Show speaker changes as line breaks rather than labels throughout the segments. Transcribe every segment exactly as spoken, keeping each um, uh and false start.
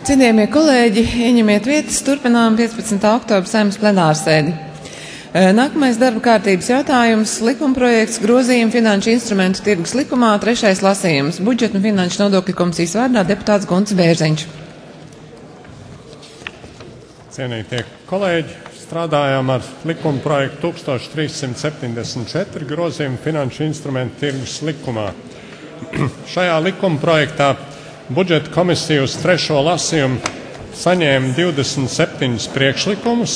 Cienījamie kolēģi, ieņemiet vietas, turpinām piecpadsmitā oktobra Saeimas plenārsēdi. Nākamais darba kārtības jautājums - likumprojekts grozījuma finanšu instrumentu tirgus likumā, trešais lasījums. Budžeta un finanšu nodokļu komisijas vārdā deputāts Gunts Bērziņš.
Cienītie kolēģi, strādājām ar likumprojektu tūkstoš trīssimt septiņdesmit četri grozījumu finanšu instrumentu tirgus likumā. Šajā likumprojektā budžeta komisija uz trešo lasījumu saņēma divdesmit septiņus priekšlikumus,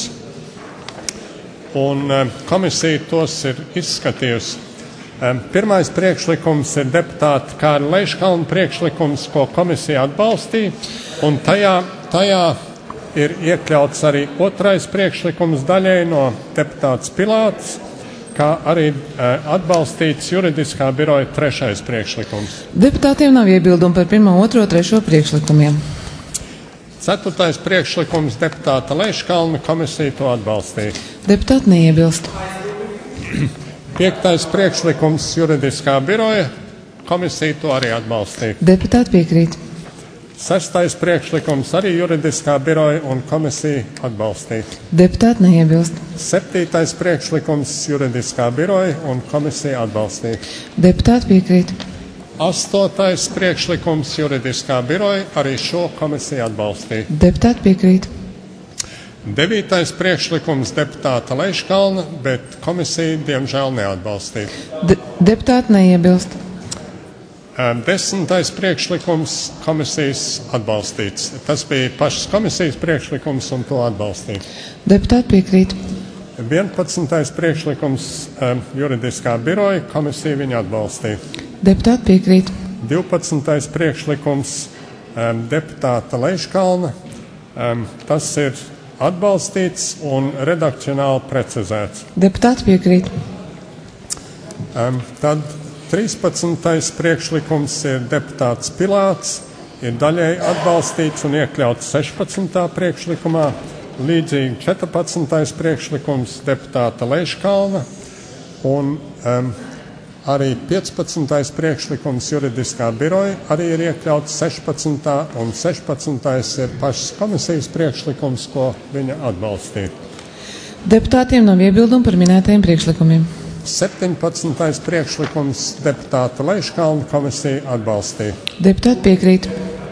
un komisija tos ir izskatījusi. Pirmais priekšlikums ir deputāta Kārļa Leiškalna priekšlikums, ko komisija atbalstīja, un tajā, tajā ir iekļauts arī otrais priekšlikums daļai no deputāts Pilāts, kā arī atbalstīts juridiskā biroja trešais priekšlikums.
Deputātiem nav iebildumi par pirmo, otro, trešo priekšlikumiem.
Ceturtais priekšlikums deputāta Leiškalna, komisija to atbalstīja.
Deputāti neiebilst.
Piektais priekšlikums juridiskā biroja, komisija to arī atbalstīja.
Deputāti piekrīt.
Sestais priekšlikums arī juridiskā biroja un komisija atbalstīja.
Deputāti neiebilst.
Septītais priekšlikums juridiskā biroja un komisija atbalstīja.
Deputāti piekrīt.
Astotais priekšlikums juridiskā biroja, arī šo komisiju atbalstīja.
Deputāti piekrīt.
Devītais priekšlikums deputāta Leiškalna, bet komisija diemžēl neatbalstīja.
De deputāti neiebilst.
Desmitais priekšlikums komisijas atbalstīts. Tas bija pašas komisijas priekšlikums un to atbalstīja.
Deputāti piekrīt.
vienpadsmitais priekšlikums juridiskā biroja, komisija viņu atbalstīja.
Deputāti piekrīt.
divpadsmitais priekšlikums deputāta Leiškalna, tas ir atbalstīts un redakcionāli precizēts.
Deputāti piekrīt.
Tad trīspadsmitais priekšlikums ir deputāts Pilāts, ir daļēji atbalstīts un iekļauts sešpadsmitā priekšlikumā, līdzīgi četrpadsmitais priekšlikums deputāta Leiškalna un um, arī piecpadsmitais priekšlikums juridiskā biroja arī ir iekļauts sešpadsmitā un sešpadsmitais ir pašas komisijas priekšlikums, ko viņa atbalstīja.
Deputātiem nav iebildumi par minētajiem priekšlikumiem.
septiņpadsmitais priekšlikums deputāta Leiškalna, komisija atbalstīja.
Deputāti piekrīt.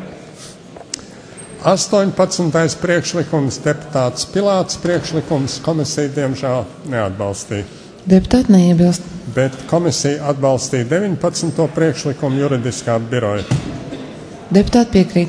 astoņpadsmitais priekšlikums deputāts Pilāts priekšlikums, komisija diemžēl neatbalstīja.
Deputāti neiebilst.
Bet komisija atbalstīja deviņpadsmito priekšlikumu juridiskā biroja.
Deputāti piekrīt.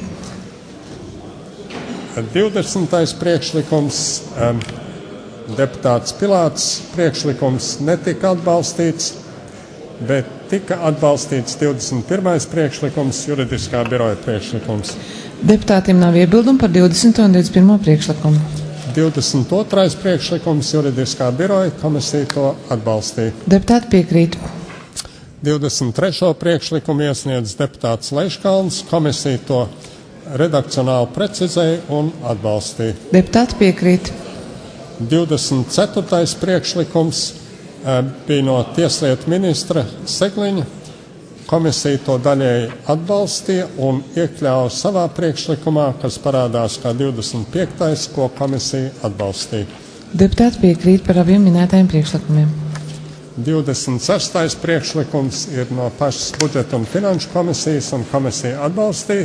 divdesmitais priekšlikums um, deputāts Pilāts priekšlikums netika atbalstīts, bet tika atbalstīts divdesmit pirmais priekšlikums juridiskā biroja priekšlikums.
Deputātiem nav iebildumi par divdesmito un divdesmit pirmo priekšlikumu.
divdesmit otrais priekšlikums juridiskā biroja, komisija to atbalstīja.
Deputāti piekrīt.
divdesmit trešo priekšlikumu iesniedz deputāts Leiškalns, komisija to redakcionāli precizēja un atbalstīja.
Deputāti piekrīt.
divdesmit ceturtais priekšlikums e, bija no tieslietu ministra Segliņa. Komisija to daļēji atbalstīja un iekļāva savā priekšlikumā, kas parādās kā divdesmit piektais, ko komisija atbalstīja.
Deputāti piekrīt par abiem minētajiem priekšlikumiem.
divdesmit sestais priekšlikums ir no pašas budžeta un finanšu komisijas, un komisija atbalstīja.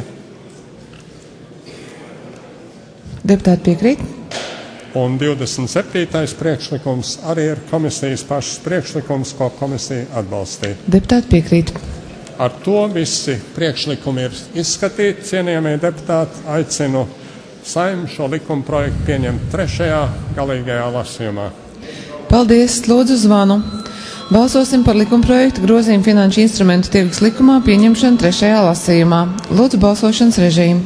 Deputāti piekrīt.
Un divdesmit septītais priekšlikums arī ir komisijas pašas priekšlikums, ko komisija atbalstīja.
Deputāti piekrīt.
Ar to visi priekšlikumi ir izskatīti. Cienījamie deputāti, aicinu Saeimu šo likuma projektu pieņemt trešajā galīgajā lasījumā.
Paldies, lūdzu zvanu. Balsosim par likumprojektu grozījumu finanšu instrumentu tirgus likumā pieņemšanu trešajā lasījumā. Lūdzu balsošanas režīmu.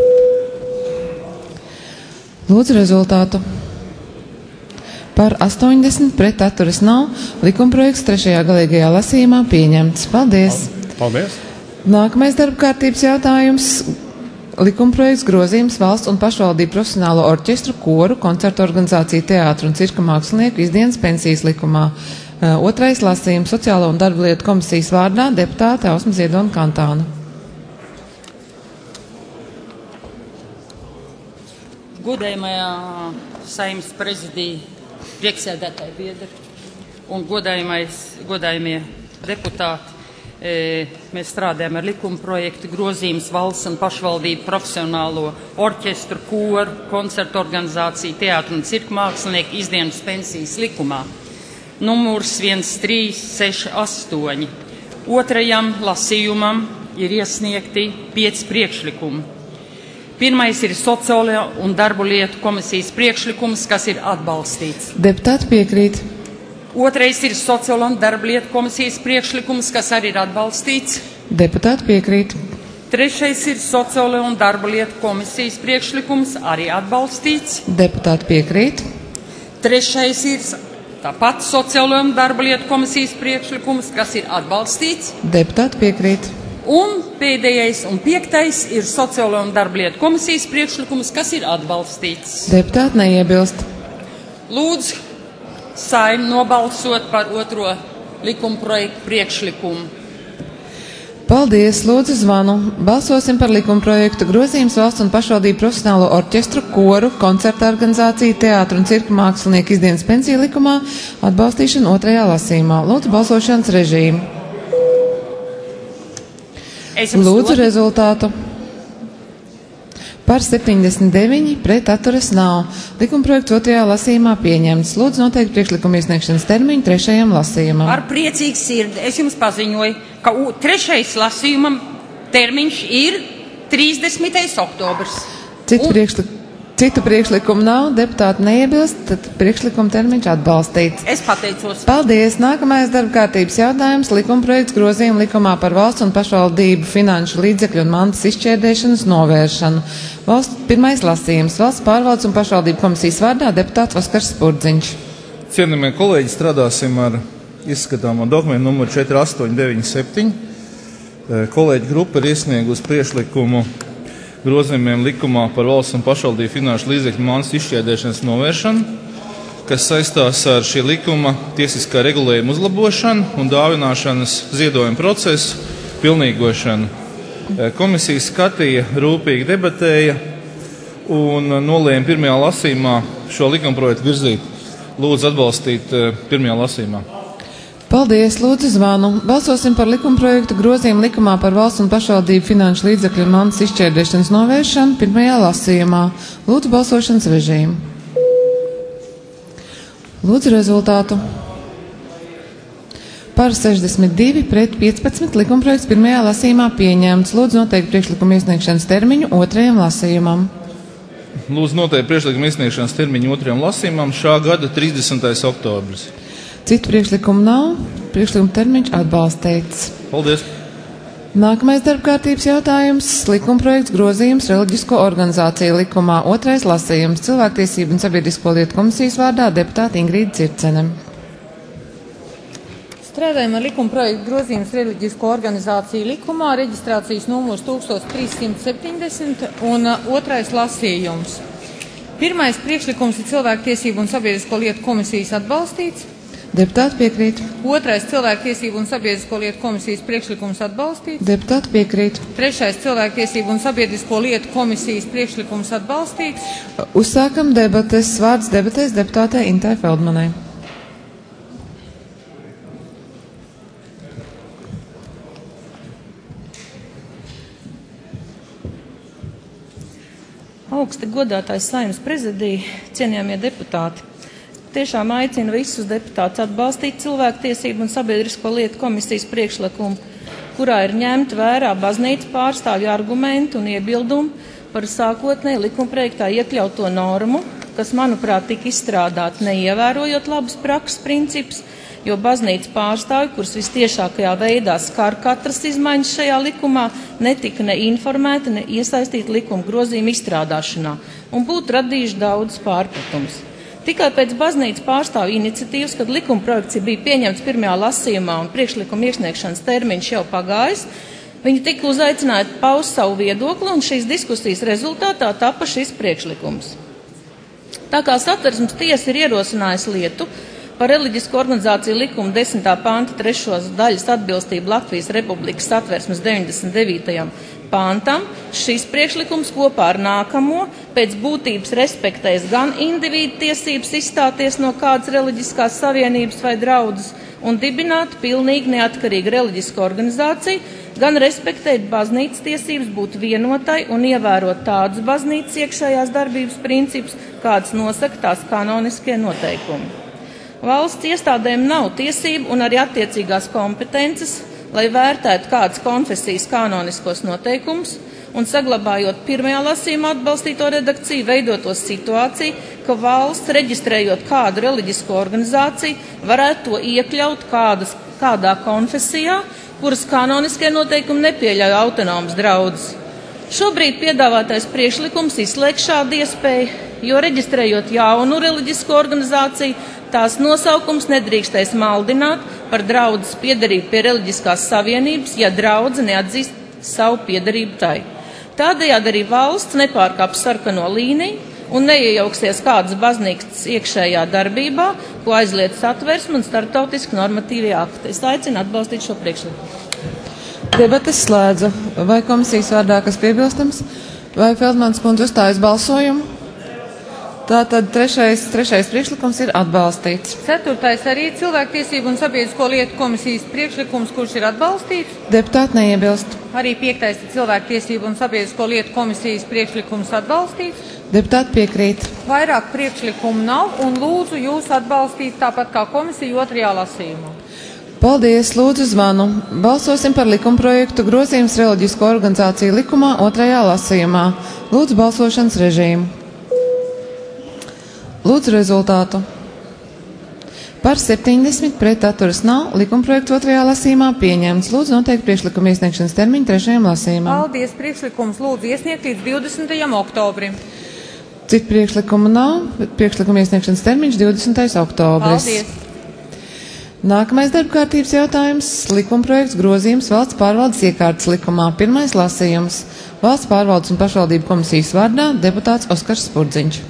Lūdzu rezultātu. Par astoņdesmit pret atturas nav. Likumprojekts trešajā galīgajā lasījumā pieņemts. Paldies.
Paldies.
Nākamais darba kārtības jautājums. Likumprojekts grozījums valsts un pašvaldību profesionālo orķestru, koru, koncertu organizāciju, teātru un cirka mākslinieku izdienas pensijas likumā. Otrais lasījums Sociālo un darba lietu komisijas vārdā deputāte Ausma Ziedona Kantāna.
Godējumajā Saeimas prezidija priekšsēdētāji biedri un godājumie deputāti, e, mēs strādājam ar likuma projektu grozījums valsts un pašvaldību profesionālo orķestru, koru, koncertu organizāciju, teātru un cirku mākslinieku izdienas pensijas likumā. Numurs viens trīs seši astoņi. Otrajam lasījumam ir iesniegti pieci priekšlikumi. Pirmais ir Sociālo un darbu lietu komisijas priekšlikums, kas ir atbalstīts.
Deputāti piekrīt.
Otrais ir Sociālo un darbu lietu komisijas priekšlikums, kas arī ir atbalstīts.
Deputāti piekrīt.
Trešais ir Sociālo un darbu lietu komisijas priekšlikums, arī atbalstīts.
Deputāti piekrīt.
Trešais ir tāpat Sociālo un darbu lietu komisijas priekšlikums, kas ir atbalstīts.
Deputāti piekrīt.
Un pēdējais un piektais ir Sociālo un darba lietu komisijas priekšlikums, kas ir atbalstīts.
Deputāti neiebilst.
Lūdzu, Saeimu nobalsot par otro likuma projektu priekšlikumu.
Paldies, lūdzu zvanu. Balsosim par likuma projektu grozījums valsts un pašvaldību profesionālo orķestru, koru, koncertu organizāciju, teātru un cirku mākslinieku izdienas pensiju likumā atbalstīšanu otrajā lasījumā. Lūdzu balsošanas režīmu. Lūdzu rezultātu. Par septiņdesmit deviņi, pret atturas nav. Likumprojekts otrajā lasījumā pieņemts. Lūdzu noteikti priekšlikuma iesniegšanas termiņu trešajam lasījumam.
Ar priecīgu sirdi es jums paziņoju, ka trešais lasījumam termiņš ir trīsdesmitais oktobrs.
Citu,
Un...
priekšlik... Citu priekšlikumu nav, deputāti neiebilst, tad priekšlikuma termiņš atbalstīts.
Es pateicos.
Paldies. Nākamais darba kārtības jautājums - likumprojekts grozījuma likumā par valsts un pašvaldību finanšu līdzekļu un mantas izšķērdēšanas novēršanu. Valsts pirmais lasījums. Valsts pārvaldes un pašvaldību komisijas vārdā deputāts Oskars Spurdziņš.
Cienījamie kolēģi, strādāsim ar izskatāmo dokumentu numuru četri astoņi deviņi septiņi. Kolēģi grupa ir iesniegusi priekšlikumu grozījumiem likumā par valsts un pašvaldību finanšu līdzekļu mantas izšķērdēšanas novēršanu, kas saistās ar šī likuma tiesiskā regulējuma uzlabošanu un dāvināšanas ziedojuma procesu pilnīgošanu. Komisija skatīja, rūpīgi debatēja un nolēma pirmajā lasījumā šo likumprojektu virzīt. Lūdzu atbalstīt pirmajā lasījumā.
Paldies, lūdzu zvanu. Balsosim par likumprojektu grozījumu likumā par valsts un pašvaldību finanšu līdzekļu un mantas izšķērdēšanas novēršanu pirmajā lasījumā. Lūdzu balsošanas režīmu. Lūdzu rezultātu. Par sešdesmit divi, pret piecpadsmit likumprojekts pirmajā lasījumā pieņemts. Lūdzu noteikti priekšlikuma iesniegšanas termiņu otrajam lasījumam.
Lūdzu noteikti priekšlikuma iesniegšanas termiņu otrajam lasījumam šā gada trīsdesmitais oktobris.
Citu priekšlikumu nav, priekšlikuma termiņš atbalstīts.
Paldies.
Nākamais darbkārtības jautājums - likumprojekts grozījums reliģisko organizāciju likumā. Otrais lasījums - cilvēktiesību un sabiedrisko lietu komisijas vārdā deputāta Ingrīda Circene.
Strādājam ar likumprojektu grozījums reliģisko organizāciju likumā, reģistrācijas numurs tūkstoš trīs simts septiņdesmit un otrais lasījums. Pirmais priekšlikums ir cilvēktiesību un sabiedrisko lietu komisijas atbalstīts.
Deputāti piekrīt.
Otrais cilvēktiesību un sabiedrisko lietu komisijas priekšlikums atbalstīts.
Deputāti piekrīt.
Trešais cilvēktiesību un sabiedrisko lietu komisijas priekšlikums atbalstīts.
Uzsākam debates. Vārds debatēs deputātei Intai Feldmanai.
Augsti godātais Saeimas prezidija, cienījamie deputāti. Tiešām aicinu visus deputātus atbalstīt cilvēktiesību un sabiedrisko lietu komisijas priekšlikumu, kurā ir ņemt vērā baznīcas pārstāvju argumentu un iebildumu par sākotnēji likumprojektā iekļauto normu, kas, manuprāt, tika izstrādāta neievērojot labas prakses principus, jo baznīcas pārstāvji, kurus vistiešākajā veidā skar katras izmaiņas šajā likumā, netika ne informēti, ne iesaistīti likuma grozījuma izstrādāšanā un būtu radījuši daudz pārpratumus. Tikai pēc baznīcas pārstāvju iniciatīvas, kad likuma projekts bija pieņemts pirmajā lasījumā un priekšlikuma iesniegšanas termiņš jau pagājis, viņi tika uzaicināti paust savu viedokli un šīs diskusijas rezultātā tapa šis priekšlikums. Tā kā Satversmes tiesa ir ierosinājusi lietu par reliģisko organizāciju likuma desmitā panta trešās daļas atbilstību Latvijas Republikas Satversmes deviņdesmit devītajam pantam, šis priekšlikums kopā ar nākamo pēc būtības respektēs gan individu tiesības izstāties no kādas reliģiskās savienības vai draudzes un dibināt pilnīgi neatkarīgu reliģisku organizāciju, gan respektēt baznīcas tiesības būt vienotai un ievērot tādus baznīcas iekšējās darbības principus, kādas nosaka tās kanoniskie noteikumi. Valsts iestādēm nav tiesību un arī attiecīgās kompetences, lai vērtētu kādas konfesijas kanoniskos noteikumus un saglabājot pirmajā lasījumā atbalstīto redakciju, veidotos situāciju, ka valsts, reģistrējot kādu reliģisko organizāciju, varētu to iekļaut kādas, kādā konfesijā, kuras kanoniskie noteikumi nepieļauj autonomas draudzes. Šobrīd piedāvātais priekšlikums izslēg šādu iespēju, jo reģistrējot jaunu reliģisko organizāciju, tās nosaukums nedrīkstēs maldināt par draudzes piederību pie reliģiskās savienības, ja draudze neatzīst savu piederību tai. Tādējādi arī valsts nepārkāps sarkano līniju un neiejauksies kādas baznīcas iekšējā darbībā, ko aizliedz Satversme un starptautiski normatīvie akti. Es aicinu atbalstīt šo priekšlikumu.
Debates slēdzu. Vai komisijas vārdā kas piebilstams? Vai Feldmanas kundze uzstājas balsojumu? Tātad trešais, trešais priekšlikums ir atbalstīts.
Ceturtais arī cilvēktiesību un sabiedrisko lietu komisijas priekšlikums, kurš ir atbalstīts.
Deputāti neiebilst.
Arī piektais ir cilvēktiesību un sabiedrisko lietu komisijas priekšlikums atbalstīts.
Deputāti piekrīt.
Vairāk priekšlikumu nav un lūdzu jūs atbalstīt tāpat kā komisija otrajā lasījumā.
Paldies, lūdzu zvanu. Balsosim par likumprojektu grozījums reliģisko organizāciju likumā otrajā lasījumā. Lūdzu balsošanas režīmu. Lūdzu rezultātu. Par septiņdesmit pret atturas nav, likumprojekts otrajā lasījumā pieņemts. Lūdzu noteikt priekšlikuma iesniegšanas termiņu trešajam lasījumam.
Paldies, priekšlikums lūdzu iesniegt līdz divdesmitajam oktobrim.
Citu priekšlikumu nav, bet priekšlikuma iesniegšanas termiņš divdesmitais oktobris.
Paldies.
Nākamais darbkārtības jautājums - likumprojekts grozījums valsts pārvaldes iekārtas likumā. Pirmais lasījums - valsts pārvaldes un pašvaldību komisijas vārdā deputāts Oskars Spurdziņš.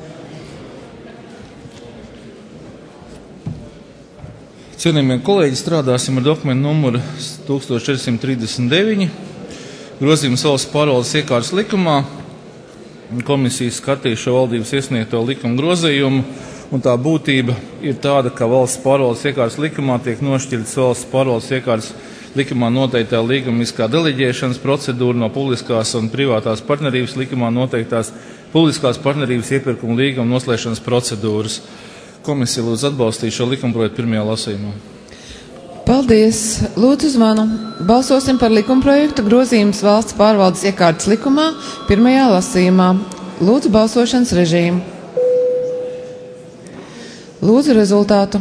Cienījamie kolēģi, strādāsim ar dokumentu numuru tūkstoš četri simt trīsdesmit deviņi, grozījums valsts pārvaldes iekārtas likumā. Komisija skatīja šo valdības iesniegto likuma grozījumu, un tā būtība ir tāda, ka valsts pārvaldes iekārtas likumā tiek nošķirtas valsts pārvaldes iekārtas likumā noteiktā līgumiskā deleģēšanas procedūra no publiskās un privātās partnerības likumā noteiktās publiskās partnerības iepirkuma līguma noslēgšanas procedūras. Komisija lūdzu atbalstīt šo likumprojektu pirmajā lasījumā.
Paldies. Lūdzu zvanu. Balsosim par likumprojektu grozījums valsts pārvaldes iekārtas likumā pirmajā lasījumā. Lūdzu balsošanas režīmu. Lūdzu rezultātu.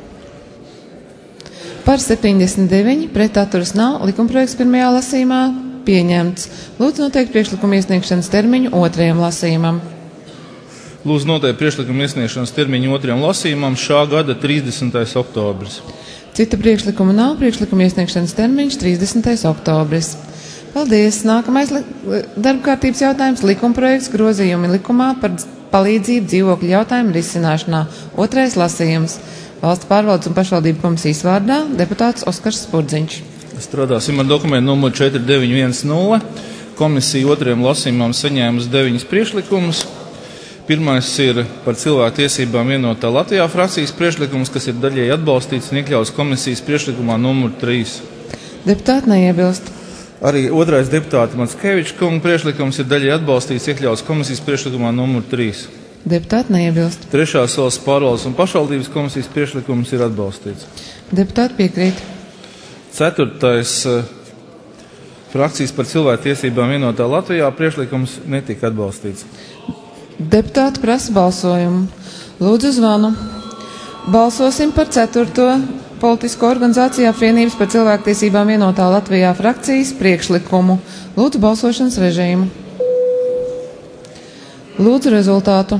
Par septiņdesmit deviņi pret atturas nav, likumprojekts pirmajā lasījumā pieņemts. Lūdzu noteikt priekšlikumu iesniegšanas termiņu otrajam lasījumam.
Lūdzu noteikt priekšlikumu iesniegšanas termiņu otrajam lasījumam šā gada trīsdesmitais oktobris.
Cita priekšlikuma nav, priekšlikuma iesniegšanas termiņš trīsdesmitais oktobris. Paldies. Nākamais darbkārtības jautājums - likumprojekts grozījumi likumā par palīdzību dzīvokļu jautājumu risināšanā. Otrais lasījums. Valsts pārvaldes un pašvaldību komisijas vārdā deputāts Oskars Spurdziņš.
Strādāsim ar dokumentu numuru četri deviņi viens nulle. Komisija otrajam lasījumam saņēmusi deviņas priekšlikumus. Pirmais ir par cilvēku tiesībām vienotā Latvijā frakcijas priekšlikums, kas ir daļēji atbalstīts un iekļauts komisijas priekšlikumā numur trīs.
Deputāti neiebilst.
Arī otrais deputāta Mackeviča kunga priekšlikums ir daļēji atbalstīts, iekļauts komisijas priekšlikumā numur trīs.
Deputāti neiebilst.
Trešās valsts pārvaldes un pašvaldības komisijas priekšlikums ir atbalstīts.
Deputāti piekrīt.
Ceturtais frakcijas par cilvēku tiesībām vienotā Latvijā priekšlikums netika atbalstīts.
Deputāti prasa balsojumu. Lūdzu zvanu. Balsosim par ceturto politisko organizāciju apvienības par cilvēktiesībām vienotā Latvijā frakcijas priekšlikumu. Lūdzu balsošanas režīmu. Lūdzu rezultātu.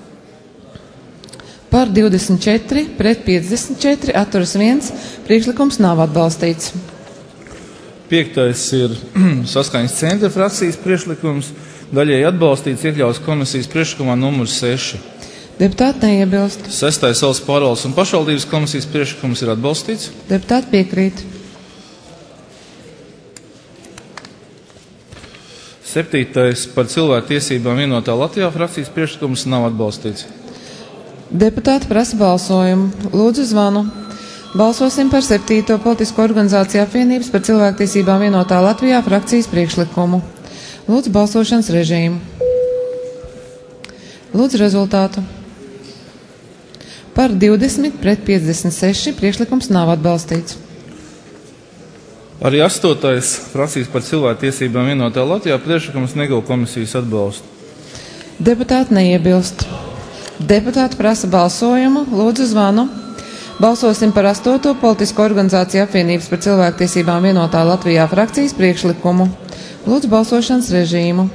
Par divdesmit četri pret piecdesmit četri atturas viens. Priekšlikums nav atbalstīts.
Piektais ir Saskaņas centra frakcijas priekšlikums. Daļēji atbalstīts, iekļauts komisijas priekšlikumā numur seši.
Deputāti neiebilst.
Sestais valsts pārvaldes un pašvaldības komisijas priekšlikums ir atbalstīts.
Deputāti piekrīt.
Septītais par cilvēku tiesībām vienotā Latvijā frakcijas priekšlikums nav atbalstīts.
Deputāti prasa balsojumu. Lūdzu zvanu. Balsosim par septīto politisko organizāciju apvienības par cilvēktiesībām vienotā Latvijā frakcijas priekšlikumu. Lūdzu balsošanas režīmu. Lūdzu rezultātu. Par divdesmit pret piecdesmit seši priekšlikums nav atbalstīts.
Arī astotais frakcijas par cilvēktiesībām vienotā Latvijā priekšlikums neguva komisijas atbalstu.
Deputāti neiebilst. Deputāti prasa balsojumu. Lūdzu zvanu. Balsosim par astoto politisko organizāciju apvienības par cilvēktiesībām vienotā Latvijā frakcijas priekšlikumu. Lūdzu balsošanas režīmu.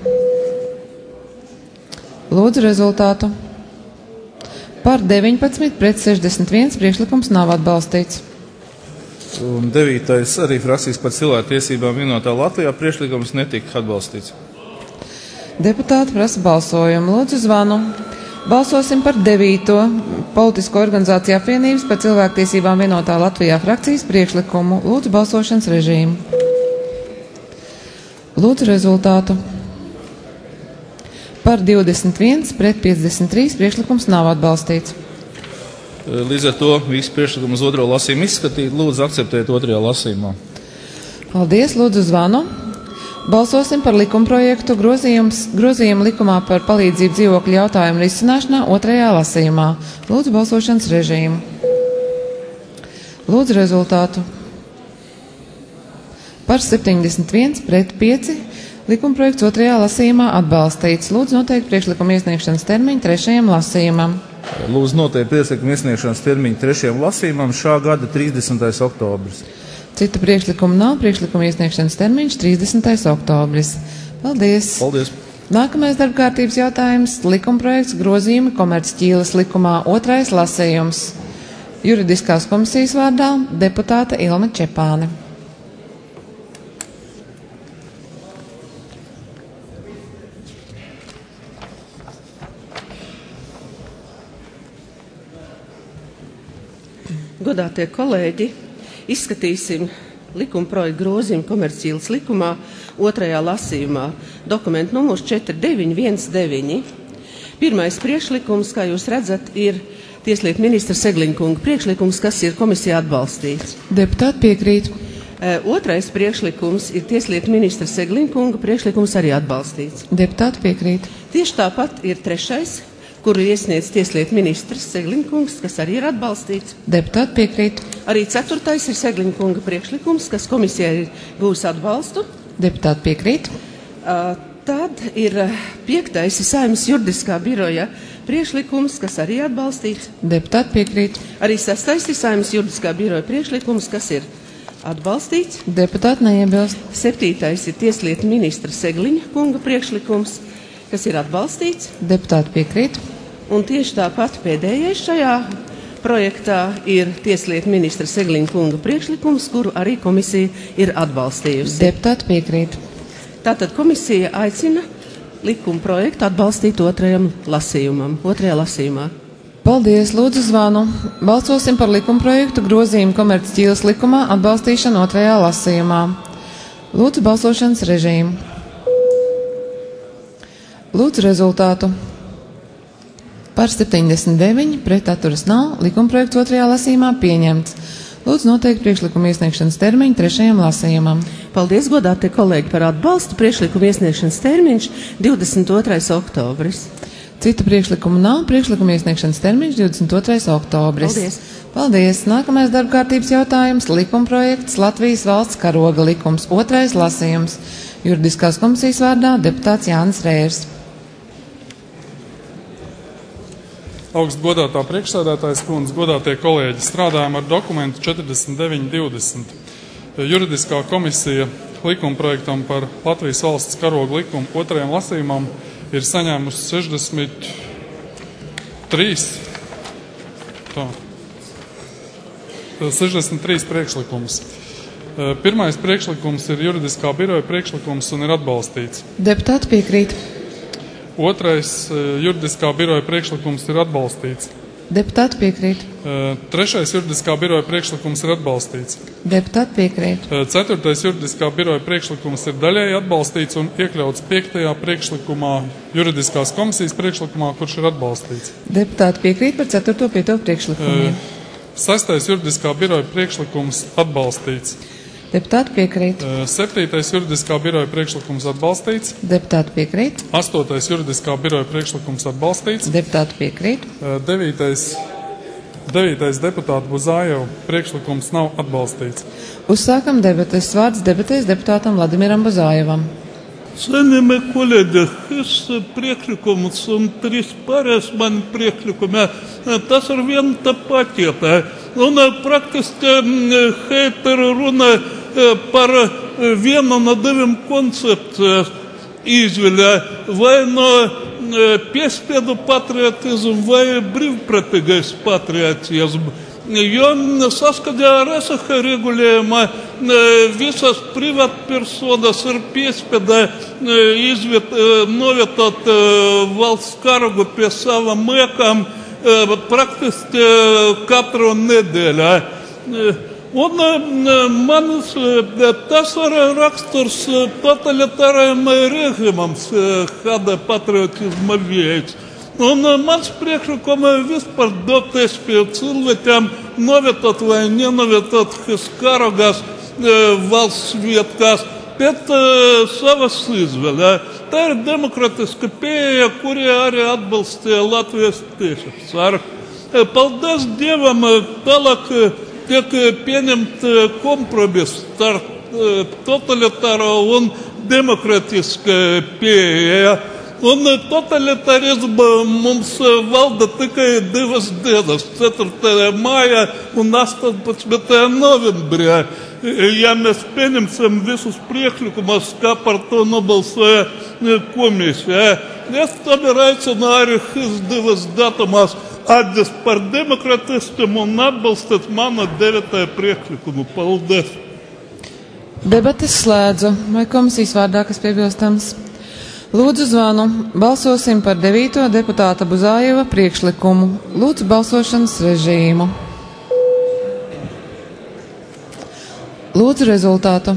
Lūdzu rezultātu. Par deviņpadsmit pret sešdesmit viens priekšlikums nav atbalstīts.
Un devītais arī frakcijas par cilvēktiesībām vienotā Latvijā priekšlikums netika atbalstīts.
Deputāti prasa balsojumu. Lūdzu zvanu. Balsosim par devīto politisko organizāciju apvienības par cilvēktiesībām vienotā Latvijā frakcijas priekšlikumu. Lūdzu balsošanas režīmu. Lūdzu rezultātu. Par divdesmit viens pret piecdesmit trīs priekšlikums nav atbalstīts.
Līdz ar to visi priekšlikumi uz otro lasījumu izskatīt. Lūdzu akceptēt otrajā lasījumā.
Paldies. Lūdzu zvanu. Balsosim par likumprojektu grozījumu likumā par palīdzību dzīvokļu jautājumu risināšanā otrajā lasījumā. Lūdzu balsošanas režīmu. Lūdzu rezultātu. Par septiņdesmit viens pret pieci likumprojekts otrajā lasījumā atbalstīts. Lūdzu noteikt priekšlikumu iesniegšanas termiņu trešajam lasījumam.
Lūdzu noteikt priekšlikumu iesniegšanas termiņu trešajam lasījumam šā gada trīsdesmitais oktobris.
Citu priekšlikumu nav. Priekšlikuma iesniegšanas termiņš trīsdesmitais oktobris. Paldies.
Paldies.
Nākamais darbkārtības jautājums - likumprojekts grozījumi komercšķīles likumā otrais lasījums. Juridiskās komisijas vārdā deputāte Ilma Čepāne.
Godātie kolēģi, izskatīsim likumprojektu grozījumu komercšķīles likumā otrajā lasījumā. Dokumentu numurs četri deviņi viens deviņi. Pirmais priekšlikums, kā jūs redzat, ir Tieslietu ministra Seglinkunga priekšlikums, kas ir komisijā atbalstīts.
Deputāti piekrīt.
E, otrais priekšlikums ir Tieslietu ministra Seglinkunga priekšlikums arī atbalstīts.
Deputāti piekrīt.
Tieši tāpat ir trešais, kuru iesniedz Tieslietu ministrs Seglinkungs, kas arī ir atbalstīts.
Deputāti piekrīt.
Arī ceturtais ir Seglinkunga priekšlikums, kas komisijai ir gūs atbalstu.
Deputāti piekrīt.
Uh, tad ir piektais ir Saeimas juridiskā biroja priekšlikums, kas arī atbalstīts.
Deputāti piekrīt.
Arī sestais ir Saeimas juridiskā biroja priekšlikums, kas ir atbalstīts.
Deputāti neiebilst.
Septītais ir Tieslietu ministra Segliņa kunga priekšlikums, kas ir atbalstīts.
Deputāti piekrīt.
Un tieši tāpat pēdējais šajā projektā ir Tieslietu ministra Segliņa kunga priekšlikums, kuru arī komisija ir atbalstījusi.
Deputāti piekrīt.
Tātad komisija aicina likuma projektu atbalstīt otrajam lasījumam, otrajā lasījumā.
Paldies. Lūdzu zvanu. Balsosim par likumprojektu grozījumu komercšķīles likumā atbalstīšanu otrajā lasījumā. Lūdzu balsošanas režīmu. Lūdzu rezultātu. Par septiņdesmit deviņi pret atturas nav. Likumprojekts otrajā lasījumā pieņemts. Lūdzu noteikt priekšlikumu iesniegšanas termiņu trešajam lasījumam.
Paldies, godātie kolēģi, par atbalstu. Priekšlikumu iesniegšanas termiņš divdesmit otrais oktobris.
Citu priekšlikumu nav. Priekšlikumu iesniegšanas termiņš divdesmit otrais oktobris.
Paldies.
Paldies. Nākamais darbkārtības jautājums - likumprojekts Latvijas valsts karoga likums. Otrais lasījums. Juridiskās komisijas vārdā deputāts Jānis Rērs.
Augst godātā priekšsēdētājas kundze, godātie kolēģi, strādājam ar dokumentu četrdesmit deviņi divdesmit. Juridiskā komisija likumprojektam par Latvijas valsts karoga likumu otrajam lasījumam ir saņēmusi sešdesmit trīs, tā, sešdesmit trīs priekšlikumus. Pirmais priekšlikums ir juridiskā biroja priekšlikums un ir atbalstīts.
Deputāti piekrīt.
Otrais juridiskā biroja priekšlikums ir atbalstīts.
Deputāti piekrīt.
Trešais juridiskā biroja priekšlikums ir atbalstīts.
Deputāti piekrīt.
Ceturtais juridiskā biroja priekšlikums ir daļēji atbalstīts un iekļauts piektajā priekšlikumā juridiskās komisijas priekšlikumā, kurš ir atbalstīts.
Deputāti piekrīt par ceturto pieto priekšlikumiem.
Sestais juridiskā biroja priekšlikums atbalstīts.
Deputāti piekrīt.
Septītais juridiskā biroja priekšlikums atbalstīts.
Deputāti piekrīt.
Astotais juridiskā biroja priekšlikums atbalstīts.
Deputāti piekrīt.
Devītais, devītais deputāta Buzājeva priekšlikums nav atbalstīts.
Uzsākam debates. Vārds debatēs deputātam Vladimiram Buzajevam.
Cienījamie kolēģi, šis priekšlikums un trīs pārējais mani priekšlikumi, tas ir viena tā paķetē. Un praktiski heiteri runa par vienu no diviem koncepcijām izvēlē, vai no piespiedu patriotismu vai brīvprātīgais patriotismu. Jo saskaņā ar E S H regulējumu visas privātpersonas ir piespiedā izviet, novietot valsts karagu pie savām mēkām praktiski katru nedēļu. Un manis tas ir raksturs totalitārajam režimam, kāda patriotisma veids. Un mans priekšlikums vispār dot iespēju cilvēkiem novietot vai nenovietot karagas valsts vietās pēc savas izvēles. Tā ir demokratiska pieeja, kuri arī atbalstīja Latvijas tiesības sargu. Paldies Dievam, tālāk tiek pieņemt kompromiss starp totalitāro un demokratiska pieeja. Un totalitarismu mums valda tikai divas dienas, ceturtajā maijā un astoņpadsmitajā novembrī. Ja mēs pieņemsim visus priekšlikumus, kā par to nobalsoja komisija, es tomēr aicinu arī šīs divas datumas atdest par demokratistiem un atbalstīt manu devītāju priekšlikumu. Paldies!
Debates slēdzu. Vai komisijas vārdā kas piebilstams? Lūdzu zvanu. Balsosim par devīto deputāta Buzājeva priekšlikumu. Lūdzu balsošanas režīmu. Lūdzu rezultātu.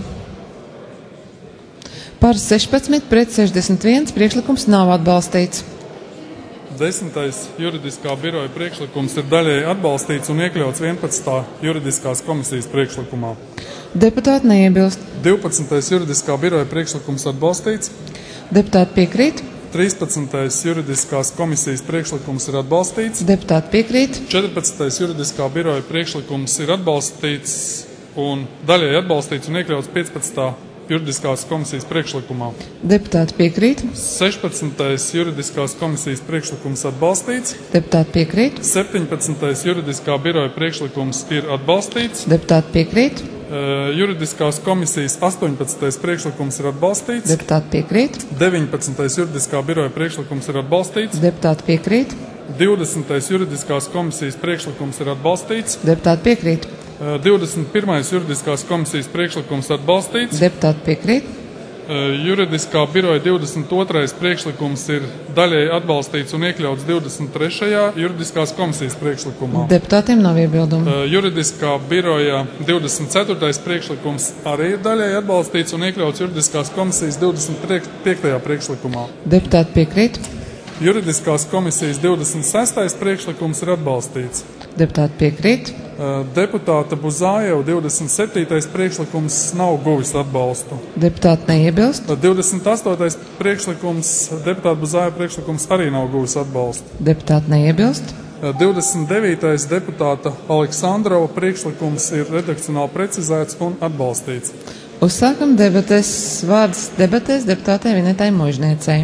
Par sešpadsmit pret sešdesmit viens priekšlikums nav atbalstīts.
Desmitais juridiskā biroja priekšlikums ir daļēji atbalstīts un iekļauts vienpadsmitā juridiskās komisijas priekšlikumā.
Deputāti neiebilst.
divpadsmitais juridiskā biroja priekšlikums atbalstīts.
Deputāti piekrīt.
trīspadsmitais juridiskās komisijas priekšlikums ir atbalstīts.
Deputāti piekrīt.
četrpadsmitais juridiskā biroja priekšlikums ir atbalstīts un daļēji atbalstīts un iekļauts piecpadsmitā juridiskās komisijas priekšlikumā.
Deputāti piekrīt.
sešpadsmitais juridiskās komisijas priekšlikums atbalstīts.
Deputāti piekrīt.
septiņpadsmitais juridiskā biroja priekšlikums ir atbalstīts.
Deputāti piekrīt.
Uh, juridiskās komisijas astoņpadsmitais priekšlikums ir atbalstīts.
Deputāti piekrīt.
deviņpadsmitais juridiskā biroja priekšlikums ir atbalstīts.
Deputāti piekrīt.
divdesmitais juridiskās komisijas priekšlikums ir atbalstīts.
Deputāti piekrīt.
Uh, divdesmit pirmais juridiskās komisijas priekšlikums atbalstīts.
Deputāti piekrīt.
Uh, juridiskā biroja divdesmit otrais priekšlikums ir daļēji atbalstīts un iekļauts divdesmit trešajā juridiskās komisijas priekšlikumā.
Deputātiem nav iebildumu.
Uh, juridiskā biroja divdesmit ceturtais priekšlikums arī ir daļēji atbalstīts un iekļauts juridiskās komisijas divdesmit piektajā priekšlikumā.
Deputāti piekrīt.
Juridiskās komisijas divdesmit sestais priekšlikums ir atbalstīts.
Deputāti piekrīt.
Deputāta Buzājeva divdesmit septītais priekšlikums nav guvis atbalstu.
Deputāti neiebilst.
divdesmit astotais priekšlikums, deputāta Buzājeva priekšlikums arī nav guvis atbalstu.
Deputāti neiebilst.
divdesmit devītais deputāta Aleksandrova priekšlikums ir redakcionāli precizēts un atbalstīts.
Uzsākam debates. Vārds debatēs deputātei Vinetai Možniecei.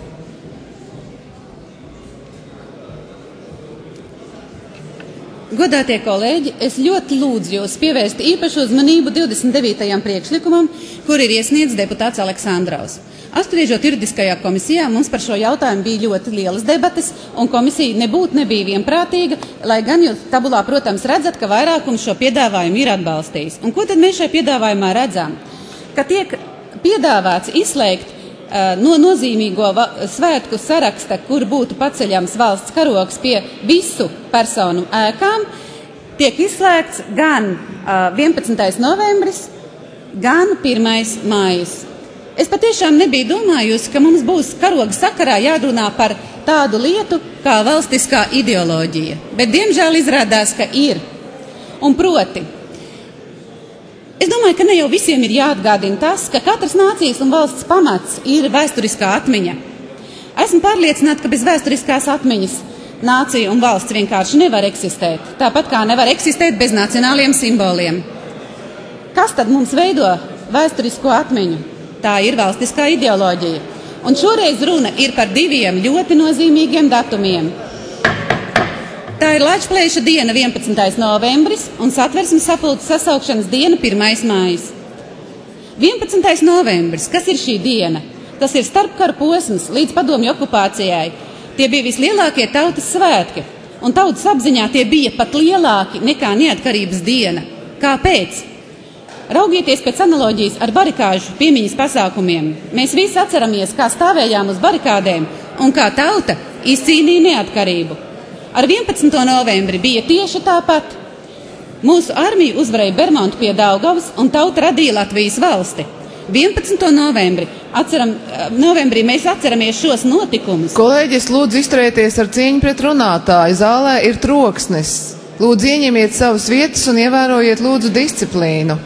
Godātie kolēģi, es ļoti lūdzu jūs pievērst īpašu uzmanību divdesmit devītajam priekšlikumam, kur ir iesniedz deputāts Aleksandrovs. Apspriežot juridiskajā komisijā, mums par šo jautājumu bija ļoti lielas debates, un komisija nebūtu nebija vienprātīga, lai gan jūs tabulā, protams, redzat, ka vairākums šo piedāvājumu ir atbalstījis. Un ko tad mēs šajā piedāvājumā redzam? Ka tiek piedāvāts izslēgt no nozīmīgo svētku saraksta, kur būtu paceļams valsts karogs pie visu personu ēkām, tiek izslēgts gan vienpadsmitais novembris, gan pirmais mājas. Es patiešām nebiju domājusi, ka mums būs karoga sakarā jārunā par tādu lietu kā valstiskā ideoloģija, bet diemžēl izrādās, ka ir. Un proti, es domāju, ka ne jau visiem ir jāatgādina tas, ka katras nācijas un valsts pamats ir vēsturiskā atmiņa. Esmu pārliecināta, ka bez vēsturiskās atmiņas nācija un valsts vienkārši nevar eksistēt, tāpat kā nevar eksistēt bez nacionāliem simboliem. Kas tad mums veido vēsturisko atmiņu? Tā ir valstiskā ideoloģija. Un šoreiz runa ir par diviem ļoti nozīmīgiem datumiem. Tā ir Lačplēša diena vienpadsmitais novembris un Satversmes sapulces sasaukšanas diena pirmais mājas. vienpadsmitais novembris, kas ir šī diena? Tas ir starpkara posms līdz padomju okupācijai. Tie bija vislielākie tautas svētki, un tautas apziņā tie bija pat lielāki nekā neatkarības diena. Kāpēc? Raugieties pēc analoģijas ar barikāžu piemiņas pasākumiem. Mēs visi atceramies, kā stāvējām uz barikādēm un kā tauta izcīnīja neatkarību. Ar vienpadsmito novembri bija tieši tāpat. Mūsu armija uzvarēja Bermontu pie Daugavas un tauta radīja Latvijas valsti. vienpadsmito novembri, atceram, novembrī mēs atceramies šos notikumus.
Kolēģis, lūdzu izturēties ar cieņu pret runātāju. Zālē ir troksnis. Lūdzu ieņemiet savas vietas un ievērojiet lūdzu disciplīnu.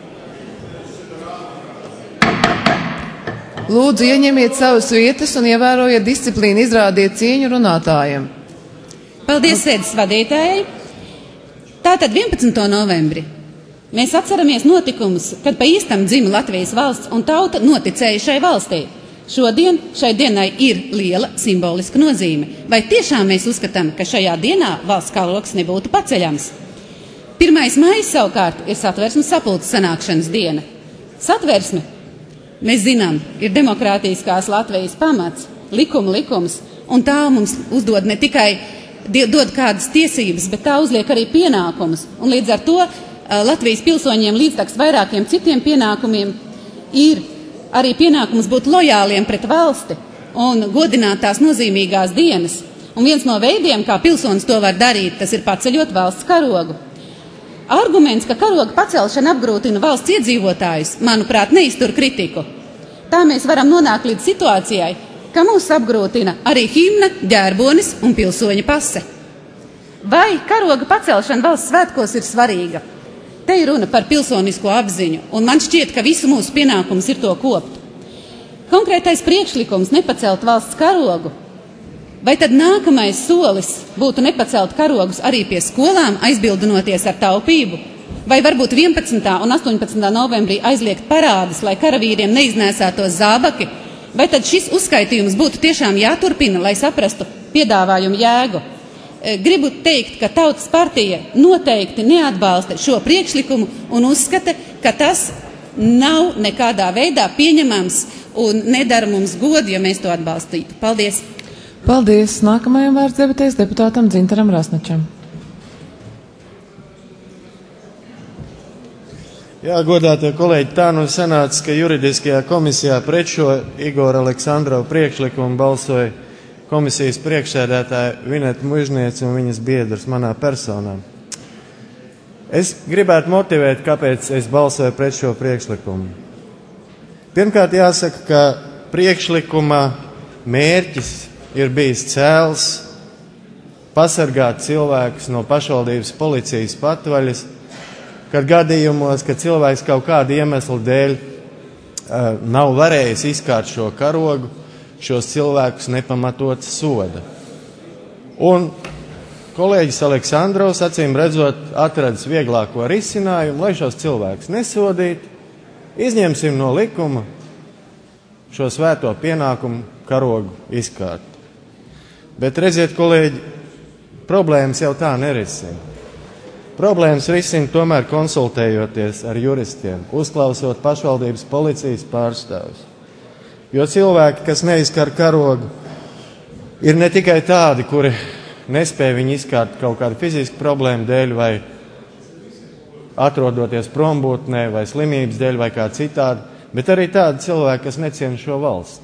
Lūdzu, ieņemiet savas vietas un ievērojiet disciplīnu, izrādiet cieņu runātājiem.
Paldies sēdes vadītājai. Tātad vienpadsmito novembri mēs atceramies notikumus, kad pa īstam dzima Latvijas valsts un tauta noticēja šai valstī. Šodien šai dienai ir liela simboliska nozīme. Vai tiešām mēs uzskatām, ka šajā dienā valsts karogs nebūtu paceļams? Pirmais mājas savukārt ir Satversmes sapulces sanākšanas diena. Satversme, mēs zinām, ir demokrātiskās Latvijas pamats, likuma likums, un tā mums uzdod ne tikai dod kādas tiesības, bet tā uzliek arī pienākumus. Un līdz ar to Latvijas pilsoņiem līdztaks vairākiem citiem pienākumiem ir arī pienākums būt lojāliem pret valsti un godināt tās nozīmīgās dienas. Un viens no veidiem, kā pilsonis to var darīt, tas ir paceļot valsts karogu. Arguments, ka karoga pacelšana apgrūtina valsts iedzīvotājus, manuprāt, neiztur kritiku. Tā mēs varam nonākt līdz situācijai, ka mūs apgrūtina arī himna, ģērbonis un pilsoņa pase. Vai karoga pacelšana valsts svētkos ir svarīga? Te ir runa par pilsonisko apziņu, un man šķiet, ka visu mūsu pienākums ir to kopt. Konkrētais priekšlikums nepacelt valsts karogu. Vai tad nākamais solis būtu nepacelt karogus arī pie skolām, aizbildinoties ar taupību? Vai varbūt vienpadsmitā un astoņpadsmitā novembrī aizliegt parādes, lai karavīriem neiznēsātos zābaki? Vai tad šis uzskaitījums būtu tiešām jāturpina, lai saprastu piedāvājumu jēgu? Gribu teikt, ka Tautas partija noteikti neatbalsta šo priekšlikumu un uzskata, ka tas nav nekādā veidā pieņemams un nedara mums godu, ja mēs to atbalstītu. Paldies!
Paldies! Nākamajam vārds debatēs deputātam Dzintaram Rasnačam.
Jā, godātie kolēģi, tā nu sanāca, ka juridiskajā komisijā pret šo Igora Aleksandrova priekšlikumu balsoja komisijas priekšsēdētāja Vineta Mužniece un viņas biedrs manā personā. Es gribētu motivēt, kāpēc es balsoju pret šo priekšlikumu. Pirmkārt jāsaka, ka priekšlikuma mērķis ir bijis cēls pasargāt cilvēkus no pašvaldības policijas patvaļas, kad gadījumos, kad cilvēks kaut kāda iemesla dēļ uh, nav varējis izkārt šo karogu, šos cilvēkus nepamatot soda. Un kolēģis Aleksandrovs, acīm redzot, atradis vieglāko risinājumu, lai šos cilvēkus nesodītu, izņemsim no likuma šo svēto pienākumu karogu izkārt. Bet redziet, kolēģi, problēmas jau tā nerisina. Problēmas risina tomēr konsultējoties ar juristiem, uzklausot pašvaldības policijas pārstāvjus. Jo cilvēki, kas neizkar karogu, ir ne tikai tādi, kuri nespēja viņu izkārt kaut kādu fizisku problēmu dēļ vai atrodoties prombūtnē vai slimības dēļ vai kā citādi, bet arī tādi cilvēki, kas neciena šo valsti.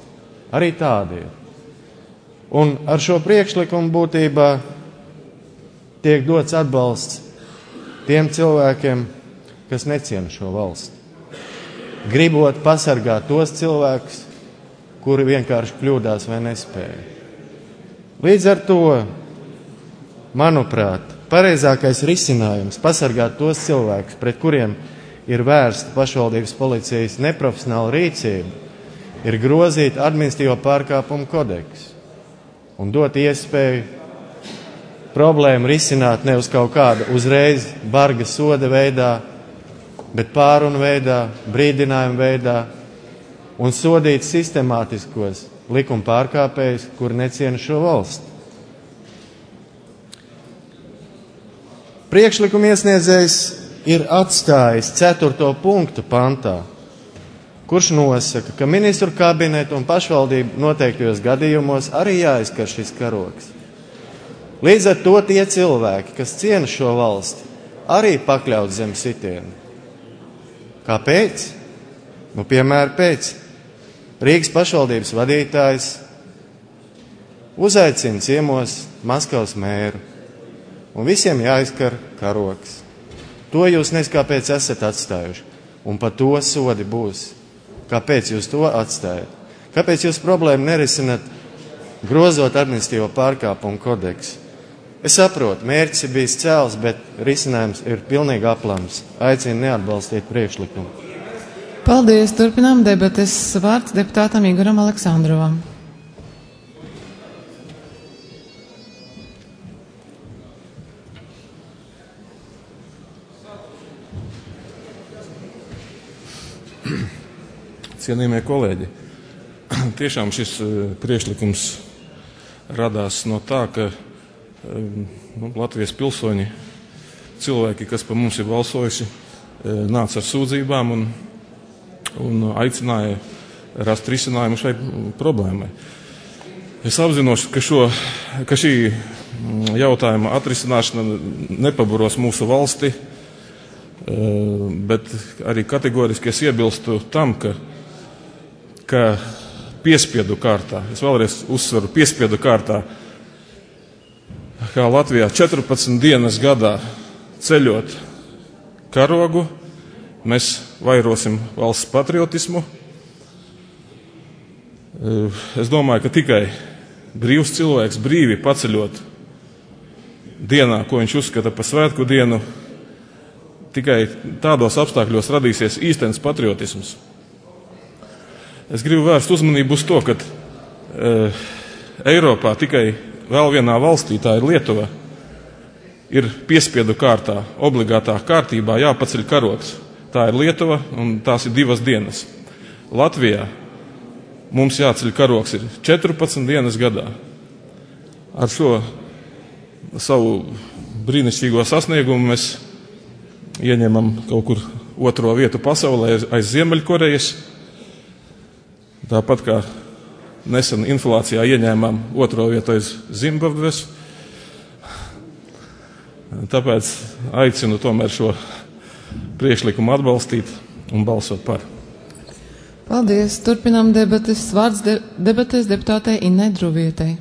Arī tādi ir. Un ar šo priekšlikumu būtībā tiek dots atbalsts tiem cilvēkiem, kas neciena šo valsti. Gribot pasargāt tos cilvēkus, kuri vienkārši kļūdās vai nespēja. Līdz ar to, manuprāt, pareizākais risinājums pasargāt tos cilvēkus, pret kuriem ir vērsta pašvaldības policijas neprofesionāla rīcība, ir grozīt administratīvo pārkāpumu kodeksu un dot iespēju problēmu risināt ne uz kaut kāda uzreiz barga soda veidā, bet pārunu veidā, brīdinājumu veidā un sodīt sistemātiskos likuma pārkāpējus, kur neciena šo valsti. Priekšlikuma iesniedzējs ir atstājis ceturto punktu pantā, kurš nosaka, ka ministru kabinetu un pašvaldību noteiktajos gadījumos arī jāizskar šis karogs. Līdz ar to tie cilvēki, kas ciena šo valsti, arī pakļaut zem sitienu. Kāpēc? Nu, piemēram, pēc Rīgas pašvaldības vadītājs uzaicina ciemos Maskavas mēru, un visiem jāizskar karogs. To jūs nes kāpēc esat atstājuši, un par to sodi būs. Kāpēc jūs to atstājat? Kāpēc jūs problēmu nerisinat grozot administratīvo pārkāpumu kodeksu? Es saprotu, mērķis ir bijis cēls, bet risinājums ir pilnīgi aplams. Aicinu neatbalstīt priekšlikumu.
Paldies, turpinām debates. Vārds deputātam Igoram Aleksandrovam.
Cienījamie kolēģi, tiešām šis priekšlikums radās no tā, ka nu, Latvijas pilsoņi, cilvēki, kas par mums ir balsojuši, nāca ar sūdzībām un, un aicināja rast risinājumu šai problēmai. Es apzinos, ka, šo, ka šī jautājuma atrisināšana nepaburos mūsu valsti, bet arī kategoriski es iebilstu tam, ka ka piespiedu kārtā, es vēlreiz uzsveru piespiedu kārtā, kā Latvijā četrpadsmit dienas gadā ceļot karogu, mēs vairosim valsts patriotismu. Es domāju, ka tikai brīvs cilvēks brīvi paceļot dienā, ko viņš uzskata par svētku dienu, tikai tādos apstākļos radīsies īstenis patriotisms. Es gribu vērst uzmanību uz to, ka e, Eiropā tikai vēl vienā valstī, tā ir Lietuva, ir piespiedu kārtā, obligātā kārtībā jāpaceļ karogs. Tā ir Lietuva un tās ir divas dienas. Latvijā mums jāceļ karogs ir četrpadsmit dienas gadā. Ar šo savu brīnišķīgo sasniegumu mēs ieņemam kaut kur otro vietu pasaulē aiz Ziemeļkorejas. Tāpat kā nesen inflācijā ieņēmām otro vietu aiz Zimbabves. Tāpēc aicinu tomēr šo priekšlikumu atbalstīt un balsot par.
Paldies. Turpinām debates. Vārds de debates deputātei Innai Druvietei.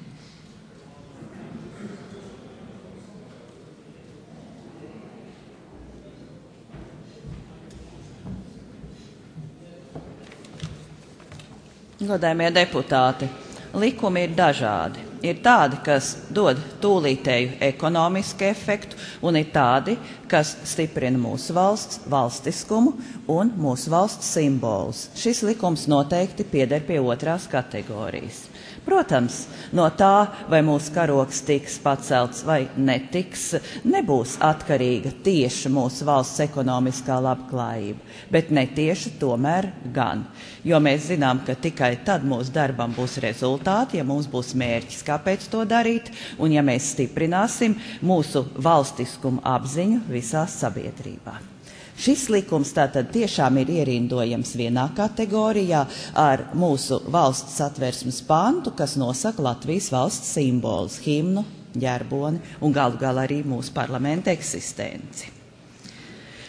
Godājumie deputāti, likumi ir dažādi. Ir tādi, kas dod tūlītēju ekonomisku efektu, un ir tādi, kas stiprina mūsu valsts valstiskumu un mūsu valsts simbolus. Šis likums noteikti pieder pie otrās kategorijas. Protams, no tā, vai mūsu karogs tiks pacelts vai netiks, nebūs atkarīga tieši mūsu valsts ekonomiskā labklājība, bet netieši tomēr gan. Jo mēs zinām, ka tikai tad mūsu darbam būs rezultāti, ja mums būs mērķis, kāpēc to darīt, un ja mēs stiprināsim mūsu valstiskumu apziņu visā sabiedrībā. Šis likums tātad tiešām ir ierindojams vienā kategorijā ar mūsu valsts satversmes pantu, kas nosaka Latvijas valsts simbolus, himnu, ģerboni un galu galā arī mūsu parlamenta eksistenci.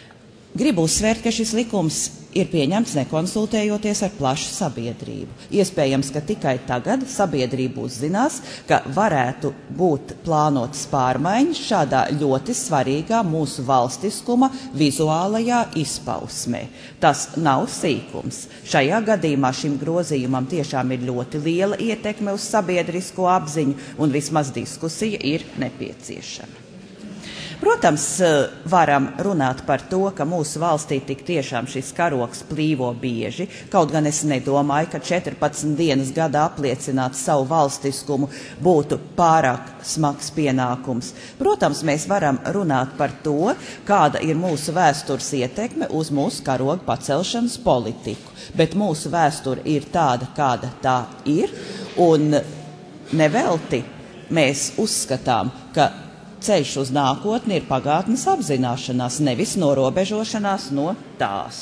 Gribu uzsvērt, ka šis likums ir pieņemts nekonsultējoties ar plašu sabiedrību. Iespējams, ka tikai tagad sabiedrība uzzinās, ka varētu būt plānotas pārmaiņas šādā ļoti svarīgā mūsu valstiskuma vizuālajā izpausmē. Tas nav sīkums. Šajā gadījumā šim grozījumam tiešām ir ļoti liela ietekme uz sabiedrisko apziņu, un vismaz diskusija ir nepieciešama. Protams, varam runāt par to, ka mūsu valstī tik tiešām šis karoks plīvo bieži, kaut gan es nedomāju, ka četrpadsmit dienas gadā apliecināt savu valstiskumu būtu pārāk smags pienākums. Protams, mēs varam runāt par to, kāda ir mūsu vēstures ietekme uz mūsu karoga pacelšanas politiku, bet mūsu vēsture ir tāda, kāda tā ir, un nevelti mēs uzskatām, ka ceļš uz nākotni ir pagātnes apzināšanās, nevis norobežošanās no tās.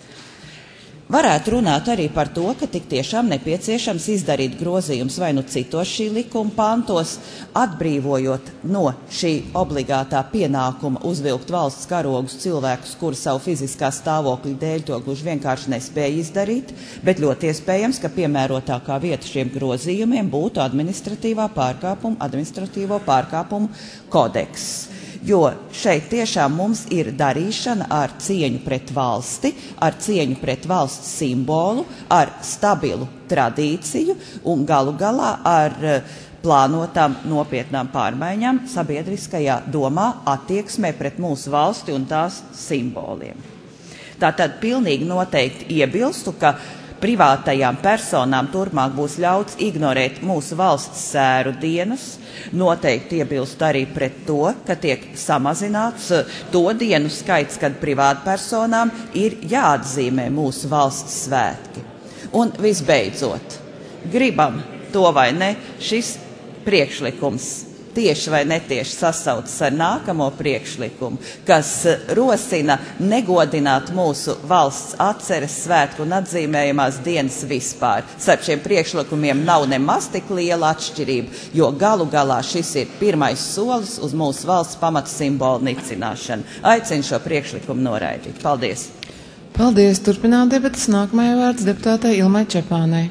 Varētu runāt arī par to, ka tik tiešām nepieciešams izdarīt grozījums vai nu citos šī likuma pantos, atbrīvojot no šī obligātā pienākuma uzvilkt valsts karogus cilvēkus, kuri savu fiziskā stāvokļa dēļ to gluži vienkārši nespēja izdarīt, bet ļoti iespējams, ka piemērotākā vieta šiem grozījumiem būtu administratīvā pārkāpuma, administratīvo pārkāpumu kodeks. Jo šeit tiešām mums ir darīšana ar cieņu pret valsti, ar cieņu pret valsts simbolu, ar stabilu tradīciju un galu galā ar plānotām nopietnām pārmaiņām sabiedriskajā domā, attieksmē pret mūsu valsti un tās simboliem. Tātad pilnīgi noteikti iebilstu, ka privātajām personām turpmāk būs ļauts ignorēt mūsu valsts sēru dienas. Noteikti iebilst arī pret to, ka tiek samazināts to dienu skaits, kad privātpersonām ir jāatzīmē mūsu valsts svētki. Un visbeidzot, gribam to vai ne, šis priekšlikums tieši vai netieši sasaucas ar nākamo priekšlikumu, kas rosina negodināt mūsu valsts atceres svētku un atzīmējumās dienas vispār. Starp šiem priekšlikumiem nav nemaz tik liela atšķirība, jo galu galā šis ir pirmais solis uz mūsu valsts pamata simbolu nicināšanu. Aicinu šo priekšlikumu noraidīt. Paldies!
Paldies! Turpinām debatas. Nākamajai vārds deputātei Ilmai Čepānei.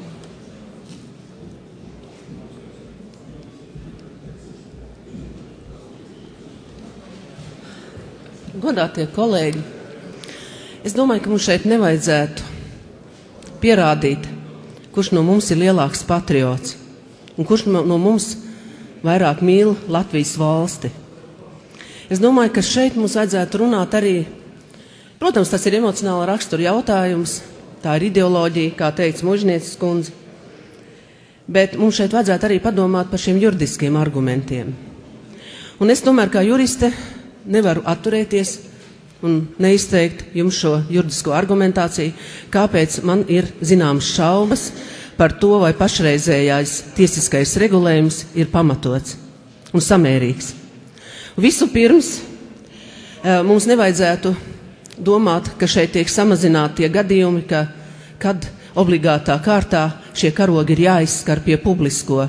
Godātie kolēģi, es domāju, ka mums šeit nevajadzētu pierādīt, kurš no mums ir lielāks patriots un kurš no mums vairāk mīl Latvijas valsti. Es domāju, ka šeit mums vajadzētu runāt arī, protams, tas ir emocionāla rakstura jautājums, tā ir ideoloģija, kā teica Mužnieces kundze, bet mums šeit vajadzētu arī padomāt par šiem juridiskiem argumentiem. Un es tomēr kā juriste nevaru atturēties un neizteikt jums šo juridisko argumentāciju, kāpēc man ir zināmas šaubas par to, vai pašreizējais tiesiskais regulējums ir pamatots un samērīgs. Visu pirms mums nevajadzētu domāt, ka šeit tiek samazināti tie gadījumi, ka, kad obligātā kārtā šie karogi ir jāizskar pie publisko,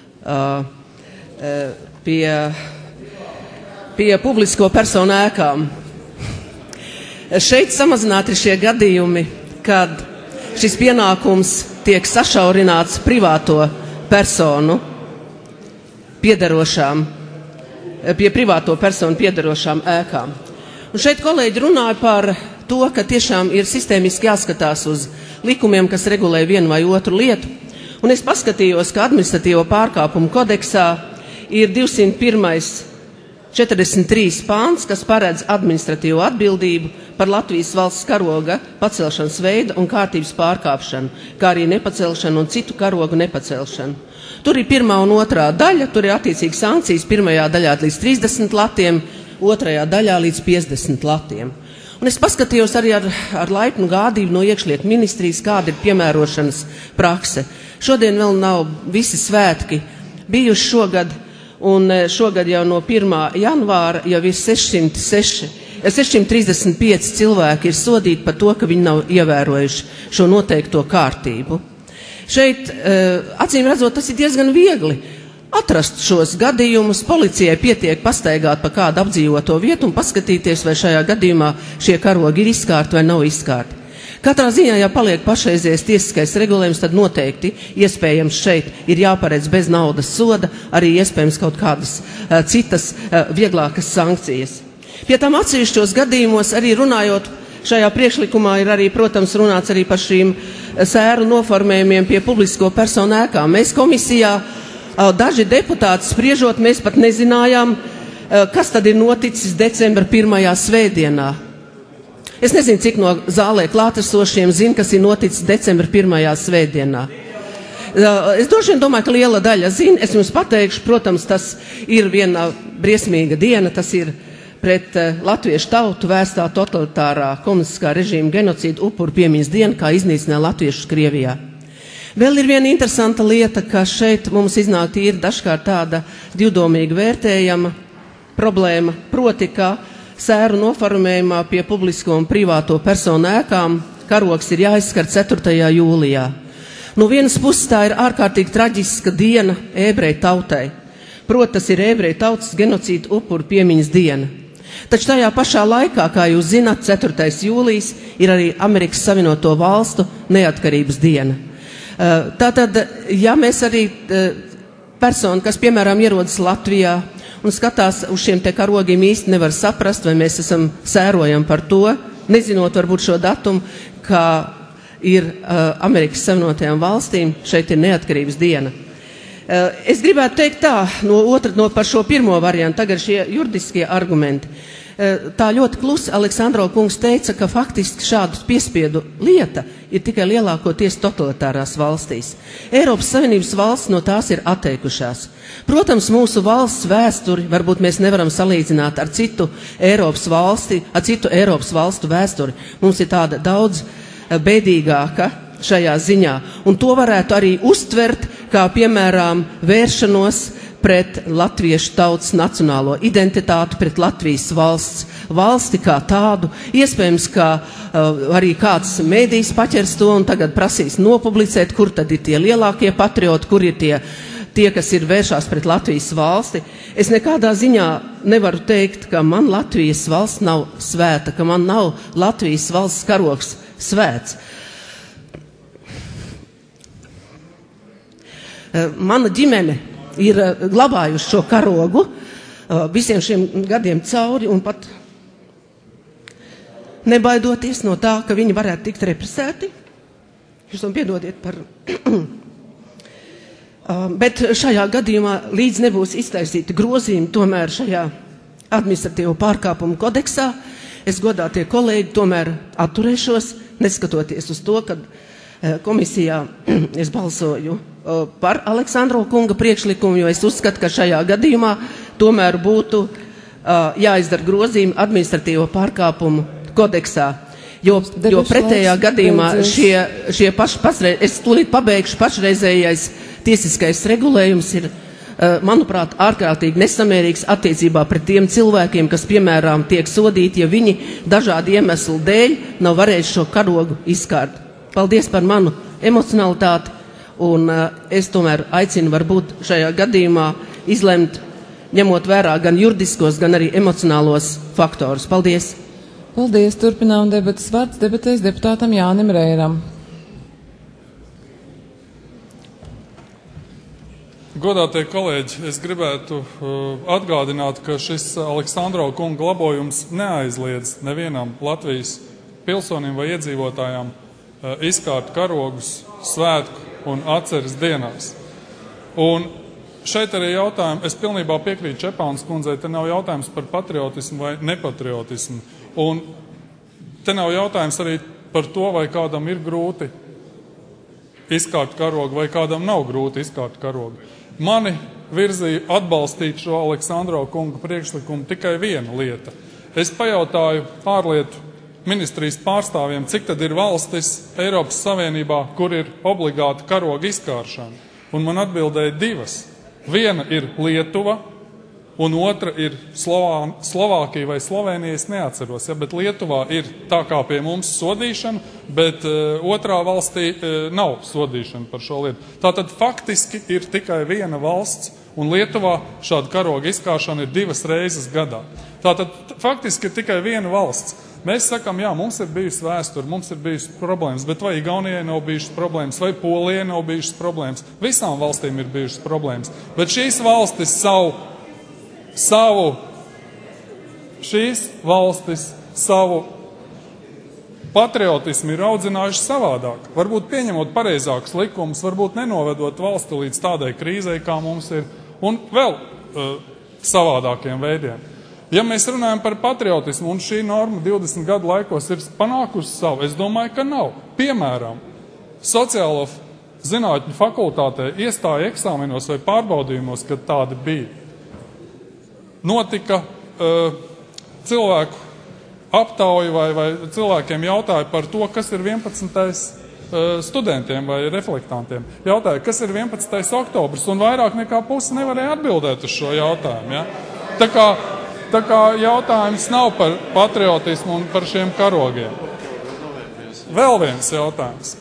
pie pie publisko personu ēkām. Šeit samazināti ir šie gadījumi, kad šis pienākums tiek sašaurināts privāto personu piederošām, pie privāto personu piederošām ēkām. Un šeit kolēģi runāja par to, ka tiešām ir sistēmiski jāskatās uz likumiem, kas regulē vienu vai otru lietu. Un es paskatījos, ka administratīvo pārkāpumu kodeksā ir divsimt pirmais četrdesmit trīs pāns, kas paredz administratīvo atbildību par Latvijas valsts karoga pacelšanas veidu un kārtības pārkāpšanu, kā arī nepacelšanu un citu karogu nepacelšanu. Tur ir pirmā un otrā daļa, tur ir attiecīgi sankcijas pirmajā daļā līdz trīsdesmit latiem, otrajā daļā līdz piecdesmit latiem. Un es paskatījos arī ar, ar laipnu gādību no iekšlietu ministrijas, kāda ir piemērošanas prakse. Šodien vēl nav visi svētki bijuši šogad, un šogad jau no pirmā janvāra jau ir sešsimt trīsdesmit pieci cilvēki ir sodīti par to, ka viņi nav ievērojuši šo noteikto kārtību. Šeit, acīm redzot, tas ir diezgan viegli atrast šos gadījumus. Policijai pietiek pastaigāt pa kādu apdzīvoto vietu un paskatīties, vai šajā gadījumā šie karogi ir izkārti vai nav izkārti. Katrā ziņā, ja paliek pašreizies tiesiskais regulējums, tad noteikti iespējams šeit ir jāparedz bez naudas soda arī iespējams kaut kādas uh, citas uh, vieglākas sankcijas. Pie tam atsevišķos gadījumos arī runājot, šajā priekšlikumā ir arī, protams, runāts arī par šīm sēru noformējumiem pie publisko personu ēkām. Mēs komisijā uh, daži deputāti spriežot, mēs pat nezinājām, uh, kas tad ir noticis decembra pirmajā svētdienā. Es nezinu, cik no zālē klātesošiem zina, kas ir noticis decembra pirmajā svētdienā. Es droši vien domāju, ka liela daļa zina. Es jums pateikšu, protams, tas ir viena briesmīga diena, tas ir pret latviešu tautu vērstā totalitārā komunistiskā režīma genocīda upuru piemiņas diena, kā iznīcināja latviešus Krievijā. Vēl ir viena interesanta lieta, ka šeit mums iznāk ir dažkārt tāda divdomīgi vērtējama problēma, proti, ka sēru noformējumā pie publisko un privāto personu ēkām karogs ir jāizskar ceturtajā jūlijā. No vienas puses tā ir ārkārtīgi traģiska diena ebreju tautai. Proti, tas ir ebreju tautas genocīda upuru piemiņas diena. Taču tajā pašā laikā, kā jūs zināt, ceturtais jūlijas ir arī Amerikas Savienoto Valstu neatkarības diena. Tātad, ja mēs arī personi, kas, piemēram, ierodas Latvijā un skatās uz šiem te karogiem, īsti nevar saprast, vai mēs esam sērojam par to, nezinot varbūt šo datumu, ka ir uh, Amerikas Savienotajām valstīm, šeit ir neatkarības diena. Uh, es gribētu teikt tā, no otra, no par šo pirmo variantu, tagad šie juridiskie argumenti. Uh, tā ļoti klusi Aleksandro kungs teica, ka faktiski šādu piespiedu lieta ir tikai lielākoties totalitārās valstīs. Eiropas Savienības valsts no tās ir atteikušās. Protams, mūsu valsts vēsturi varbūt mēs nevaram salīdzināt ar citu Eiropas valsti, ar citu Eiropas valstu vēsturi. Mums ir tāda daudz bēdīgāka šajā ziņā. Un to varētu arī uztvert, kā piemēram vēršanos pret latviešu tautas nacionālo identitāti, pret Latvijas valsts, valsti kā tādu. Iespējams, ka uh, arī kāds mēdījis paķers to un tagad prasīs nopublicēt, kur tad ir tie lielākie patrioti, kur ir tie, tie, kas ir vēršās pret Latvijas valsti. Es nekādā ziņā nevaru teikt, ka man Latvijas valsts nav svēta, ka man nav Latvijas valsts karogs svēts. Uh, mana ģimene ir glabājuši šo karogu visiem šiem gadiem cauri un pat nebaidoties no tā, ka viņi varētu tikt represēti. Jūs man piedodiet par... Bet šajā gadījumā līdz nebūs iztaisīti grozījumi tomēr šajā administratīvo pārkāpumu kodeksā. Es, godātie kolēģi, tomēr atturēšos, neskatoties uz to, ka komisijā es balsoju par Aleksandro kunga priekšlikumu, jo es uzskatu, ka šajā gadījumā tomēr būtu uh, jāizdara grozījumi administratīvo pārkāpumu kodeksā. Jo, jo pretējā gadījumā šie, šie paši, pasreiz, es tūlīt pabeigšu, pašreizējais tiesiskais regulējums ir, uh, manuprāt, ārkārtīgi nesamērīgs attiecībā pret tiem cilvēkiem, kas, piemēram, tiek sodīti, ja viņi dažādu iemeslu dēļ nav varējuši šo karogu izkārt. Paldies par manu emocionalitāti. Un uh, es tomēr aicinu varbūt šajā gadījumā izlemt, ņemot vērā gan juridiskos, gan arī emocionālos faktorus. Paldies!
Paldies! Turpinām debatas vārds debatēs deputātam Jānim Reiram.
Godātie kolēģi, es gribētu uh, atgādināt, ka šis Aleksandro kunga labojums neaizliedz nevienam Latvijas pilsonim vai iedzīvotājām uh, izkārt karogus svētku un atceres dienās. Un šeit arī jautājumi, es pilnībā piekrītu Čepānas kundzei, te nav jautājums par patriotismu vai nepatriotismu. Un te nav jautājums arī par to, vai kādam ir grūti izkārt karogu, vai kādam nav grūti izkārt karogu. Mani virzīja atbalstīt šo Aleksandro kunga priekšlikumu tikai viena lieta. Es pajautāju ārlietu ministrijas pārstāvjiem, cik tad ir valstis Eiropas Savienībā, kur ir obligāta karoga izkāršana. Un man atbildēja divas. Viena ir Lietuva, un otra ir Slovā, Slovākija vai Slovenija, es neatceros. Ja, bet Lietuvā ir tā kā pie mums sodīšana, bet uh, otrā valstī uh, nav sodīšana par šo lietu. Tātad faktiski ir tikai viena valsts, Un Lietuvā šāda karoga izkāršana ir divas reizes gadā. Tātad faktiski ir tikai viena valsts. Mēs sakam, jā, mums ir bijusi vēsture, mums ir bijusi problēmas, bet vai Igaunijai nav bijušas problēmas, vai Polijai nav bijušas problēmas. Visām valstīm ir bijušas problēmas. Bet šīs valstis savu, savu, šīs valstis savu patriotismu ir audzinājuši savādāk. Varbūt pieņemot pareizākus likumus, varbūt nenovedot valsti līdz tādai krīzei, kā mums ir, un vēl uh, savādākiem veidiem. Ja mēs runājam par patriotismu, un šī norma divdesmit gadu laikos ir panākusi savu, es domāju, ka nav. Piemēram, sociālo zinātņu fakultātē iestāja eksāmenos vai pārbaudījumos, kad tādi bija. Notika uh, cilvēku aptauja vai, vai cilvēkiem jautāja par to, kas ir vienpadsmitais uh, studentiem vai reflektantiem. Jautāja, kas ir vienpadsmitais oktobris, un vairāk nekā pusi nevarēja atbildēt uz šo jautājumu. Ja? Tā kā, tā kā jautājums nav par patriotismu un par šiem karogiem. Vēl viens jautājums.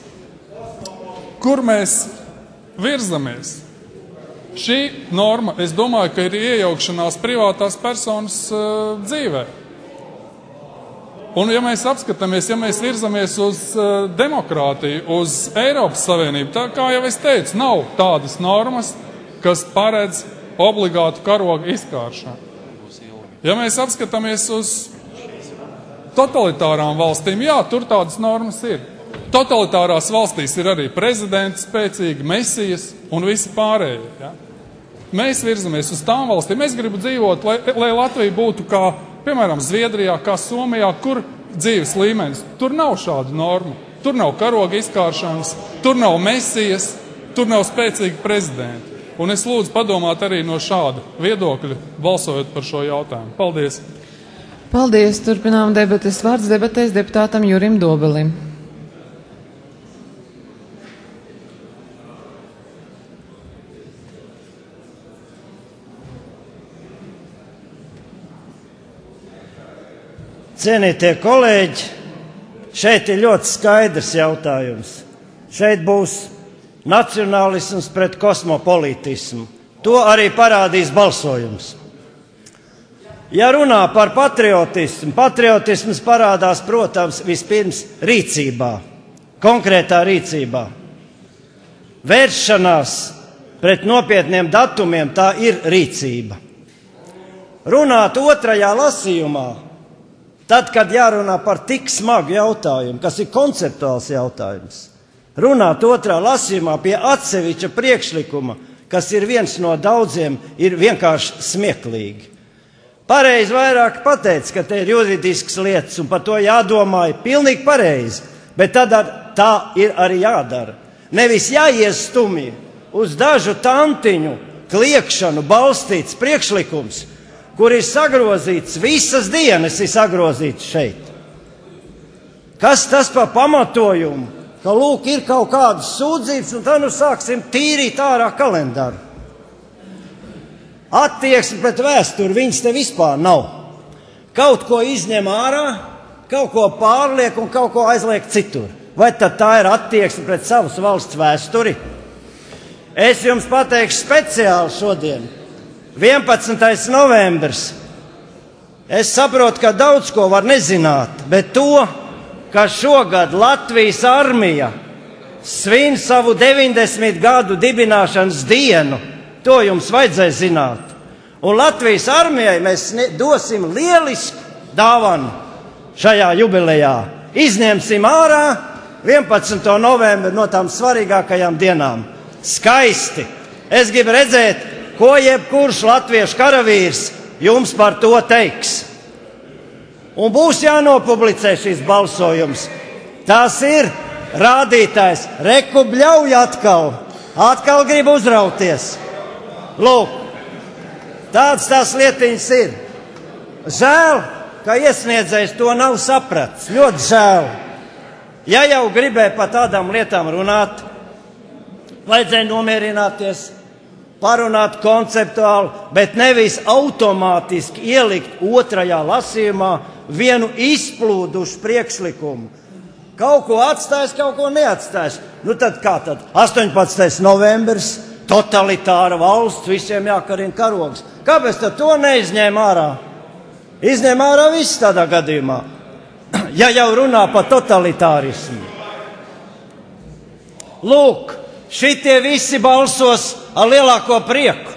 Kur mēs virzamies? Šī norma, es domāju, ka ir iejaukšanās privātās personas uh, dzīvē. Un ja mēs apskatāmies, ja mēs virzamies uz uh, demokrātiju, uz Eiropas Savienību, tā kā jau es teicu, nav tādas normas, kas paredz obligātu karogu izkāršanu. Ja mēs apskatāmies uz totalitārām valstīm, jā, tur tādas normas ir. Totalitārās valstīs ir arī prezidenti spēcīgi, mesijas un visi pārējie. Ja? Mēs virzamies uz tām valstīm. Es gribu dzīvot, lai, lai Latvija būtu kā, piemēram, Zviedrijā, kā Somijā, kur dzīves līmenis. Tur nav šādu normu. Tur nav karoga izkāršanas, tur nav mesijas, tur nav spēcīgi prezidenti. Un es lūdzu padomāt arī no šāda viedokļa, balsojot par šo jautājumu. Paldies!
Paldies! Turpinām debates. Vārds debatēs deputātam Jurim Dobelim.
Cienītie kolēģi, šeit ir ļoti skaidrs jautājums. Šeit būs nacionālisms pret kosmopolitismu. To arī parādīs balsojums. Ja runā par patriotismu, patriotisms parādās, protams, vispirms rīcībā, konkrētā rīcībā. Vēršanās pret nopietniem datumiem, tā ir rīcība. Runāt otrajā lasījumā, tad, kad jārunā par tik smagu jautājumu, kas ir konceptuāls jautājums, runāt otrā lasījumā pie atsevišķa priekšlikuma, kas ir viens no daudziem, ir vienkārši smieklīgi. Pareizi vairāk pateica, ka te ir juridisks lietas un par to jādomā, ir pilnīgi pareizi, bet tad tā ir arī jādara. Nevis jāiestumj uz dažu tantiņu kliekšanu balstīts priekšlikums, kur ir sagrozīts, visas dienas ir sagrozīts šeit. Kas tas par pamatojumu? Ka lūk, ir kaut kādas sūdzības, un tad nu sāksim tīrīt ārā kalendāru. Attieksme pret vēsturi, viņas te vispār nav. Kaut ko izņem ārā, kaut ko pārliek un kaut ko aizliek citur. Vai tad tā ir attieksme pret savas valsts vēsturi? Es jums pateikšu speciāli šodien. vienpadsmitais novembris. Es saprotu, ka daudz ko var nezināt, bet to, ka šogad Latvijas armija svin savu deviņdesmit gadu dibināšanas dienu, to jums vajadzēja zināt. Un Latvijas armijai mēs dosim lielisku dāvanu šajā jubilejā. Izņemsim ārā vienpadsmito novembri no tām svarīgākajām dienām. Skaisti! Es gribu redzēt, ko jebkurš latviešu karavīrs jums par to teiks. Un būs jānopublicē šis balsojums. Tas ir rādītājs. Reku bļauj atkal. Atkal grib uzrauties. Lūk, tāds tās lietiņas ir. Žēl, ka iesniedzējs to nav sapratis. Ļoti žēl. Ja jau gribēja par tādām lietām runāt, vajadzēja nomierināties, parunāt konceptuāli, bet nevis automātiski ielikt otrajā lasījumā vienu izplūdušu priekšlikumu. Kaut ko atstājis, kaut ko neatstājis. Nu tad kā tad? astoņpadsmitais novembris, totalitāra valsts, visiem jākarina karogs. Kāpēc tad to neizņēma ārā? Izņēma ārā viss tādā gadījumā, ja jau runā par totalitārismu. Lūk, šitie visi balsos ar lielāko prieku.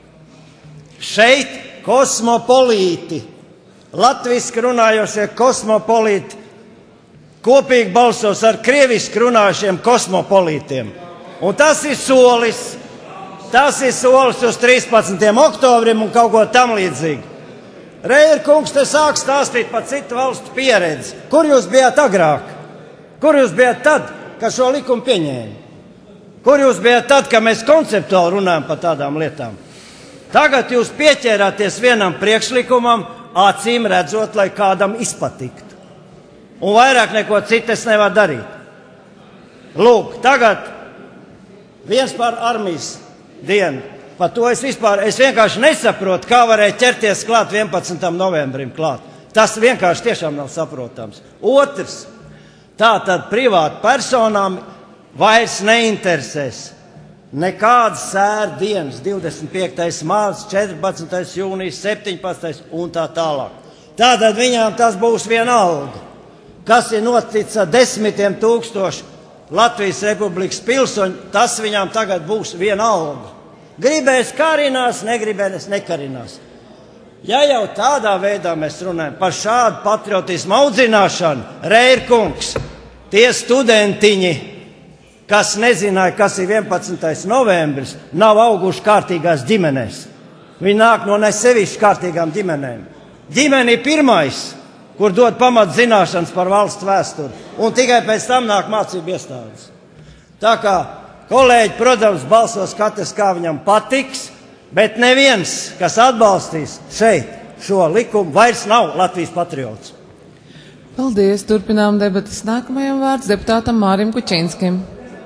Šeit kosmopolīti, latviski runājošie kosmopolīti, kopīgi balsos ar krieviski runājušiem kosmopolītiem. Un tas ir solis, tas ir solis uz trīspadsmitajam oktobrim un kaut ko tam līdzīgi. Reir kungs te sāk stāstīt par citu valstu pieredzi. Kur jūs bijāt agrāk? Kur jūs bijāt tad, kad šo likumu pieņēma? Kur jūs bijāt tad, kad mēs konceptuāli runājam par tādām lietām? Tagad jūs pieķērāties vienam priekšlikumam, acīm redzot, lai kādam izpatiktu. Un vairāk neko citu es nevaru darīt. Lūk, tagad viens par armijas dienu. Par to es vispār, es vienkārši nesaprotu, kā varēja ķerties klāt vienpadsmitajam novembrim klāt. Tas vienkārši tiešām nav saprotams. Otrs, tā tad privātu personām vairs neinteresēs nekādas sēra dienas, divdesmit piektais mārts, četrpadsmitais jūnijas, septiņpadsmitais un tā tālāk. Tātad viņām tas būs vienalga. Kas ir noticis ar desmitiem tūkstošu Latvijas Republikas pilsoņu, tas viņām tagad būs vienalga. Gribēs karinās, negribēs nekarinās. Ja jau tādā veidā mēs runājam par šādu patriotismu audzināšanu, Reirkungs, tie studentiņi, kas nezināja, kas ir vienpadsmitais novembris, nav auguši kārtīgās ģimenēs. Viņi nāk no nesevišķi kārtīgām ģimenēm. Ģimene ir pirmais, kur dod pamat zināšanas par valsts vēsturi, un tikai pēc tam nāk mācību iestādes. Tā kā kolēģi, protams, balsos katrs, kā viņam patiks, bet neviens, kas atbalstīs šeit šo likumu, vairs nav Latvijas patriots.
Paldies, turpinām debatas. Nākamajam vārds deputātam Mārim Kučinskim.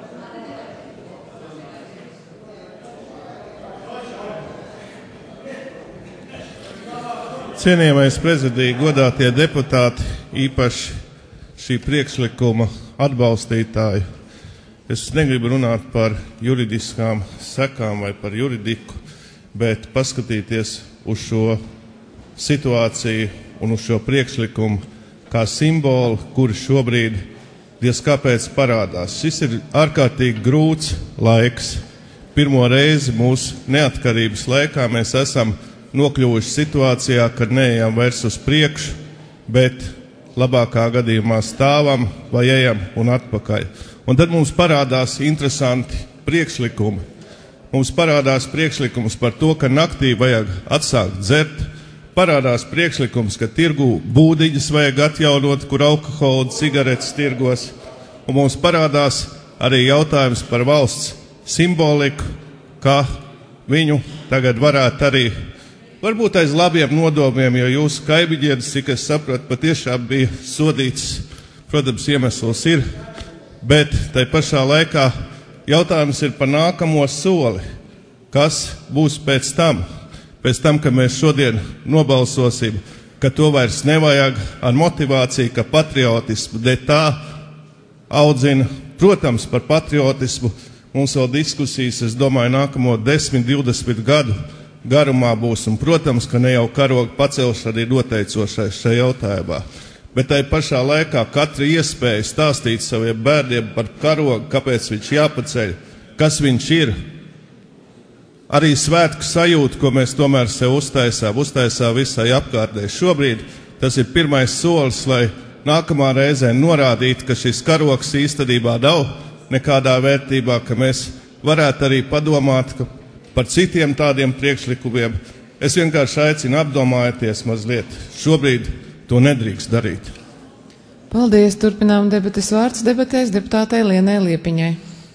Cienījamais prezidija, godātie deputāti, īpaši šī priekšlikuma atbalstītāji. Es negribu runāt par juridiskām sekām vai par juridiku, bet paskatīties uz šo situāciju un uz šo priekšlikumu kā simbolu, kuri šobrīd diez kāpēc parādās. Šis ir ārkārtīgi grūts laiks. Pirmo reizi mūsu neatkarības laikā mēs esam nokļuvuši situācijā, kad neejam vairs uz priekšu, bet labākā gadījumā stāvam vai ejam un atpakaļ. Un tad mums parādās interesanti priekšlikumi. Mums parādās priekšlikums par to, ka naktī vajag atsākt dzert, parādās priekšlikums, ka tirgū būdiņas vajag atjaunot, kur alkohola cigaretes tirgos, un mums parādās arī jautājums par valsts simboliku, ka viņu tagad varētu arī varbūt aiz labiem nodomiem, jo jūsu kaimiņietis, cik es sapratu, patiešām bija sodīts, protams, iemesls ir, bet tai pašā laikā jautājums ir par nākamo soli. Kas būs pēc tam? Pēc tam, ka mēs šodien nobalsosim, ka to vairs nevajag ar motivāciju, ka patriotismu de tā audzina. Protams, par patriotismu mums vēl diskusijas, es domāju, nākamo desmit, divdesmit gadu garumā būs, un, protams, ka ne jau karoga pacelšana ir noteicošais šajā jautājumā. Bet tai pašā laikā katra iespēja stāstīt saviem bērniem par karogu, kāpēc viņš jāpaceļ, kas viņš ir. Arī svētku sajūta, ko mēs tomēr sev uztaisām, uztaisām visai apkārtnē. Šobrīd tas ir pirmais solis, lai nākamā reizē norādītu, ka šis karogs īstenībā nav nekādā vērtībā, ka mēs varētu arī padomāt, ka par citiem tādiem priekšlikumiem. Es vienkārši aicinu apdomājieties mazliet. Šobrīd to nedrīkst darīt.
Paldies. Turpinām debates. Vārds debatēs deputātei Lienai Liepiņai.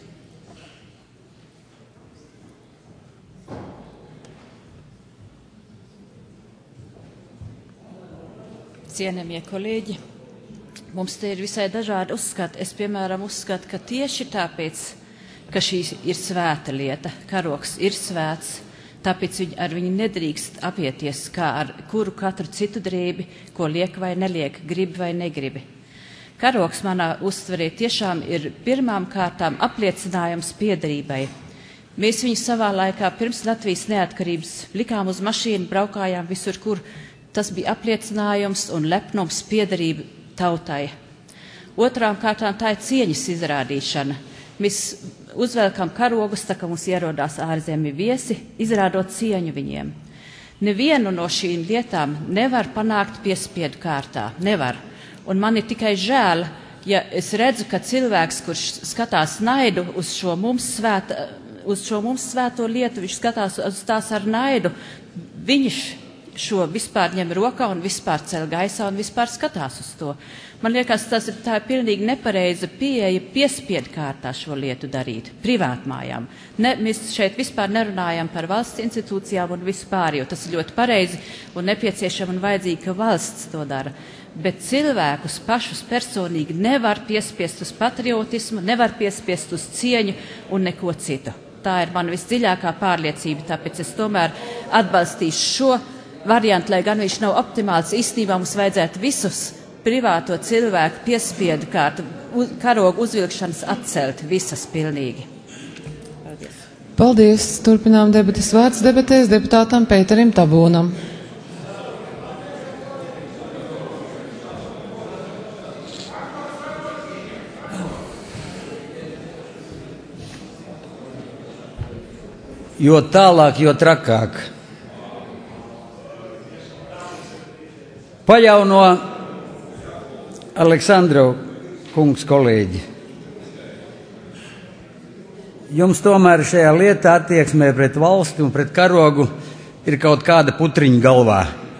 Cienējamie kolēģi, mums te ir visai dažādi uzskati. Es, piemēram, uzskatu, ka tieši tāpēc, ka šī ir svēta lieta, karogs ir svēts, tāpēc viņ, ar viņu nedrīkst apieties kā ar kuru katru citu drēbi, ko liek vai neliek, grib vai negribi. Karogs manā uztverē tiešām ir pirmām kārtām apliecinājums piederībai, Mēs viņus savā laikā pirms Latvijas neatkarības likām uz mašīnu, braukājām visur, kur tas bija apliecinājums un lepnums piederība tautai. Otrām kārtām tā ir cieņas izrādīšana. Mēs uzvelkam karogus, tā kā mums ierodās ārzemju viesi, izrādot cieņu viņiem. Nevienu no šīm lietām nevar panākt piespiedu kārtā. Nevar. Un man ir tikai žēl, ja es redzu, ka cilvēks, kurš skatās naidu uz šo mums svēta, uz šo mums svēto lietu, viņš skatās uz tās ar naidu, viņš šo vispār ņem rokā un vispār ceļ gaisā un vispār skatās uz to. Man liekas, tas ir tā pilnīgi nepareiza pieeja piespiedu kārtā šo lietu darīt, privātmājām. Ne, mēs šeit vispār nerunājam par valsts institūcijām un vispār, jo tas ir ļoti pareizi un nepieciešami un vajadzīgi, ka valsts to dara. Bet cilvēkus pašus personīgi nevar piespiest uz patriotismu, nevar piespiest uz cieņu un neko citu. Tā ir man visdziļākā pārliecība, tāpēc es tomēr atbalstīšu šo variantu, lai gan viņš nav optimāls. Īstenībā mums vajadzētu visus privāto cilvēku piespiedu kārtu, karogu uzvilkšanas atcelt, visas pilnīgi. Paldies.
Paldies. Turpinām debatas vārds debatēs deputātam Pēterim Tabūnam.
Jo tālāk, jo trakāk. Pajauno Aleksandrov kungs kolēģi. Jums tomēr šajā lietā attieksmē pret valsti un pret karogu ir kaut kāda putriņa galvā.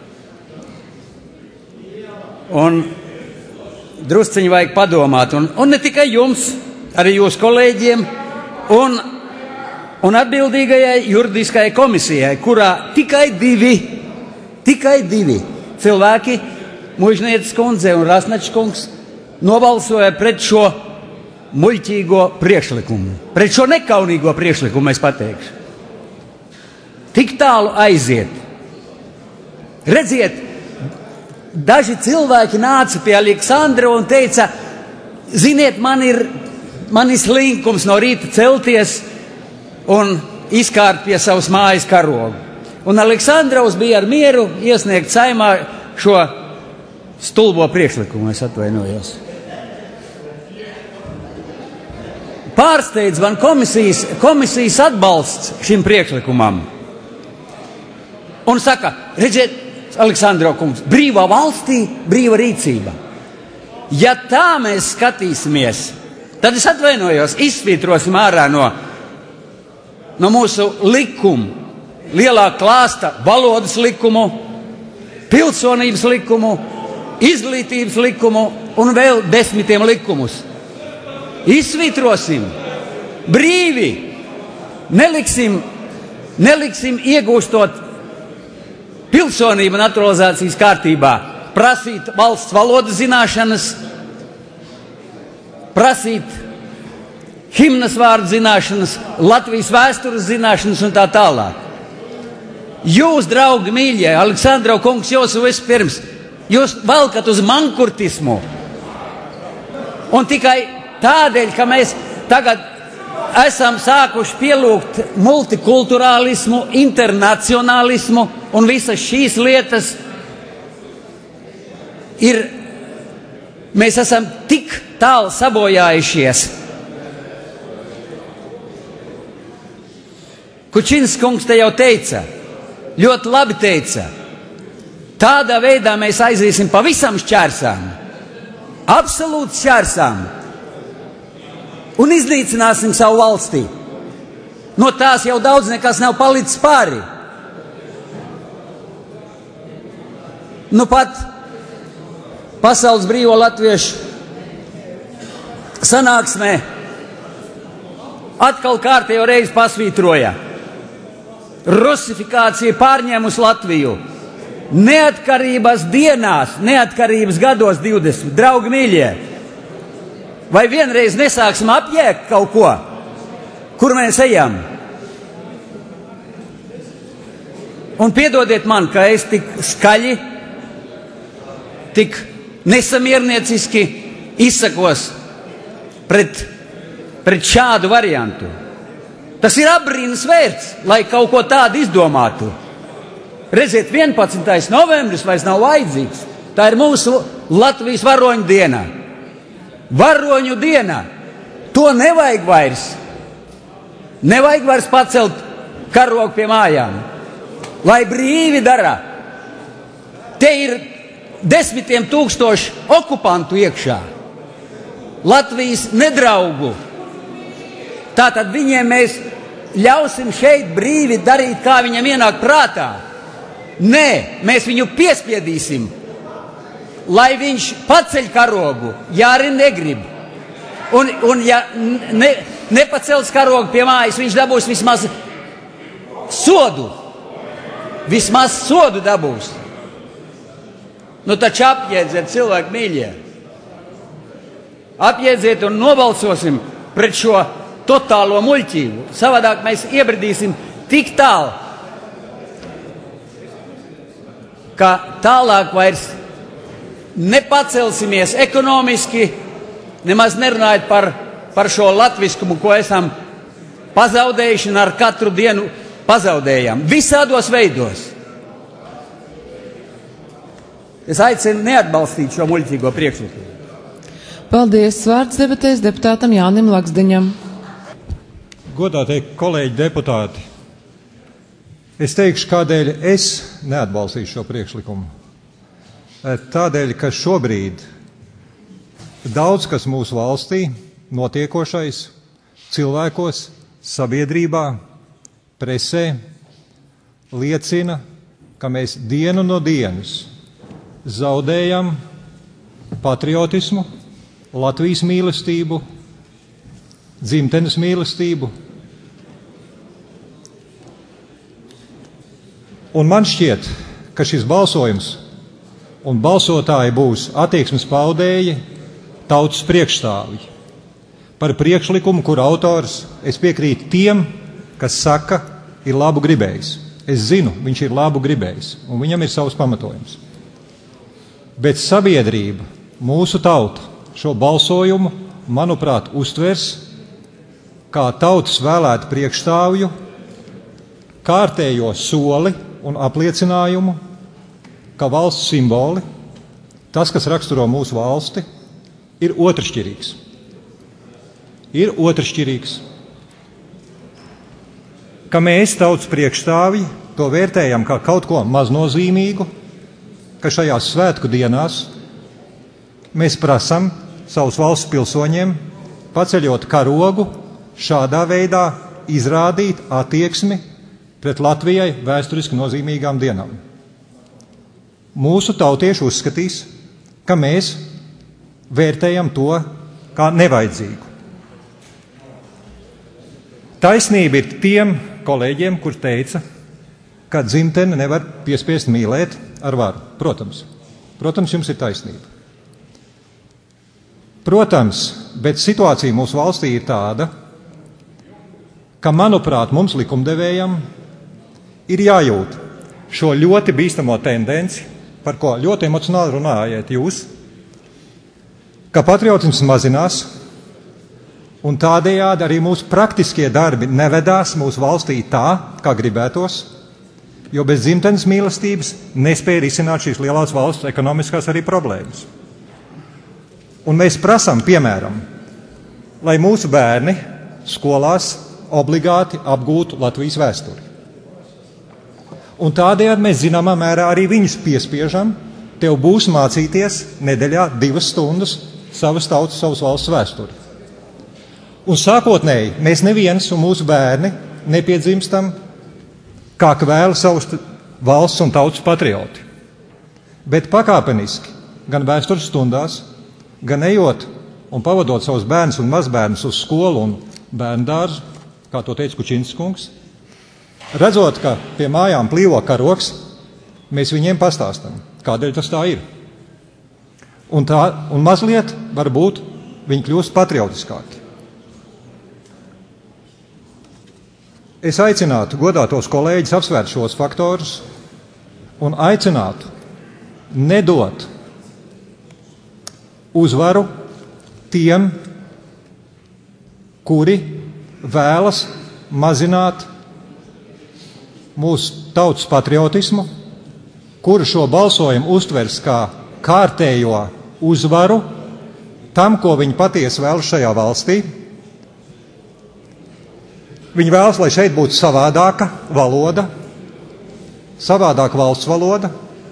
Un drusciņi vajag padomāt. Un, un ne tikai jums, arī jūsu kolēģiem un Un atbildīgajai juridiskajai komisijai, kurā tikai divi, tikai divi cilvēki, Mužnieces kundze un Rasnačs kungs, nobalsoja pret šo muļķīgo priekšlikumu. Pret šo nekaunīgo priekšlikumu es pateikšu. Tik tālu aiziet. Redziet, daži cilvēki nāca pie Aleksandra un teica, ziniet, man ir, man ir slinkums no rīta celties un izkārt pie savas mājas karogu. Un Aleksandrovs bija ar mieru iesniegt Saeimā šo stulbo priekšlikumu, es atvainojos. Pārsteidz man komisijas, komisijas atbalsts šim priekšlikumam. Un saka, redziet, Aleksandrov kungs, brīvā valstī, brīva rīcība. Ja tā mēs skatīsimies, tad es atvainojos, izsvītrosim ārā no no mūsu likumu, lielā klāsta valodas likumu, pilsonības likumu, izglītības likumu un vēl desmitiem likumus. Izsvitrosim, brīvi, neliksim, neliksim iegūstot pilsonību naturalizācijas kārtībā, prasīt valsts valodas zināšanas, prasīt himnas vārdu zināšanas, Latvijas vēstures zināšanas un tā tālāk. Jūs, draugi mīļie, Aleksandrov kungs, jūs vispirms, jūs valkat uz mankurtismu. Un tikai tādēļ, ka mēs tagad esam sākuši pielūgt multikulturālismu, internacionālismu un visas šīs lietas, ir, mēs esam tik tālu sabojājušies. Kučins kungs te jau teica, ļoti labi teica, tādā veidā mēs aiziesim pavisam šķērsām, absolūti šķērsām un iznīcināsim savu valstī. No tās jau daudz nekas nav palicis pāri. Nu pat Pasaules brīvo latviešu sanāksmē atkal kārtējo reizi pasvītroja. Rusifikācija pārņēmusi Latviju. Neatkarības dienās, neatkarības gados divdesmit, draugi mīļie, vai vienreiz nesāksim apjēgt kaut ko, kur mēs ejam? Un piedodiet man, ka es tik skaļi, tik nesamiernieciski izsakos pret, pret šādu variantu.
Tas ir apbrīnas vērts, lai kaut ko tādu izdomātu. Redziet, vienpadsmitais novembris vairs nav vajadzīgs. Tā ir mūsu Latvijas varoņu diena. Varoņu diena. To nevajag vairs. Nevajag vairs pacelt karogu pie mājām. Lai brīvi dara. Te ir desmitiem tūkstoši okupantu iekšā. Latvijas nedraugu. Tātad viņiem mēs ļausim šeit brīvi darīt, kā viņam ienāk prātā. Nē, mēs viņu piespiedīsim, lai viņš paceļ karogu, ja arī negrib. Un, un ja ne, nepacels karogu pie mājas, viņš dabūs vismaz sodu. Vismaz sodu dabūs. Nu taču apjēdziet, cilvēki mīļie. Apjēdziet un nobalsosim pret šo totālo muļķību. Savādāk mēs iebridīsim tik tālu, ka tālāk vairs nepacelsimies ekonomiski, nemaz nerunājot par, par šo latviskumu, ko esam pazaudējuši un ar katru dienu pazaudējam. Visādos veidos. Es aicinu neatbalstīt šo muļķīgo priekšlikumu.
Paldies. Vārds debatēs deputātam Jānim Laksdiņam.
Godātie kolēģi deputāti, es teikšu, kādēļ es neatbalstīšu šo priekšlikumu. Tādēļ, ka šobrīd daudz kas mūsu valstī notiekošais cilvēkos, sabiedrībā, presē liecina, ka mēs dienu no dienas zaudējam patriotismu, Latvijas mīlestību, dzimtenes mīlestību. Un man šķiet, ka šis balsojums un balsotāji būs attieksmes paudēji, tautas priekšstāvji. Par priekšlikumu, kur autors, es piekrītu tiem, kas saka, ir labu gribējis. Es zinu, viņš ir labu gribējis, un viņam ir savs pamatojums. Bet sabiedrība, mūsu tauta, šo balsojumu, manuprāt, uztvers kā tautas vēlētu priekšstāvju, kārtējo soli un apliecinājumu, ka valsts simboli, tas, kas raksturo mūsu valsti, ir otršķirīgs. Ir otršķirīgs. Ka mēs, tautas priekšstāvji, to vērtējam kā kaut ko maznozīmīgu, ka šajās svētku dienās mēs prasam savus valsts pilsoņiem, paceļot karogu, šādā veidā izrādīt attieksmi pret Latvijai vēsturiski nozīmīgām dienām. Mūsu tautieši uzskatīs, ka mēs vērtējam to kā nevajadzīgu. Taisnība ir tiem kolēģiem, kur teica, ka dzimteni nevar piespiest mīlēt ar varu. Protams, protams, jums ir taisnība. Protams, bet situācija mūsu valstī ir tāda, ka, manuprāt, mums likumdevējam ir jājūt šo ļoti bīstamo tendenci, par ko ļoti emocionāli runājat jūs, ka patriotisms mazinās, un tādējādi arī mūsu praktiskie darbi nevedās mūsu valstī tā, kā gribētos, jo bez dzimtenes mīlestības nespēja risināt šīs lielās valsts ekonomiskās arī problēmas. Un mēs prasam, piemēram, lai mūsu bērni skolās obligāti apgūtu Latvijas vēsturi. Un tādējādi mēs zināmā mērā arī viņus piespiežam, tev būs mācīties nedēļā divas stundas savas tautas, savas valsts vēsturi. Un sākotnēji mēs neviens un mūsu bērni nepiedzimstam kā kvēli savas valsts un tautas patrioti. Bet pakāpeniski, gan vēstures stundās, gan ejot un pavadot savus bērnus un mazbērnus uz skolu un bērndārzu, kā to teica Kučinskis kungs, redzot, ka pie mājām plīvo karogs, mēs viņiem pastāstam, kādēļ tas tā ir. Un, tā, un mazliet, varbūt, viņi kļūst patriotiskāki. Es aicinātu godātos kolēģis apsvērt šos faktorus un aicinātu nedot uzvaru tiem, kuri vēlas mazināt mūsu tautas patriotismu, kuru šo balsojumu uztvers kā kārtējo uzvaru tam, ko viņi patiesi vēlas šajā valstī. Viņi vēlas, lai šeit būtu savādāka valoda, savādāka valsts valoda,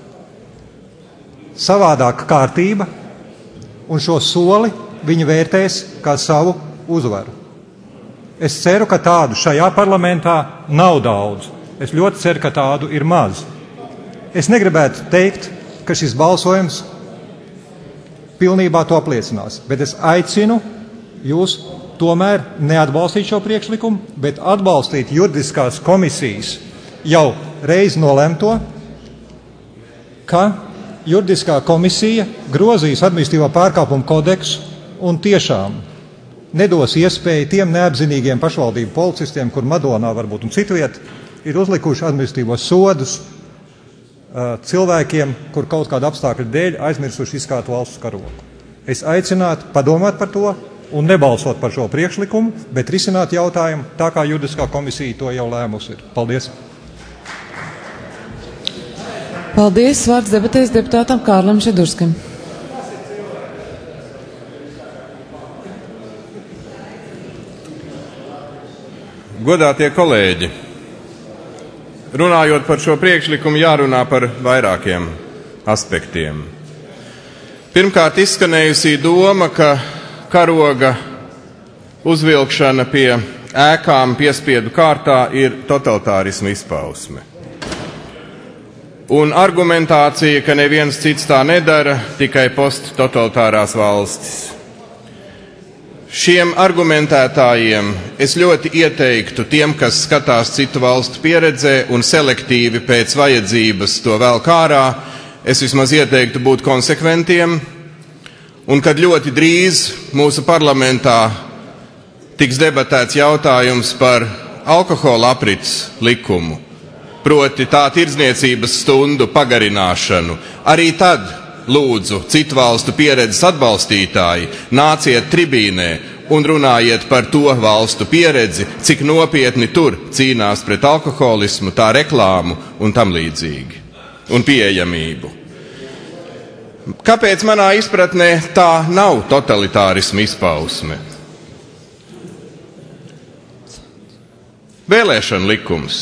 savādāka kārtība, un šo soli viņi vērtēs kā savu uzvaru. Es ceru, ka tādu šajā parlamentā nav daudz. Es ļoti ceru, ka tādu ir maz. Es negribētu teikt, ka šis balsojums pilnībā to apliecinās, bet es aicinu jūs tomēr neatbalstīt šo priekšlikumu, bet atbalstīt juridiskās komisijas jau reiz nolemto, ka juridiskā komisija grozīs administratīvo pārkāpumu kodeksu un tiešām nedos iespēju tiem neapzinīgiem pašvaldību policistiem, kur Madonā varbūt un citviet, ir uzlikuši administratīvos sodus cilvēkiem, kur kaut kāda apstākļa dēļ aizmirsuši izkāt valsts karogu. Es aicinātu padomāt par to un nebalsot par šo priekšlikumu, bet risināt jautājumu tā, kā juridiskā komisija to jau lēmusi ir. Paldies!
Paldies! Vārds debatēs deputātam Kārlim Šedurskim.
Godātie kolēģi! Runājot par šo priekšlikumu, jārunā par vairākiem aspektiem. Pirmkārt, izskanējusī doma, ka karoga uzvilkšana pie ēkām piespiedu kārtā ir totalitārisma izpausme. Un argumentācija, ka neviens cits tā nedara, tikai posttotalitārās valstis. Šiem argumentētājiem es ļoti ieteiktu tiem, kas skatās citu valstu pieredzē un selektīvi pēc vajadzības to velk ārā, es vismaz ieteiktu būt konsekventiem, un kad ļoti drīz mūsu parlamentā tiks debatēts jautājums par alkohola aprits likumu, proti tā tirdzniecības stundu pagarināšanu, arī tad lūdzu, citu valstu pieredzes atbalstītāji, nāciet tribīnē un runājiet par to valstu pieredzi, cik nopietni tur cīnās pret alkoholismu, tā reklāmu un tam līdzīgi, un pieejamību. Kāpēc manā izpratnē tā nav totalitārisma izpausme? Vēlēšana likums.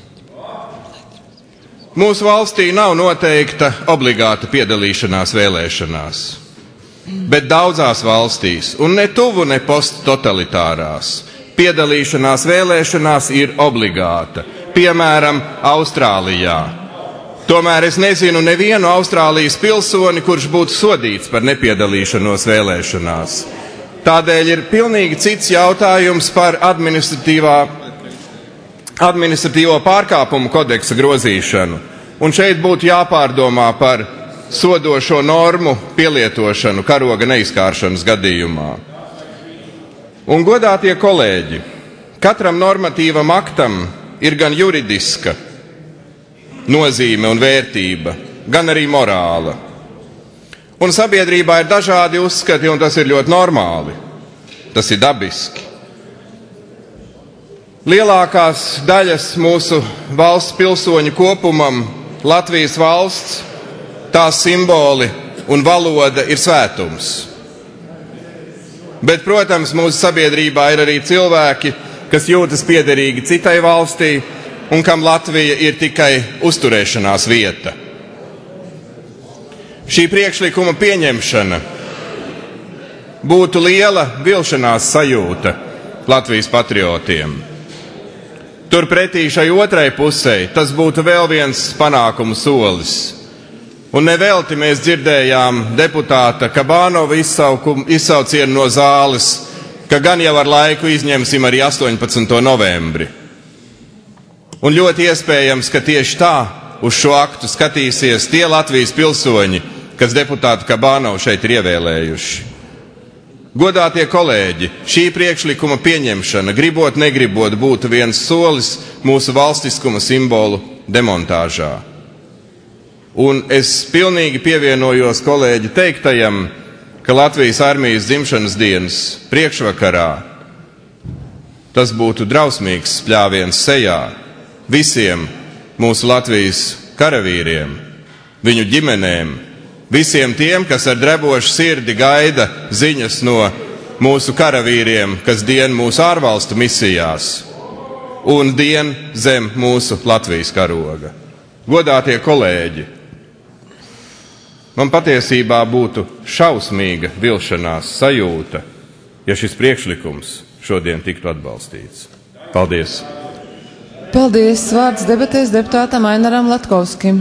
Mūsu valstī nav noteikta obligāta piedalīšanās vēlēšanās, bet daudzās valstīs, un ne tuvu, ne posttotalitārās, piedalīšanās vēlēšanās ir obligāta, piemēram, Austrālijā. Tomēr es nezinu nevienu Austrālijas pilsoni, kurš būtu sodīts par nepiedalīšanos vēlēšanās. Tādēļ ir pilnīgi cits jautājums par administratīvā administratīvo pārkāpumu kodeksa grozīšanu, un šeit būtu jāpārdomā par sodošo normu pielietošanu karoga neizkāršanas gadījumā. Un godātie kolēģi, katram normatīvam aktam ir gan juridiska nozīme un vērtība, gan arī morāla. Un sabiedrībā ir dažādi uzskati, un tas ir ļoti normāli. Tas ir dabiski. Lielākās daļas mūsu valsts pilsoņu kopumam Latvijas valsts, tās simboli un valoda ir svētums. Bet, protams, mūsu sabiedrībā ir arī cilvēki, kas jūtas piederīgi citai valstī un kam Latvija ir tikai uzturēšanās vieta. Šī priekšlikuma pieņemšana būtu liela vilšanās sajūta Latvijas patriotiem. Turpretī šai otrai pusē tas būtu vēl viens panākumu solis. Un nevelti mēs dzirdējām deputāta Kabānova izsaucienu no zāles, ka gan jau ar laiku izņemsim arī astoņpadsmito novembri. Un ļoti iespējams, ka tieši tā uz šo aktu skatīsies tie Latvijas pilsoņi, kas deputātu Kabānovu šeit ir ievēlējuši. Godātie kolēģi, šī priekšlikuma pieņemšana, gribot negribot, būtu viens solis mūsu valstiskuma simbolu demontāžā. Un es pilnīgi pievienojos kolēģi teiktajam, ka Latvijas armijas dzimšanas dienas priekšvakarā Tas būtu drausmīgs spļāviens sejā visiem mūsu Latvijas karavīriem, viņu ģimenēm, visiem tiem, kas ar drebošu sirdi gaida ziņas no mūsu karavīriem, kas dien mūsu ārvalstu misijās un dien zem mūsu Latvijas karoga. Godātie kolēģi, man patiesībā būtu šausmīga vilšanās sajūta, ja šis priekšlikums šodien tiktu atbalstīts. Paldies!
Paldies! Vārds debatēs deputātam Ainaram Latkovskim.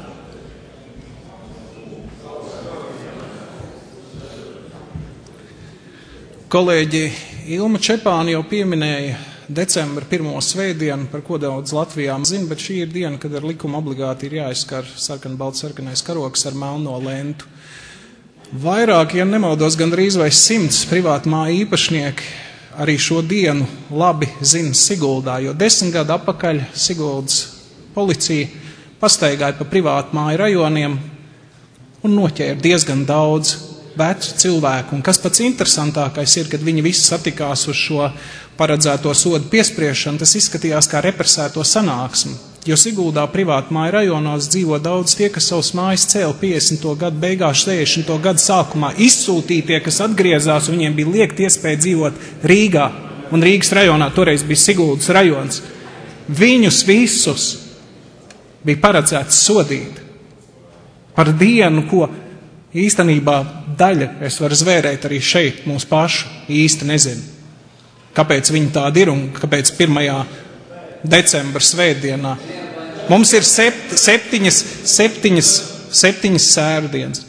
Kolēģi Ilma Čepāni jau pieminēja decembra pirmo svētdienu, par ko daudz Latvijā zina, bet šī ir diena, kad ar likumu obligāti ir jāizskar sarkan-balts-sarkanais karogs ar melno lentu. Vairāk, ja nemaldos, gandrīz vai simts privātmāju īpašnieki arī šo dienu labi zina Siguldā, jo desmit gadu atpakaļ Siguldas policija pastaigāja pa privātmāju rajoniem un noķēra diezgan daudz vecu cilvēku. Un kas pats interesantākais ir, kad viņi visi satikās uz šo paredzēto sodu piespriešanu, tas izskatījās kā represēto sanāksmi. Jo Siguldā privātmāju rajonos dzīvo daudz tie, kas savus mājas cēla piecdesmito gadu beigās, sešdesmito gadu sākumā. Izsūtītie, kas atgriezās, viņiem bija liekt iespēja dzīvot Rīgā. Un Rīgas rajonā toreiz bija Siguldas rajons. Viņus visus bija paredzēts sodīt par dienu, ko īstenībā daļa, es varu zvērēt arī šeit, mūsu pašu īsti nezinu. Kāpēc viņi tādi ir un kāpēc pirmajā decembra svētdienā. Mums ir sept, septiņas, septiņas, septiņas sērdienas.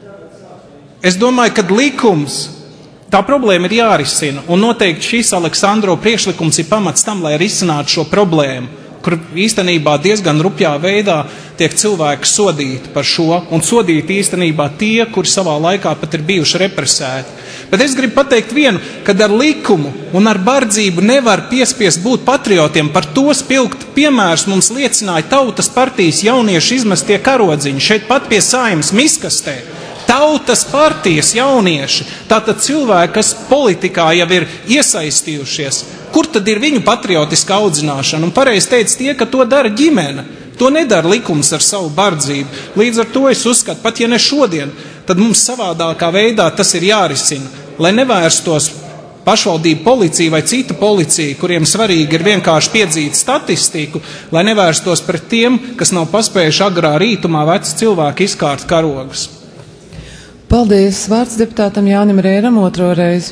Es domāju, ka likums, tā problēma ir jārisina, un noteikti šis Aleksandro priekšlikums ir pamats tam, lai risinātu šo problēmu, kur īstenībā diezgan rupjā veidā tiek cilvēki sodīti par šo, un sodīti īstenībā tie, kuri savā laikā pat ir bijuši represēti. Bet es gribu pateikt vienu, kad ar likumu un ar bardzību nevar piespiest būt patriotiem. Par to spilgt piemērs mums liecināja Tautas partijas jauniešu izmestie karodziņi šeit pat pie Saeimas miskastē. Tautas partijas jaunieši, tātad cilvēki, kas politikā jau ir iesaistījušies. Kur tad ir viņu patriotiska audzināšana? Un pareizi teica tie, ka to dara ģimene. To nedara likums ar savu bardzību. Līdz ar to es uzskatu, pat ja ne šodien, tad mums savādākā veidā tas ir jārisina, lai nevērstos pašvaldību policija vai cita policija, kuriem svarīgi ir vienkārši piedzīt statistiku, lai nevērstos pret tiem, kas nav paspējuši agrā rītumā veci cilvēki izkārt karogus.
Paldies. Vārds deputātam Jānim Rēram otro reizi.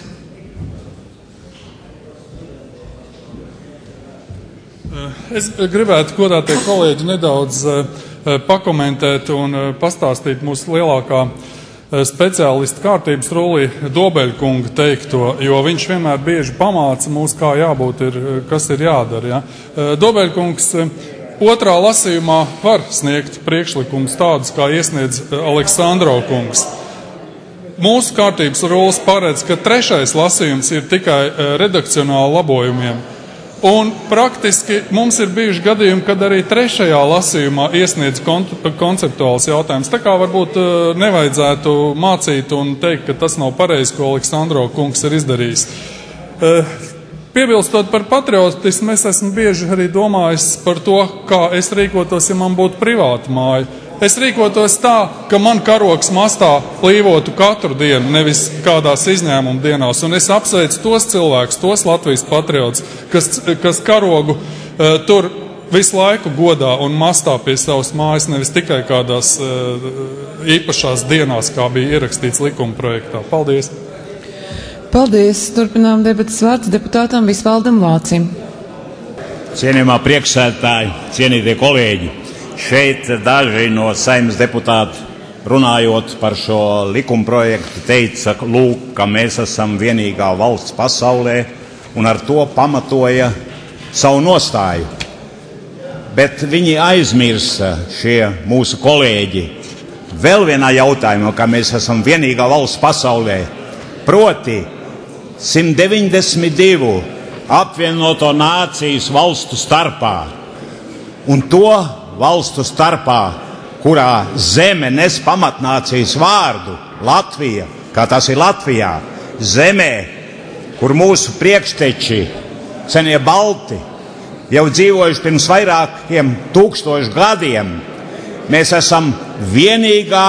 Es gribētu, godātie kolēģi, nedaudz pakomentēt un pastāstīt mūsu lielākā speciālista kārtības rullī Dobeļkunga teikto, jo viņš vienmēr bieži pamāca mūs, kā jābūt ir, kas ir jādara. Ja? Dobeļkungs otrā lasījumā var sniegt priekšlikumus tādus, kā iesniedz Aleksandro kungs. Mūsu kārtības rullis paredz, ka trešais lasījums ir tikai redakcionāli labojumiem. Un praktiski mums ir bijuši gadījumi, kad arī trešajā lasījumā iesniedz konceptuāls jautājums. Tā kā varbūt nevajadzētu mācīt un teikt, ka tas nav pareizi, ko Aleksandro kungs ir izdarījis. Piebilstot par patriotismu, es esmu bieži arī domājis par to, kā es rīkotos, ja man būtu privāta māja. Es rīkotos tā, ka man karogs mastā plīvotu katru dienu, nevis kādās izņēmuma dienās. Un es apsveicu tos cilvēkus, tos Latvijas patriotus, kas, kas karogu uh, tur visu laiku godā un mastā pie savas mājas, nevis tikai kādās uh, īpašās dienās, kā bija ierakstīts likuma projektā. Paldies!
Paldies! Turpinām debatas. Vārds deputātam Visvaldam Lācim.
Cienījamā priekšsēdētāji, cienītie kolēģi! Šeit daži no Saeimas deputāti runājot par šo likumprojektu teica, lūk, ka mēs esam vienīgā valsts pasaulē un ar to pamatoja savu nostāju. Bet viņi aizmirsa, šie mūsu kolēģi, vēl vienā jautājumā, ka mēs esam vienīgā valsts pasaulē, proti simt deviņdesmit divu apvienoto nācijas valstu starpā. Un to valstu starpā, kurā zeme nes pamatnācijas vārdu, Latvija, kā tas ir Latvijā, zemē, kur mūsu priekšteči senie balti, jau dzīvojuši pirms vairākiem tūkstošu gadiem. Mēs esam vienīgā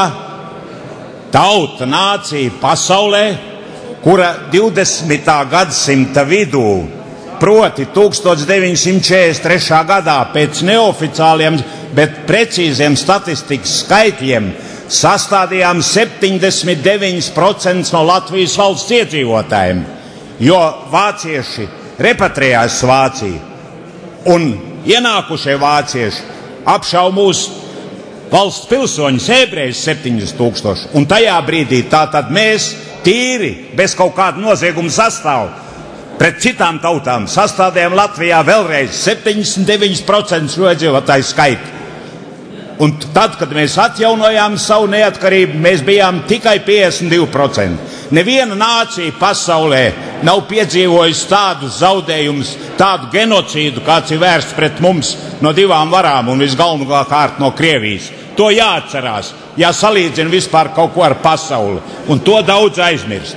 tauta, nācija pasaulē, kura divdesmitā gadsimta vidū, proti tūkstoš deviņsimt četrdesmit trešā gadā pēc neoficiāliem, bet precīziem statistikas skaitļiem sastādījām septiņdesmit deviņi procenti no Latvijas valsts iedzīvotājiem, jo vācieši repatriējās Vāciju un ienākušie vācieši apšauba mūsu valsts pilsoņus, ebrejus septiņdesmit tūkstoši, un tajā brīdī tātad mēs tīri, bez kaut kāda nozieguma sastāvu, pret citām tautām sastādījām Latvijā vēlreiz septiņdesmit deviņi procenti šo iedzīvotāju skaitu. Un tad, kad mēs atjaunojām savu neatkarību, mēs bijām tikai piecdesmit divi procenti. Neviena nācija pasaulē nav piedzīvojusi tādus zaudējumus, tādu genocīdu, kāds ir vērsts pret mums no divām varām un visgalvenokārt no Krievijas. To jāatcerās, jāsalīdzina vispār kaut ko ar pasauli, un to daudz aizmirst.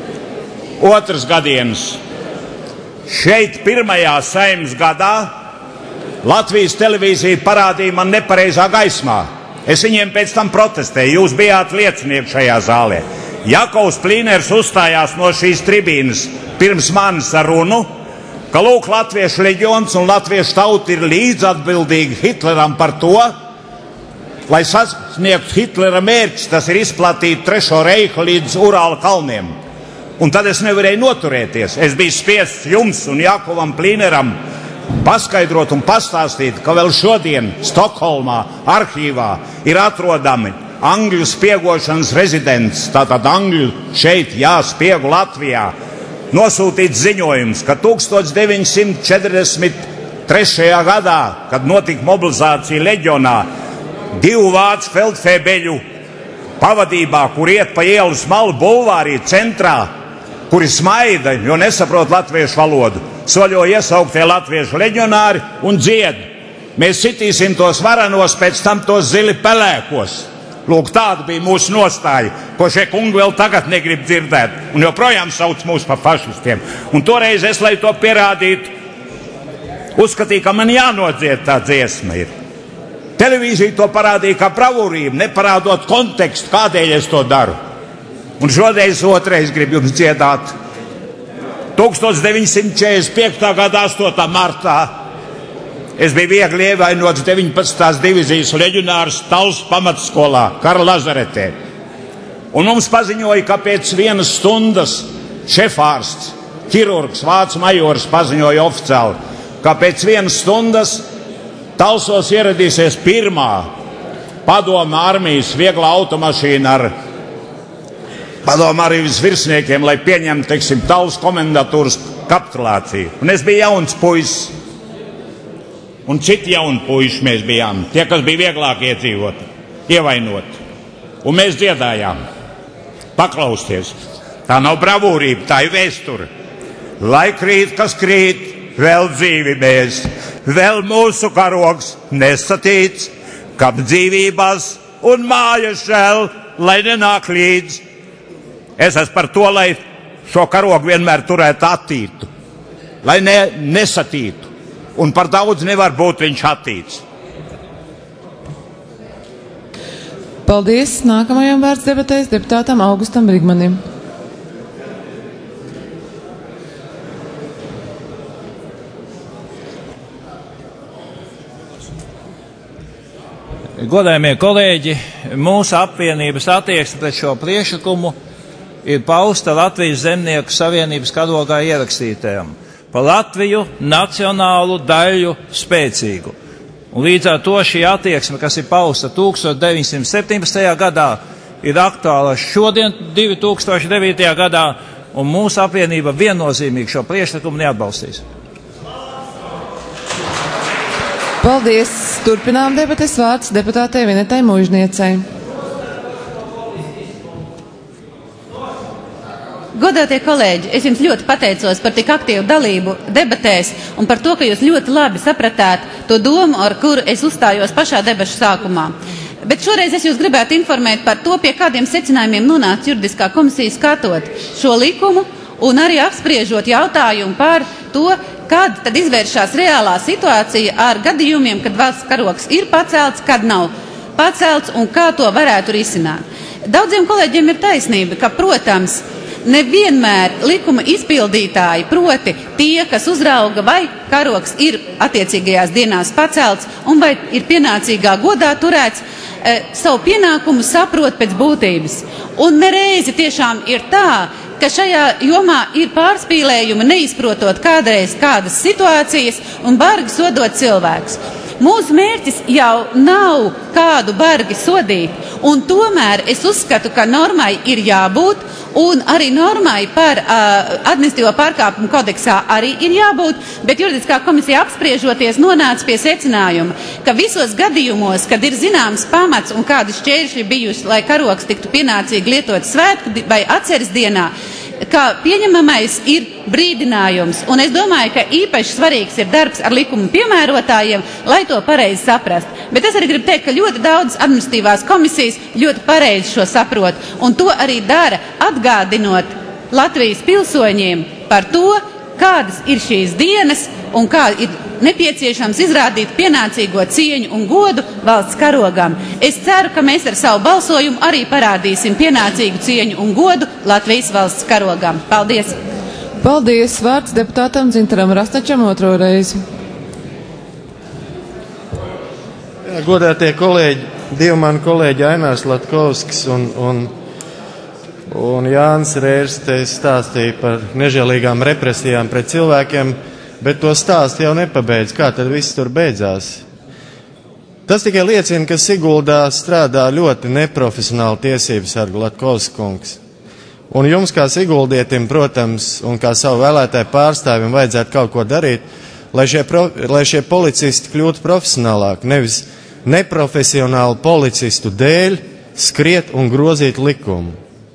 Otrs gadienis. Šeit pirmajā Saeimas gadā Latvijas televīzija parādīja man nepareizā gaismā. Es viņiem pēc tam protestēju, jūs bijāt liecinieki šajā zālē. Jakovs Plīners uzstājās no šīs tribīnes pirms manis ar runu, ka lūk, Latviešu leģions un Latviešu tauta ir līdzatbildīgi Hitleram par to, lai sasniegtu Hitlera mērķis, tas ir izplatīt Trešo reihu līdz Urāla kalniem. Un tad es nevarēju noturēties. Es biju spiests jums un Jakovam Plīneram paskaidrot un pastāstīt, ka vēl šodien Stokholmā arhīvā ir atrodami Angļu spiegošanas rezidents, tātad Angļu šeit jāspiegu Latvijā, nosūtīts ziņojums, ka tūkstoš deviņsimt četrdesmit trešajā gadā, kad notika mobilizācija leģionā, divu vācu feldfebeļu pavadībā, kur iet pa ielas malu bulvārī centrā, kuri smaida, jo nesaprot latviešu valodu, soļo iesauktie latviešu leģionāri un dzied. Mēs sitīsim tos varanos, pēc tam tos zili pelēkos. Lūk, tāda bija mūsu nostāja, ko šie kungi vēl tagad negrib dzirdēt, un joprojām sauc mūs par fašistiem. Un toreiz es, lai to pierādītu, uzskatīju, ka man jānodzied tā dziesma ir. Televīzija to parādīja kā bravūrību, neparādot kontekstu, kādēļ es to daru. Un šodien otrais gribu jums dziedāt. tūkstoš deviņsimt četrdesmit piektajā gada astotā martā es biju viegli ievainots deviņpadsmitās divīzijas leģionārs Talsu pamatskolā, Kara lazaretē. Un mums paziņoja, ka pēc vienas stundas šefārsts, ķirurgs, vācu majors paziņoja oficiāli, ka pēc vienas stundas Talsos ieradīsies pirmā padoma armijas viegla automašīna ar padomu armijas virsniekiem, lai pieņemtu, teiksim, Talsu komendatūras kapitulāciju. Un es biju jauns puisis, un citi jauni puiši mēs bijām, tie, kas bija vieglāk iedzīvot, ievainot. Un mēs dziedājām, paklausties. Tā nav bravūrība, tā ir vēsture. Lai krīt, kas krīt, vēl dzīvi mēs, vēl mūsu karogs nesatīts, kap dzīvībās un mājas šēl, lai nenāk līdz. Es esmu par to, lai šo karogu vienmēr turētu attītu, lai ne, nesatītu, un par daudz nevar būt viņš attīts.
Paldies. Nākamajam vārds debatēs deputātam Augustam Brigmanim.
Godājamie kolēģi, mūsu apvienības attieksme pret šo priekšlikumu ir pausta Latvijas Zemnieku savienības karogā ierakstītajam par Latviju nacionālu daļu spēcīgu. Un līdz ar to šī attieksme, kas ir pausta tūkstoš deviņsimt septiņpadsmitajā gadā, ir aktuāla šodien divi tūkstoši devītajā gadā, un mūsu apvienība viennozīmīgi šo priekšlikumu neatbalstīs.
Paldies. Turpinām debates, vārds deputātei Vinetai Muižniecei.
Godātie kolēģi, es jums ļoti pateicos par tik aktīvu dalību debatēs un par to, ka jūs ļoti labi sapratāt to domu, ar kuru es uzstājos pašā debašu sākumā. Bet šoreiz es jūs gribētu informēt par to, pie kādiem secinājumiem nonāca juridiskā komisija skatot šo likumu un arī apspriežot jautājumu par to, kad tad izvēršās reālā situācija ar gadījumiem, kad valsts karogs ir pacelts, kad nav pacelts un kā to varētu risināt. Daudziem kolēģiem ir taisnība, ka, protams, nevienmēr likuma izpildītāji, proti tie, kas uzrauga, vai karogs ir attiecīgajās dienās pacelts un vai ir pienācīgā godā turēts, e, savu pienākumu saprot pēc būtības. Un nereizi tiešām ir tā, ka šajā jomā ir pārspīlējumi, neizprotot kādreiz kādas situācijas un bargi sodot cilvēkus. Mūsu mērķis jau nav kādu bargi sodīt, un tomēr es uzskatu, ka normai ir jābūt, un arī normai par uh, administratīvo pārkāpumu kodeksā arī ir jābūt, bet juridiskā komisija apspriežoties nonāca pie secinājuma, ka visos gadījumos, kad ir zināms pamats un kādi šķēršļi bijusi, lai karogs tiktu pienācīgi lietot svētku vai atceres dienā, ka pieņemamais ir brīdinājums, un es domāju, ka īpaši svarīgs ir darbs ar likumu piemērotājiem, lai to pareizi saprast. Bet es arī gribu teikt, ka ļoti daudz administratīvās komisijas ļoti pareizi šo saprot, un to arī dara, atgādinot Latvijas pilsoņiem par to, kādas ir šīs dienas un kā ir nepieciešams izrādīt pienācīgo cieņu un godu valsts karogam. Es ceru, ka mēs ar savu balsojumu arī parādīsim pienācīgu cieņu un godu Latvijas valsts karogam. Paldies!
Paldies! Vārds deputātam Dzintaram Rastačam otro reizi.
Jā, godātie kolēģi, divi mani kolēģi Ainārs Latkovskis un, un, un Jānis Rērs te stāstīja par nežēlīgām represijām pret cilvēkiem, bet to stāstu jau nepabeidz. Kā tad viss tur beidzās? Tas tikai liecina, ka Siguldā strādā ļoti neprofesionāli tiesības sargi Latkovskis kungs. Un jums kā siguldietim, protams, un kā savu vēlētāju pārstāvim vajadzētu kaut ko darīt, lai šie, pro, lai šie policisti kļūtu profesionālāki, nevis neprofesionālu policistu dēļ skriet un grozīt likumu.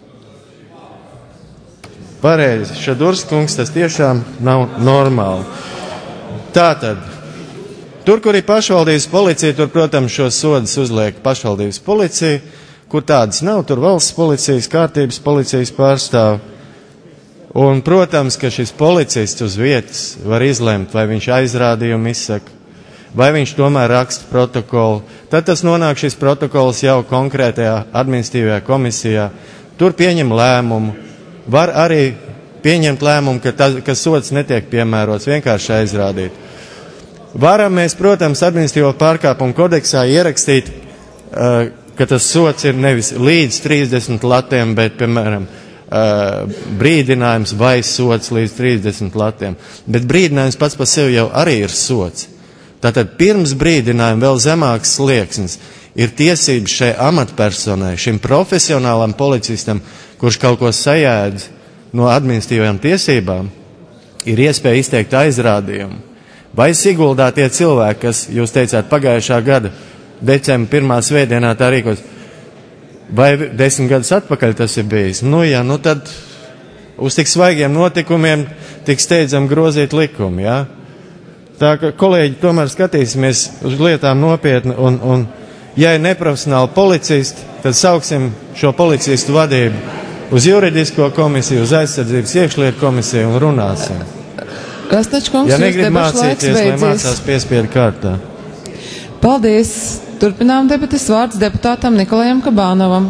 Pareizi, Šadurs kungs, tas tiešām nav normāli. Tātad, tur, kur ir pašvaldības policija, tur, protams, šos sodus uzliek pašvaldības policija, kur tādas nav, tur valsts policijas, kārtības policijas pārstāv. Un, protams, ka šis policists uz vietas var izlemt, vai viņš aizrādījumu izsaka, vai viņš tomēr raksta protokolu. Tad tas nonāk šis protokols jau konkrētajā administratīvajā komisijā. Tur pieņem lēmumu. Var arī pieņemt lēmumu, ka, tas, ka sods netiek piemērots, vienkārši aizrādīt. Varam mēs, protams, administratīvo pārkāpumu kodeksā ierakstīt, uh, ka tas sods ir nevis līdz trīsdesmit latiem, bet, piemēram, uh, brīdinājums vai sods līdz trīsdesmit latiem. Bet brīdinājums pats par sevi jau arī ir sods. Tātad pirms brīdinājuma vēl zemāks slieksnis ir tiesības šai amatpersonai, šim profesionālam policistam, kurš kaut ko sajēdz no administratīvajām tiesībām, ir iespēja izteikt aizrādījumu. Vai Siguldā tie cilvēki, kas, jūs teicāt, pagājušā gada decembra pirmā svētdienā tā rīkos, vai desmit gadus atpakaļ tas ir bijis? Nu jā, nu tad uz tik svaigiem notikumiem tik steidzam grozīt likumu, jā? Tā ka, kolēģi, tomēr skatīsimies uz lietām nopietni, un, un ja ir neprofesionāli policisti, tad sauksim šo policistu vadību uz juridisko komisiju, uz aizsardzības iekšlietu komisiju un runāsim.
Rastačkungs,
ja negrib mācīties, lai mācās piespiedu kārtā.
Paldies! Turpinām debates, vārds deputātam Nikolajam Kabānovam.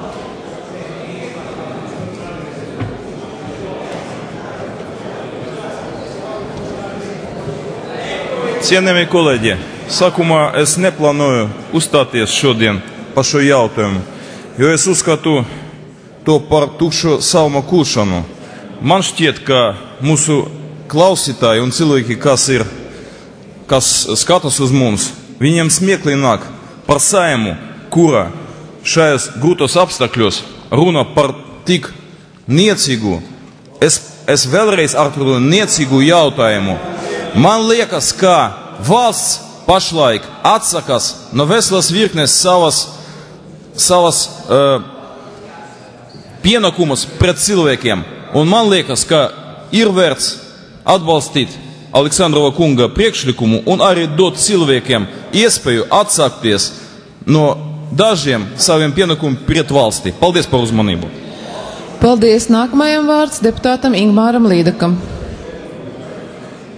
Cienījamie kolēģi, sākumā es neplānoju uzstāties šodien par šo jautājumu, jo es uzskatu to par tukšu salmu kūšanu. Man šķiet, ka mūsu klausītāji un cilvēki, kas ir, kas skatās uz mums, viņiem smieklīgi nāk par Saimu, kura šajos grūtos apstākļos runā par tik niecīgu, es, es vēlreiz atkārtoju niecīgu jautājumu. Man liekas, ka valsts pašlaik atsakās no veselas virknes savas, savas uh, pienākumus pret cilvēkiem. Un man liekas, ka ir vērts atbalstīt Aleksandrova kunga priekšlikumu un arī dot cilvēkiem iespēju atsākties no dažiem saviem pienākumiem pret valsti. Paldies par uzmanību.
Paldies. Nākamajam vārds deputātam Ingmāram Līdakam.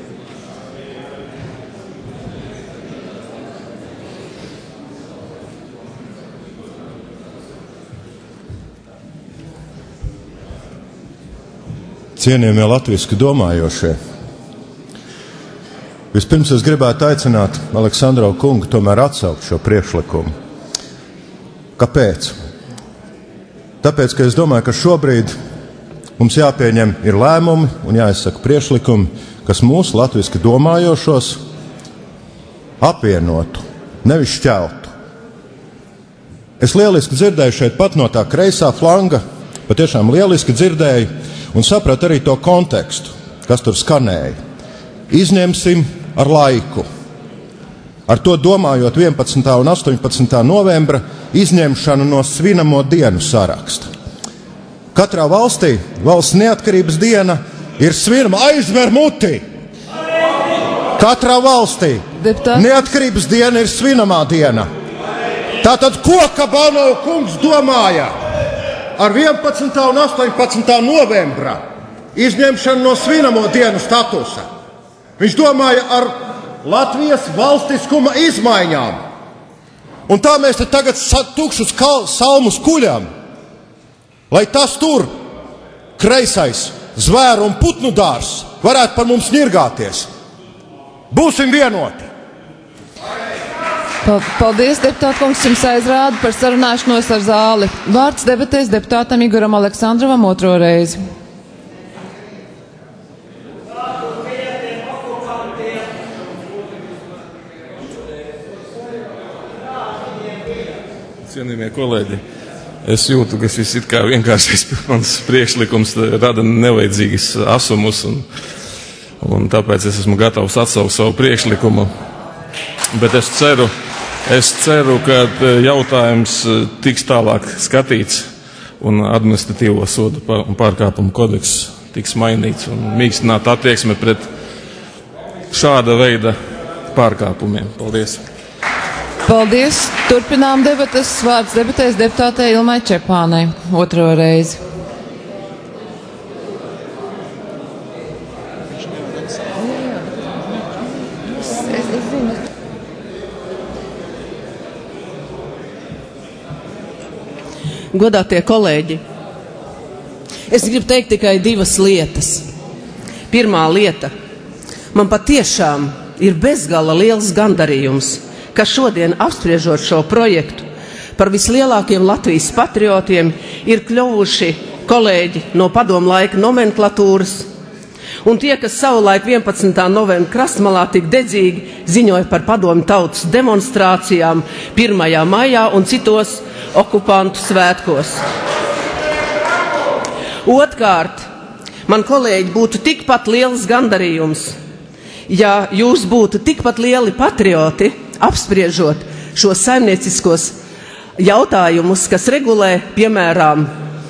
cienījamie latviski domājošie. Vispirms es gribētu aicināt Aleksandrovu kungu tomēr atsaukt šo priekšlikumu. Kāpēc? Tāpēc, ka es domāju, ka šobrīd mums jāpieņem ir lēmumi un jāizsaka priekšlikumi, kas mūsu latviski domājošos apvienotu, nevis šķeltu. Es lieliski dzirdēju šeit pat no tā kreisā flanga, patiešām lieliski dzirdēju un sapratu arī to kontekstu, kas tur skanēja. Izņemsim ar laiku. Ar to domājot vienpadsmitā un astoņpadsmitā novembra izņemšanu no svinamo dienu saraksta. Katrā valstī valsts neatkarības diena ir svinama aizver muti. Katrā valstī Deputāts. Neatkarības diena ir svinamā diena. Tātad ko Kabanovu kungs domāja ar vienpadsmitā un astoņpadsmitā novembra izņemšanu no svinamo dienu statusa? Viņš domāja ar Latvijas valstiskuma izmaiņām. Un tā mēs te tagad tukšus salmus kuļam, lai tas tur, kreisais, zvēru un putnu dārs, varētu par mums ņirgāties. Būsim vienoti!
Paldies, deputāta kungs, jums aizrāda par sarunāšanos ar zāli. Vārds debatēs deputātam Igoram Aleksandrovam otro reizi.
Cienījamie kolēģi, es jūtu, ka šis it kā vienkāršais mans priekšlikums rada nevajadzīgas asumus, un, un tāpēc es esmu gatavs atsaukt savu priekšlikumu. Bet es ceru, es ceru, ka jautājums tiks tālāk skatīts un administratīvo sodu un pārkāpumu kodeks tiks mainīts un mīkstināt attieksme pret šāda veida pārkāpumiem. Paldies!
Paldies! Turpinām debatas. Vārds debatēs deputātei Ilmai Čepānai otro reizi.
Godātie kolēģi, es gribu teikt tikai divas lietas. Pirmā lieta. Man patiešām ir bezgala liels gandarījums, ka šodien apspriežot šo projektu par vislielākiem Latvijas patriotiem ir kļuvuši kolēģi no padomu laika nomenklatūras, un tie, kas savulaik vienpadsmitā novembra krastmalā tik dedzīgi ziņoja par padomu tautas demonstrācijām pirmajā maijā un citos okupantu svētkos. Otkārt, man kolēģi būtu tikpat liels gandarījums, ja jūs būtu tikpat lieli patrioti, apspriežot šos saimnieciskos jautājumus, kas regulē, piemēram,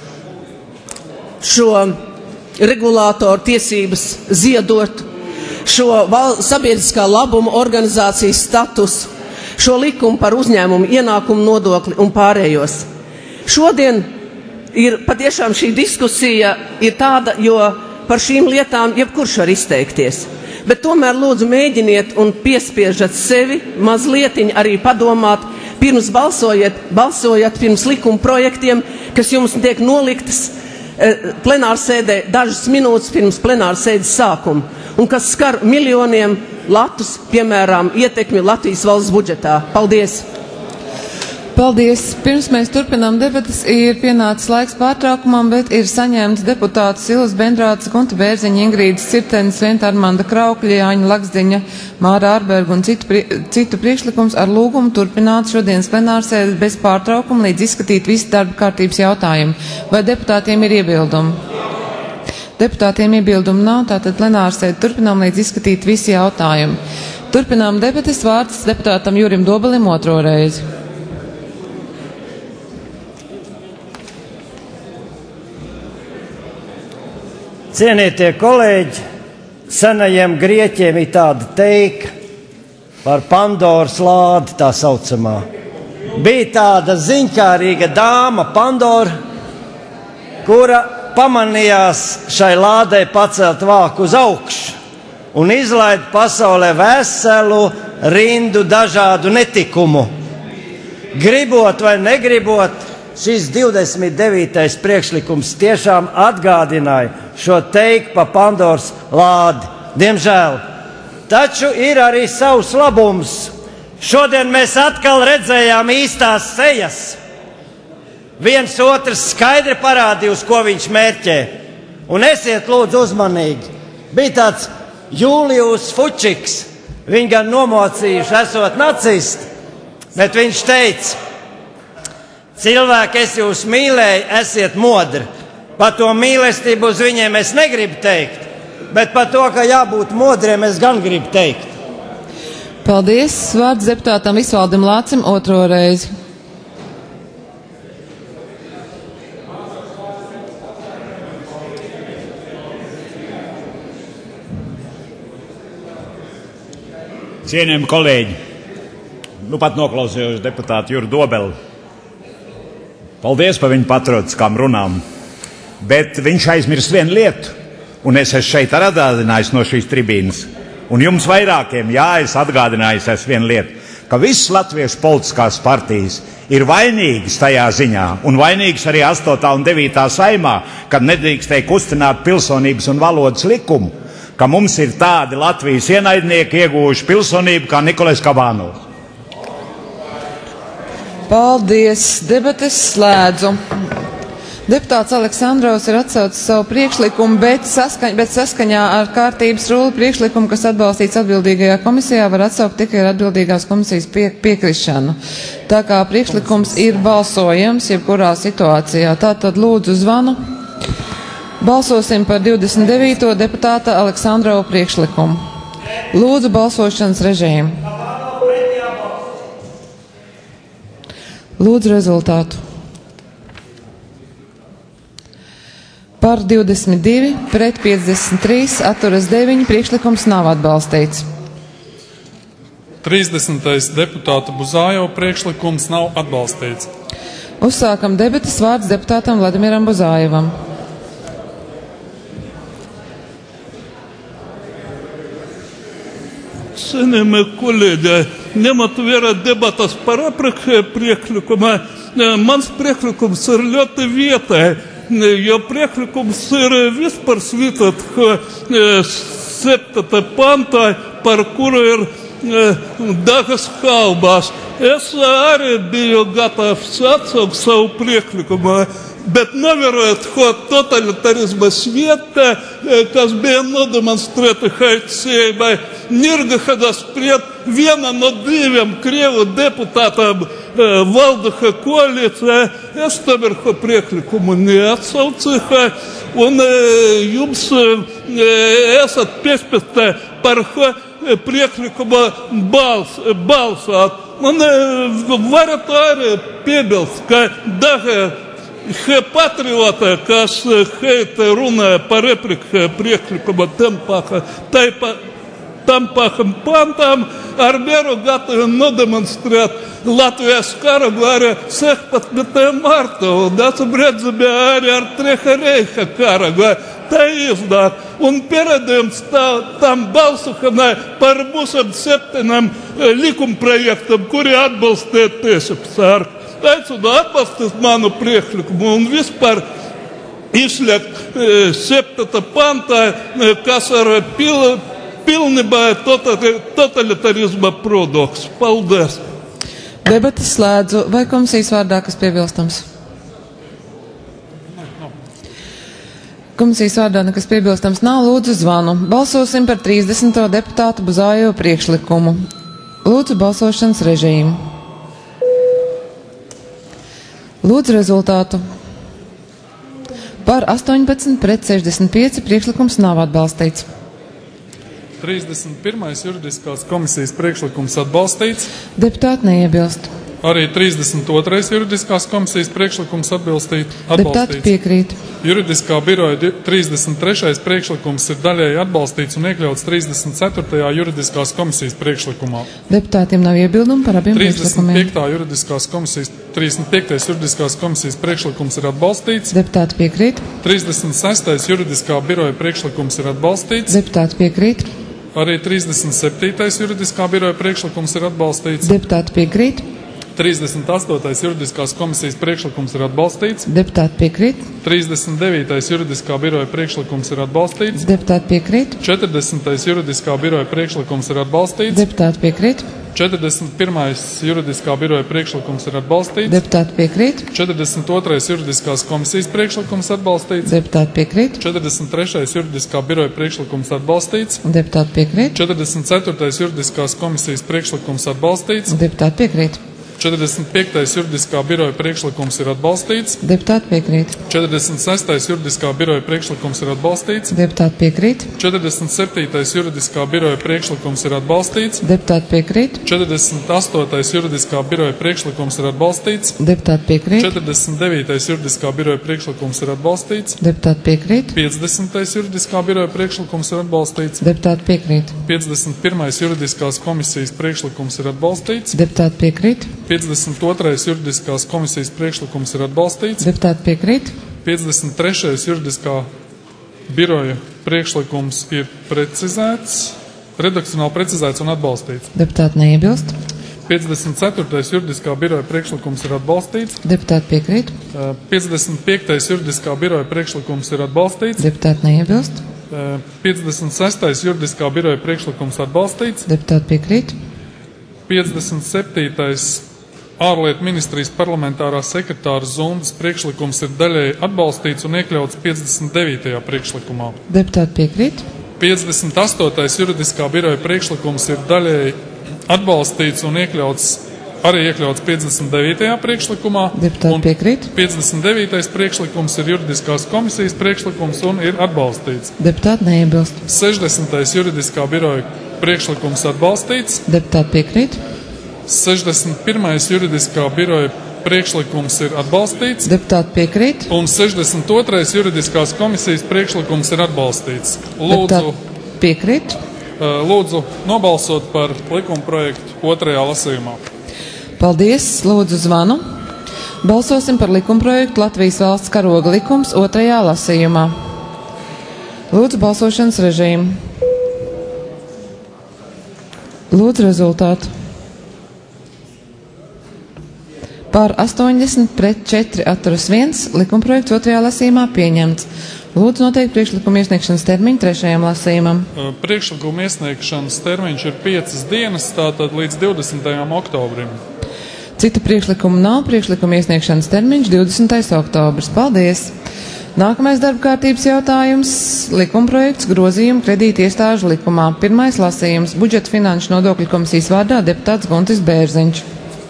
šo regulātoru tiesības ziedot, šo val, sabiedriskā labuma organizācijas statusu, šo likumu par uzņēmumu ienākumu nodokli un pārējos. Šodien ir patiešām šī diskusija ir tāda, jo par šīm lietām jebkurš var izteikties. Bet tomēr lūdzu mēģiniet un piespiežat sevi mazlietiņ arī padomāt, pirms balsojiet, balsojat pirms likuma projektiem, kas jums tiek noliktas e, plenārsēdē dažas minūtes pirms plenārsēdes sākuma, un kas skar miljoniem latus, piemēram, ietekmi Latvijas valsts budžetā. Paldies!
Paldies! Pirms mēs turpinām debatas, ir pienācis laiks pārtraukumam, bet ir saņemts deputātu Silas Bendrāts, Gunta Bērziņa, Ingrīdas Cirtenes, Venta Armanda Kraukļa, Jāņa Laksdiņa, Māra Ārberga un citu, prie, citu priekšlikums ar lūgumu turpināt šodienas plenārsēdi bez pārtraukuma, līdz izskatīt visi darba kārtības jautājumi. Vai deputātiem ir iebildumi? Deputātiem iebildumi nav, tātad plenārsēdi turpinām, līdz izskatīt visi jautājumi. Turpinām debatas. Vārds deputātam Jurim Dobelim otro reizi.
Cienītie kolēģi, senajiem grieķiem ir tāda teika par Pandoras lādi tā saucamā. Bija tāda ziņkārīga dāma Pandora, kura pamanījās šai lādei pacelt vāku uz augšu un izlaid pasaulē veselu rindu dažādu netikumu. Gribot vai negribot, šis divdesmit devītais priekšlikums tiešām atgādināja šo teiku pa Pandoras lādi. Diemžēl. Taču ir arī savs labums. Šodien mēs atkal redzējām īstās sejas. Viens otrs skaidri parādīja, uz ko viņš mērķē. Un esiet lūdzu uzmanīgi. Bija tāds Jūlijus Fučiks. Viņu gan nomocījuši esot nacisti, bet viņš teica: cilvēki, es jūs mīlēju, esiet modri. Par to mīlestību uz viņiem es negribu teikt, bet par to, ka jābūt modriem, es gan gribu teikt.
Paldies. Vārds deputātam Visvaldim Lācim otro reizi.
Cienījami kolēģi, nu pat noklausījos deputātu Juru Dobeli. Paldies par viņu patriotiskām runām, bet viņš aizmirst vienu lietu, un es esmu šeit atgādinājis no šīs tribīnas, un jums vairākiem, jā, es atgādinājis esmu vienu lietu, ka visas latviešu politiskās partijas ir vainīgas tajā ziņā, un vainīgas arī astotā un devītā saimā, kad nedrīkstēja kustināt pilsonības un valodas likumu, ka mums ir tādi Latvijas ienaidnieki ieguvuši pilsonību kā Nikolais Kabānovs.
Paldies. Debates slēdzu. Deputāts Aleksandrovs ir atsaucis savu priekšlikumu, bet, saskaņ, bet saskaņā ar kārtības rulli priekšlikumu, kas atbalstīts atbildīgajā komisijā, var atsaukt tikai ar atbildīgās komisijas pie, piekrišanu. Tā kā priekšlikums ir balsojams jebkurā situācijā. Tātad lūdzu zvanu. Balsosim par divdesmit devīto deputāta Aleksandrova priekšlikumu. Lūdzu balsošanas režīmu. Lūdzu rezultātu. Par divdesmit divi, pret piecdesmit trīs, atturas deviņi, priekšlikums nav atbalstīts.
trīsdesmitais deputāta Buzājova priekšlikums nav atbalstīts.
Uzsākam debatas. Vārds deputātam Vladimiram Buzājevam.
Cienījamie kolēģi, ņemot vērā debatas par iepriekšējo priekšlikumu, mans priekšlikums ir ļoti vietē, jo priekšlikums ir vispār svītot septītā pantā, par kuru ir dažas šaubas. Es arī biju gatavs atsaukt savu priekšlikumu, bet novērojot, ko totalitarisma svietā, kas bija nodemonstrēta Haicībai, Nirgahadas pret viena no diviem Krievu deputātām valdoša koalīcijā, es tomēr šo priekšlikumu neatsaucīju, un jums esat piespēti par šo priekšlikumu bals, balsot. Un varat arī piebilst, ka daži He patrioti, kas šeit runāja par iepriekšējo priekšlikumu tam pašam pantam, ar mieru gatavi nodemonstrēt Latvijas karagu arī sešpadsmitajā martā, un esam redzami arī ar Treha Reiha karagu. Tā izdāt, un pierādījums tā, tam balsošanai par mūsu septiņiem likumprojektam, kuri atbalstīja tiesības sargu. Aicinu atbalstīt manu priekšlikumu un vispār izslēgt septītā pantā, kas ar pil, pilnībā totalitarisma produkts. Paldies!
Debatas slēdzu. Vai komisijas vārdā kas piebilstams? Komisijas vārdā nekas piebilstams nav. Lūdzu zvanu. Balsosim par trīsdesmito deputātu Buzājevu priekšlikumu. Lūdzu balsošanas režīmu. Lūdzu rezultātu. Par astoņpadsmit pret sešdesmit pieci priekšlikums nav atbalstīts.
trīsdesmit pirmais juridiskās komisijas priekšlikums atbalstīts.
Deputāti neiebilst.
Arī trīsdesmit otrais juridiskās komisijas priekšlikums atbalstīt,
Deputāti
atbalstīts.
piekrīt.
Juridiskā biroja trīsdesmit trešais priekšlikums ir daļēji atbalstīts un iekļauts trīsdesmit ceturtajā juridiskās komisijas priekšlikumā.
Deputātiem nav iebildumu par abiem
trīsdesmit
priekšlikumiem.
piektā juridiskās komisijas, trīsdesmit piektais juridiskās komisijas priekšlikums ir atbalstīts.
Deputāti piekrīt.
trīsdesmit sestais juridiskā biroja priekšlikums ir atbalstīts.
Deputāti piekrīt.
Arī trīsdesmit septītais juridiskā biroja priekšlikums ir atbalstīts.
Deputāti piekrīt.
trīsdesmit astotais juridiskās komisijas priekšlikums ir atbalstīts.
Deputāti piekrīt.
trīsdesmit devītais juridiskā biroja priekšlikums ir atbalstīts.
Deputāti piekrīt.
četrdesmitais juridiskā biroja priekšlikums ir atbalstīts.
Deputāti piekrīt.
četrdesmit pirmais juridiskā biroja priekšlikums ir atbalstīts.
Deputāti piekrīt.
četrdesmit otrais juridiskās komisijas priekšlikums atbalstīts.
Deputāti piekrīt.
četrdesmit trešais juridiskā biroja priekšlikums atbalstīts.
Deputāti piekrīt.
četrdesmit ceturtais juridiskās komisijas priekšlikums atbalstīts.
Deputāti piekrīt.
četrdesmit piektais juridiskā biroja priekšlikums ir atbalstīts.
Deputāti piekrīt.
četrdesmit sestais juridiskā biroja priekšlikums ir atbalstīts.
Deputāti piekrīt.
četrdesmit septītais juridiskā biroja priekšlikums ir atbalstīts.
Deputāti piekrīt.
četrdesmit astotais juridiskā biroja priekšlikums ir atbalstīts.
Deputāti piekrīt.
četrdesmit devītais juridiskā biroja priekšlikums ir atbalstīts.
Deputāti piekrīt.
piecdesmitais juridiskā biroja priekšlikums ir atbalstīts.
Deputāti piekrīt.
piecdesmit pirmais juridiskās komisijas priekšlikums ir atbalstīts.
Deputāti piekrīt.
piecdesmit otrais juridiskās komisijas priekšlikums ir atbalstīts.
Deputāti piekrīt.
piecdesmit trešais juridiskā biroja priekšlikums ir precizēts, redakcionāli precizēts un atbalstīts.
Deputāti neiebilst.
piecdesmit ceturtais juridiskā biroja priekšlikums ir atbalstīts.
Deputāti piekrīt.
piecdesmit piektais juridiskā biroja priekšlikums ir atbalstīts.
Deputāti neiebilst.
piecdesmit sestais juridiskā biroja priekšlikums atbalstīts.
Deputāti piekrīt.
piecdesmit septītais ārlietu ministrijas parlamentārā sekretāra Zundas priekšlikums ir daļēji atbalstīts un iekļauts piecdesmit devītajā priekšlikumā.
Deputāti piekrīt.
piecdesmit astotais juridiskā biroja priekšlikums ir daļēji atbalstīts un iekļauts, arī iekļauts piecdesmit devītajā priekšlikumā.
Deputāti piekrīt.
piecdesmit devītais priekšlikums ir juridiskās komisijas priekšlikums un ir atbalstīts.
Deputāti neiebilst.
sešdesmitais juridiskā biroja priekšlikums atbalstīts.
Deputāti piekrīt.
sešdesmit pirmais juridiskā biroja priekšlikums ir atbalstīts.
Deputāti piekrīt.
Un sešdesmit otrais juridiskās komisijas priekšlikums ir atbalstīts. Lūdzu,
Deputāti piekrīt.
Lūdzu nobalsot par likuma projektu otrajā lasījumā.
Paldies. Lūdzu zvanu. Balsosim par likuma projektu Latvijas valsts karoga likums otrajā lasījumā. Lūdzu balsošanas režīmu. Lūdzu rezultātu. Par astoņdesmit pret četri atturas viens likumprojekts otrajā lasījumā pieņemts. Lūdzu noteikt priekšlikuma iesniegšanas termiņu trešajam lasījumam.
Priekšlikuma iesniegšanas termiņš ir piecas dienas, tātad līdz divdesmitajam oktobrim.
Citu priekšlikumu nav. Priekšlikuma iesniegšanas termiņš divdesmitais oktobris. Paldies! Nākamais darba kārtības jautājums - likumprojekts grozījumu kredīti iestāžu likumā. Pirmais lasījums - budžeta finanšu nodokļu komisijas vārdā deputāts Guntis Bērziņš.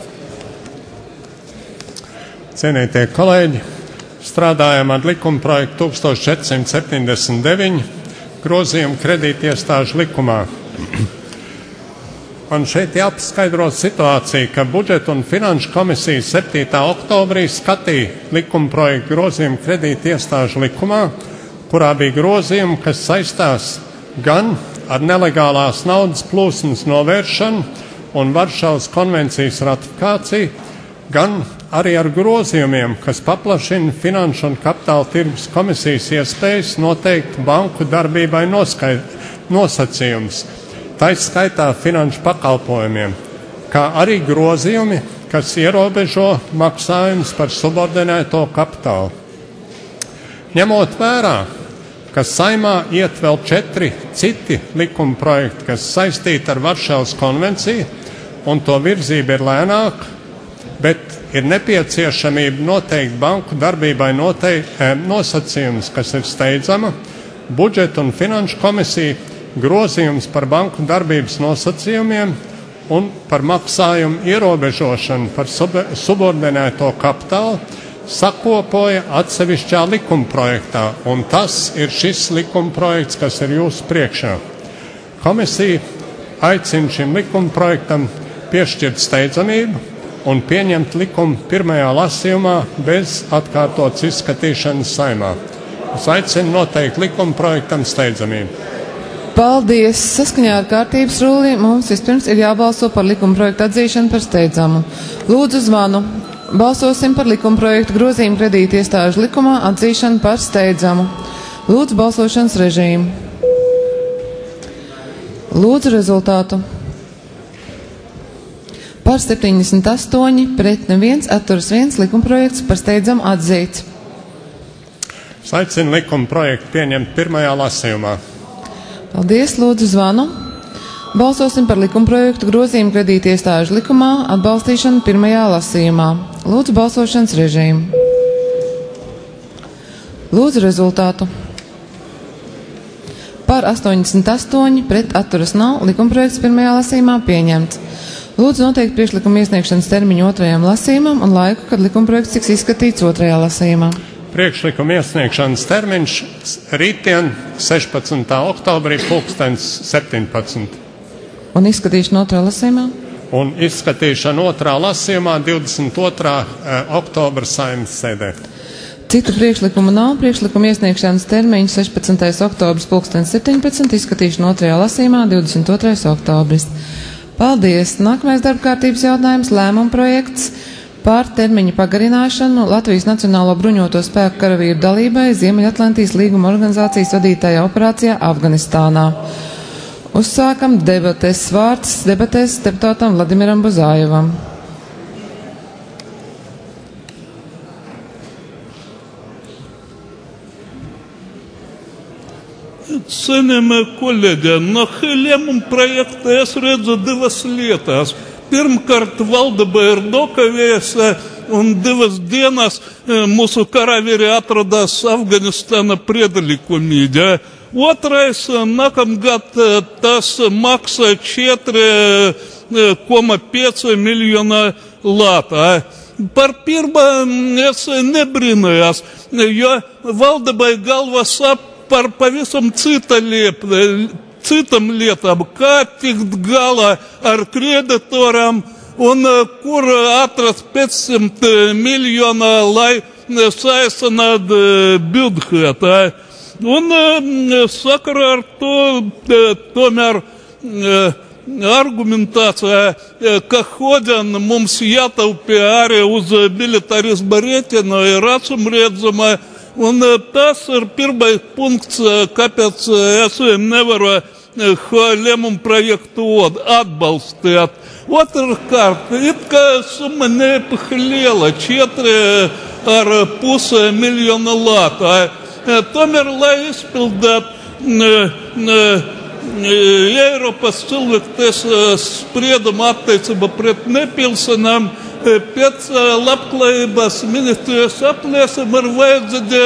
Cienītie kolēģi, strādājam ar likumprojektu tūkstoš četri simt septiņdesmit deviņi grozījumu kredītiestāžu likumā. Man šeit jāpaskaidro situācija, ka budžeta un finanšu komisija septītā oktobrī skatīja likumprojektu grozījumu kredītiestāžu likumā, kurā bija grozījumi, kas saistās gan ar nelegālās naudas plūsmas novēršanu un Varšavas konvencijas ratifikāciju, gan arī ar grozījumiem, kas paplašina Finanšu un Kapitāla tirgus komisijas iespējas noteikt banku darbībai nosacījumus, taiskaitā finanšu pakalpojumiem, kā arī grozījumi, kas ierobežo maksājumus par subordinēto kapitālu. Ņemot vērā, ka Saeimā iet vēl četri citi likuma projekti, kas saistīti ar Varšavas konvenciju, un to virzība ir lēnāka, bet ir nepieciešamība noteikt banku darbībai noteik, eh, nosacījumus, kas ir steidzama, budžeta un finanšu komisija grozījums par banku darbības nosacījumiem un par maksājumu ierobežošanu par sub subordinēto kapitālu sakopoja atsevišķā likumprojektā, un tas ir šis likumprojekts, kas ir jūsu priekšā. Komisija aicina šim likumprojektam piešķirt steidzamību un pieņemt likumu pirmajā lasījumā bez atkārtotas izskatīšanas Saeimā. Es aicinu noteikt likumprojektam steidzamību.
Paldies! Saskaņā ar kārtības rulli mums vispirms ir jābalso par likumprojektu atzīšanu par steidzamu. Lūdzu zvanu. Balsosim par likumprojektu grozījumu kredīti iestāžu likumā atzīšanu par steidzamu. Lūdzu balsošanas režīmu. Lūdzu rezultātu. Par septiņdesmit astoņi, pret neviens, atturas viens, likumprojekts par steidzamu atzīts.
Es aicinu likuma projektu pieņemt pirmajā lasījumā.
Paldies, lūdzu zvanu. Balsosim par likumprojektu grozījumu kredītiestāžu likumā atbalstīšanu pirmajā lasījumā. Lūdzu balsošanas režīmu. Lūdzu rezultātu. Par astoņdesmit astoņi, pret atturas nav, likumprojekts pirmajā lasījumā pieņemts. Lūdzu noteikt priekšlikumu iesniegšanas termiņu otrajam lasījumam un laiku, kad likumprojekts tiks izskatīts otrajā lasījumā.
Priekšlikuma iesniegšanas termiņš rītdien, sešpadsmitā oktobrī, pulkstens septiņpadsmit.
Un izskatīšana otrā lasījumā?
Un izskatīšana otrā lasījumā divdesmit otrā oktobra Saeimas sēdē.
Citu priekšlikumu nav. Priekšlikuma iesniegšanas termiņš sešpadsmitais oktobris, pulkstens septiņpadsmit, izskatīšana otrajā lasījumā divdesmit otrais oktobris. Paldies! Nākamais darba kārtības jautājums - lēmuma projekts par termiņu pagarināšanu Latvijas Nacionālo bruņoto spēku karavīru dalībai Ziemeļatlantijas līguma organizācijas vadītajā operācijā Afganistānā. Uzsākam debates. Vārds debatēs deputātam Vladimiram Buzājevam.
Cienījamie kolēģi, no lēmuma projekta es redzu divas lietas. Pirmkārt, valdība ir nokavējusi un divas dienas mūsu karavīri atradās Afganistāna priedalikumīdē. Otrais, nākamgad tas maksā četri koma pieci miljoni lata. Par pirmā es nebrīnījos, jo valdībai galva sap par pavisam cita lieta, citam lietām, kā tikt galā ar kreditoriem un kur atrast piecsimt miljonu, lai saistinātu budžetu. Un sakarā ar to tomēr argumentācija, ka hodien mums jātaupī arī uz militarisma rēķina, ir acīmredzama. Un tas ir pirmais punkts, kāpēc es nevaru lēmumu projektu atbalstīt. Otrkārt, it kā summa nepaši liela, četri ar puse miljona lata. Tomēr, lai izpildītu Eiropas cilvēktiesības spriedumu attiecībā pret nepilsonām, pēc labklājības ministrijas aplēsēm ir vajadzīgi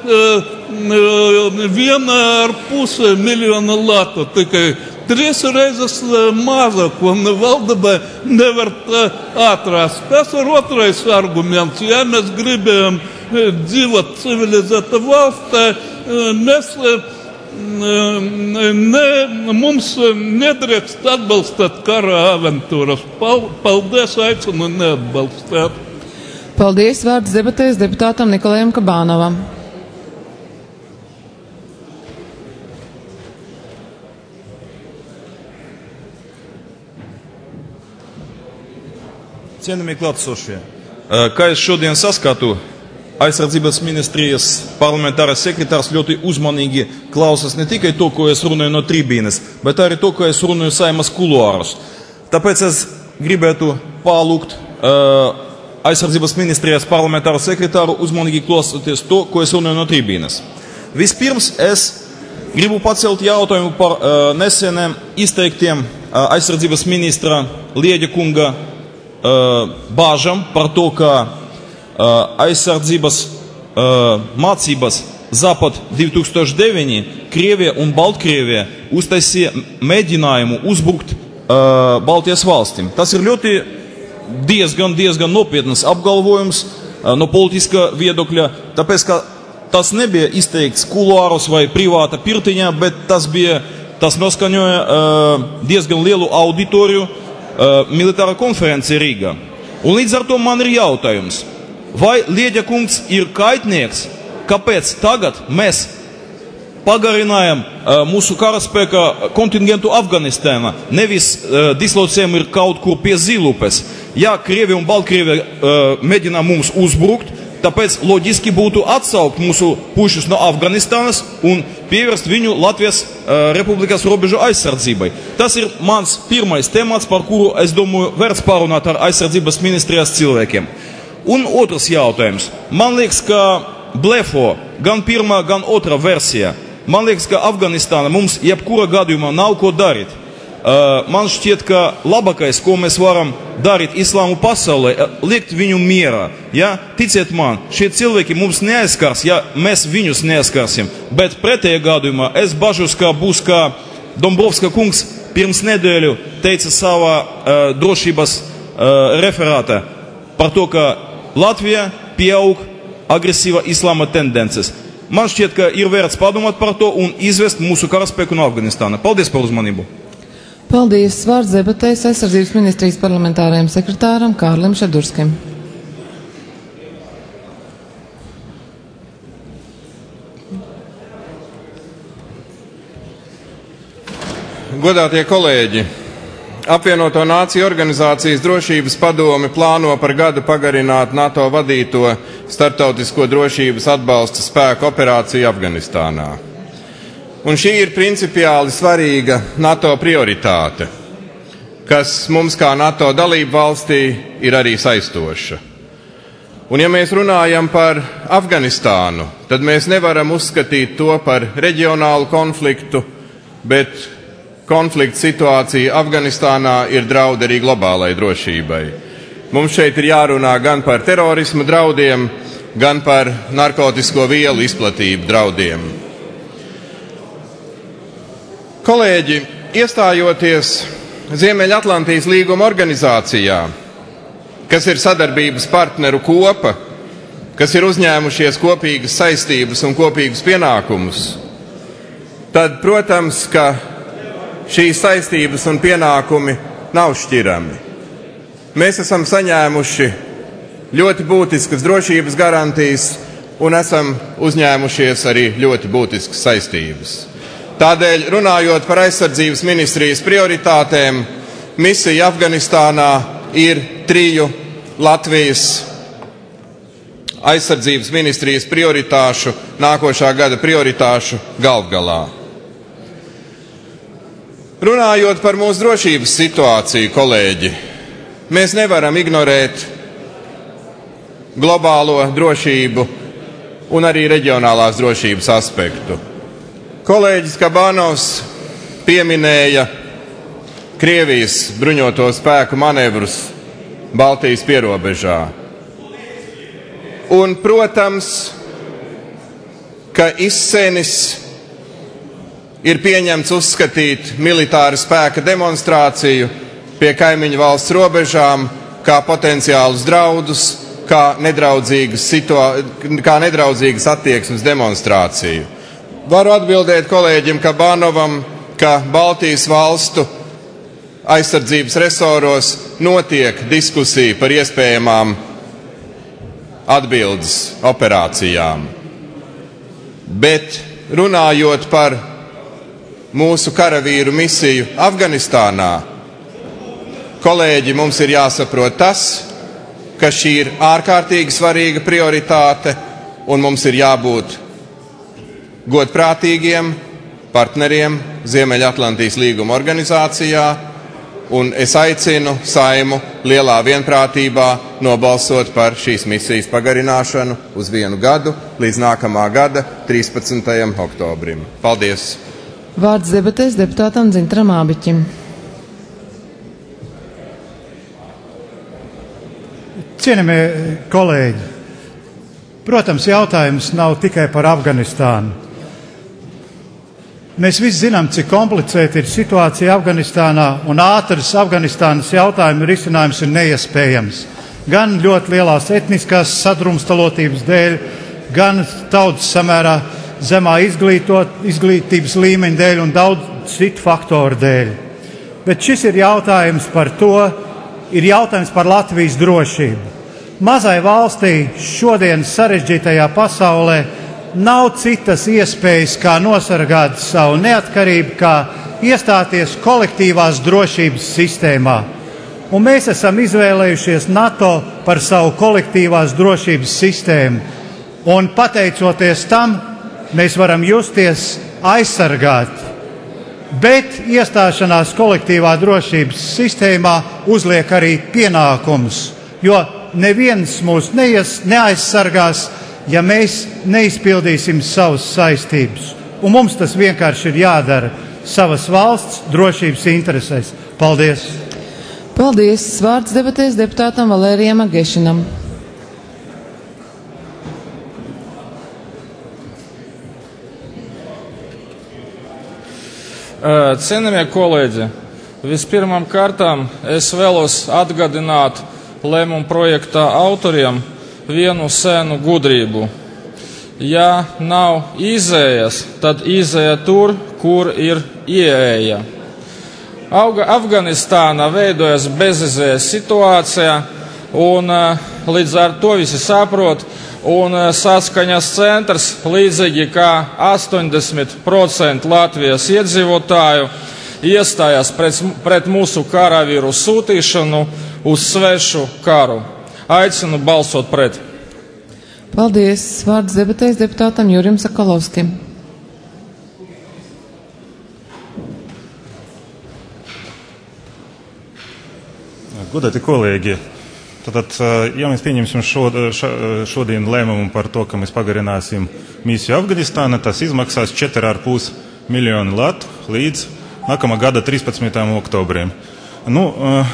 viena ar puse miljona latu, tikai trīs reizes mazāk, un valdība nevar atrast. Tas ir otrais arguments. Ja mēs gribējam dzīvot civilizētā valstī, mēs ne, mums nedrīkst atbalstīt kara aventūras. Paldies, aicinu neatbalstīt.
Paldies, vārds debatēs deputātam Nikolajam Kabānovam.
Cienījamie klātesošie, kā es šodien saskatu, aizsardzības ministrijas parlamentārais sekretārs ļoti uzmanīgi klausās ne tikai to, ko es runāju no tribīnes, bet arī to, ko es runāju Saimas kuluārus. Tāpēc es gribētu palūgt uh, aizsardzības ministrijas parlamentāro sekretāru uzmanīgi klausoties to, ko es runāju no tribīnes. Vispirms es gribu pacelt jautājumu par uh, neseniem izteiktiem uh, aizsardzības ministra Lieģa kunga uh, bāžam par to, ka aizsardzības uh, mācības Zapad divi tūkstoši deviņi Krievija un Baltkrievija uztaisīja mēģinājumu uzbrukt uh, Baltijas valstīm. Tas ir ļoti diezgan, diezgan nopietnas apgalvojums uh, no politiskā viedokļa, tāpēc, ka tas nebija izteikts kuluāros vai privāta pirtiņā, bet tas bija, tas noskaņoja uh, diezgan lielu auditoriju uh, militāra konferenci Rīgā. Un līdz ar to man ir jautājums. Vai Lieģa kungs ir kaitnieks, kāpēc tagad mēs pagarinājam uh, mūsu karaspēka kontingentu Afganistānā, nevis uh, dislocējam ir kaut kur pie Zilupes. Ja Krievija un Baltkrievija uh, mēģina mums uzbrukt,
tāpēc loģiski būtu atsaukt mūsu pušus no Afganistānas un pievērst viņu Latvijas uh, Republikas robežu aizsardzībai. Tas ir mans pirmais temats, par kuru, es domāju, vērts pārunāt ar aizsardzības ministrijas cilvēkiem. Un otrs jautājums. Man liekas, ka blefo gan pirmā, gan otrā versija. Man liekas, ka Afganistāna mums jebkura gadījumā nav ko darīt. Uh, man šķiet, ka labākais, ko mēs varam darīt islāmu pasaulē, liekt viņu mierā. Ja? Ticiet man, šie cilvēki mums neaizskars, ja mēs viņus neaizskarsim. Bet pretējā gadījumā es bažos, ka būs kā Dombrovska kungs pirms nedēļu teica savā uh, drošības uh, referātā par to, ka Latvija pieaug agresīva islāma tendences. Man šķiet, ka ir vērts padomāt par to un izvest mūsu karaspēku no Afganistāna. Paldies par uzmanību!
Paldies! Vārds debatēs aizsardzības ministrijas parlamentārajam sekretāram Kārlim Šedurskim.
Godātie kolēģi, apvienoto nāciju organizācijas drošības padome plāno par gadu pagarināt NATO vadīto starptautisko drošības atbalsta spēku operāciju Afganistānā. Un šī ir principiāli svarīga NATO prioritāte, kas mums kā NATO dalību valstī ir arī saistoša. Un ja mēs runājam par Afganistānu, tad mēs nevaram uzskatīt to par reģionālu konfliktu, bet konflikta situācija Afganistānā ir draudi arī globālai drošībai. Mums šeit ir jārunā gan par terorisma draudiem, gan par narkotisko vielu izplatību draudiem. Kolēģi, iestājoties Ziemeļatlantijas līguma organizācijā, kas ir sadarbības partneru kopa, kas ir uzņēmušies kopīgas saistības un kopīgus pienākumus, tad, protams, ka šīs saistības un pienākumi nav šķirami. Mēs esam saņēmuši ļoti būtiskas drošības garantijas un esam uzņēmušies arī ļoti būtiskas saistības. Tādēļ, runājot par aizsardzības ministrijas prioritātēm, misija Afganistānā ir triju Latvijas aizsardzības ministrijas prioritāšu, nākošā gada prioritāšu galvgalā. Runājot par mūsu drošības situāciju, kolēģi, mēs nevaram ignorēt globālo drošību un arī reģionālās drošības aspektu. Kolēģis Kabanovs pieminēja Krievijas bruņoto spēku manevrus Baltijas pierobežā. Un, protams, ka izscenis ir pieņemts uzskatīt militāra spēka demonstrāciju pie kaimiņu valsts robežām kā potenciālus draudus, kā nedraudzīgas, situā... kā nedraudzīgas attieksmes demonstrāciju. Varu atbildēt kolēģim Kabanovam, ka Baltijas valstu aizsardzības resoros notiek diskusija par iespējamām atbildes operācijām. Bet runājot par mūsu karavīru misiju Afganistānā, kolēģi, mums ir jāsaprot tas, ka šī ir ārkārtīgi svarīga prioritāte un mums ir jābūt godprātīgiem partneriem Ziemeļatlantijas līguma organizācijā, un es aicinu Saimu lielā vienprātībā nobalsot par šīs misijas pagarināšanu uz vienu gadu līdz nākamā gada trīspadsmitajam oktobrim. Paldies!
Vārds debatēs deputātam Dzintaram Ābiķim.
Cienījamie kolēģi, protams, jautājums nav tikai par Afganistānu. Mēs visi zinām, cik komplicēta ir situācija Afganistānā, un ātrs Afganistānas jautājumu risinājums ir neiespējams. Gan ļoti lielās etniskās sadrumstalotības dēļ, gan tautas samērā zemā izglītot, izglītības līmeņa dēļ un daudz citu faktoru dēļ. Bet šis ir jautājums par to, ir jautājums par Latvijas drošību. Mazai valstī šodienas sarežģītajā pasaulē nav citas iespējas, kā nosargāt savu neatkarību, kā iestāties kolektīvās drošības sistēmā. un mēs esam izvēlējušies NATO par savu kolektīvās drošības sistēmu. Un pateicoties tam, mēs varam justies aizsargāti. Bet iestāšanās kolektīvā drošības sistēmā uzliek arī pienākumus, jo neviens mūs neies, neaizsargās, ja mēs neizpildīsim savas saistības. Un mums tas vienkārši ir jādara savas valsts drošības interesēs. Paldies!
Paldies! Vārds debatēs deputātam Valērijam Agešinam.
Cienījamie kolēģi, vispirmām kārtām es vēlos atgādināt lēmumu projektā autoriem vienu senu gudrību. Ja nav izējas, tad izēja tur, kur ir ieeja. Afganistāna veidojas bezizējas situācijā, un līdz ar to visi saprot, un saskaņas centrs, līdzīgi kā astoņdesmit procenti Latvijas iedzīvotāju, iestājās pret, pret mūsu karavīru sūtīšanu uz svešu karu. Aicinu balsot pret.
Paldies. Vārds debatēs deputātam Jurim Sakalovskim.
Godāti kolēģi, tātad, ja mēs pieņemsim šo, šodien lēmumu par to, ka mēs pagarināsim misiju Afganistāna, tas izmaksās četri ar pus miljoni latu līdz nākamā gada trīspadsmitajam oktobrim. Nu,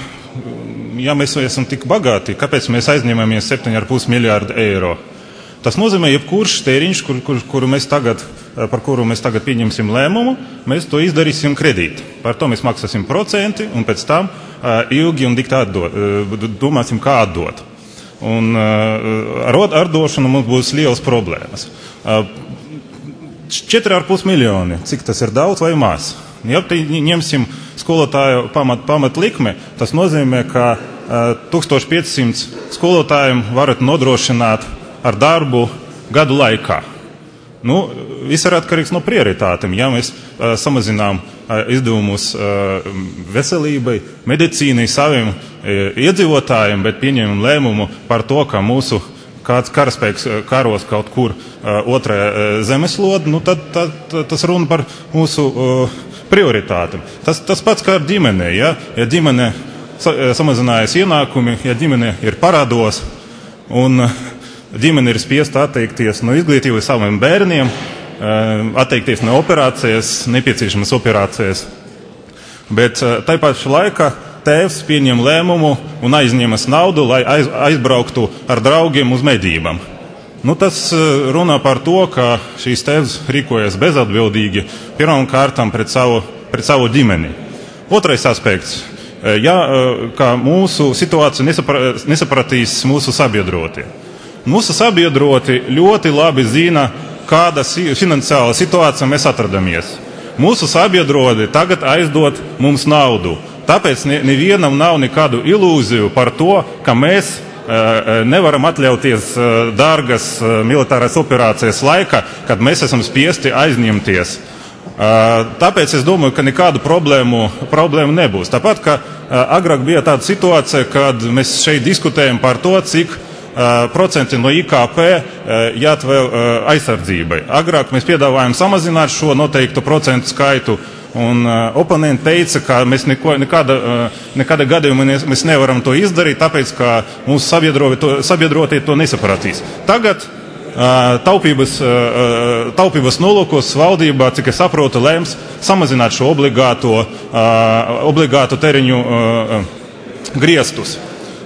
ja mēs esam tik bagāti, kāpēc mēs aizņemamies septiņi ar pus miljārdu eiro? Tas nozīmē, jebkurš tēriņš, kur, kur, kuru mēs tagad, par kuru mēs tagad pieņemsim lēmumu, mēs to izdarīsim kredīti. Par to mēs maksāsim procenti un pēc tam uh, ilgi un dikti atdot, uh, domāsim, kā atdot. Un uh, ar atdošanu mums būs liels problēmas. Uh, četri ar pus miljoni, cik tas ir daudz vai maz? Ja ņemsim skolotāju pamat, pamat likmi, tas nozīmē, ka uh, tūkstoš piecsimt skolotājiem varat nodrošināt ar darbu gadu laikā. Nu, viss ir atkarīgs no prioritātiem. Ja mēs uh, samazinām uh, izdevumus uh, veselībai, medicīnai, saviem uh, iedzīvotājiem, bet pieņemam lēmumu par to, ka mūsu kāds karaspēks karos kaut kur uh, otrajā uh, zemeslodē, nu, tad, tad, tad tas runa par mūsu uh, prioritātiem. Tas, tas pats kā ar ģimene. Ja, ja ģimene sa, samazinājas ienākumi, ja ģimene ir parādos un uh, ģimene ir spiesta atteikties no izglītības saviem bērniem, atteikties no operācijas, nepieciešamas operācijas. Bet tai pašā laikā tēvs pieņem lēmumu un aizņemas naudu, lai aiz, aizbrauktu ar draugiem uz medībām. Nu, tas runā par to, ka šīs tēvs rīkojas bezatbildīgi pirmām kārtām pret savu, pret savu ģimeni. Otrais aspekts. Ja, ka mūsu situāciju nesapra, nesapratīs mūsu sabiedrotie. Mūsu sabiedroti ļoti labi zina, kāda finansiāla situācija mēs atrodamies. Mūsu sabiedroti tagad aizdod mums naudu. Tāpēc nevienam nav nekādu ilūziju par to, ka mēs uh, nevaram atļauties uh, dārgas uh, militāras operācijas laika, kad mēs esam spiesti aizņemties. Uh, tāpēc es domāju, ka nekādu problēmu, problēmu nebūs. Tāpat, ka uh, agrāk bija tāda situācija, kad mēs šeit diskutējam par to, cik Uh, procenti no I K P uh, jāatvēl uh, aizsardzībai. Agrāk mēs piedāvājam samazināt šo noteiktu procentu skaitu, un uh, oponenti teica, ka mēs neko, nekāda, uh, nekāda gadījumā mēs nevaram to izdarīt, tāpēc, ka mūsu sabiedrotie to, to nesapratīs. Tagad uh, taupības, uh, taupības nolūkos valdībā, cik es saprotu, lēms samazināt šo obligāto, uh, obligātu teriņu uh, griestus.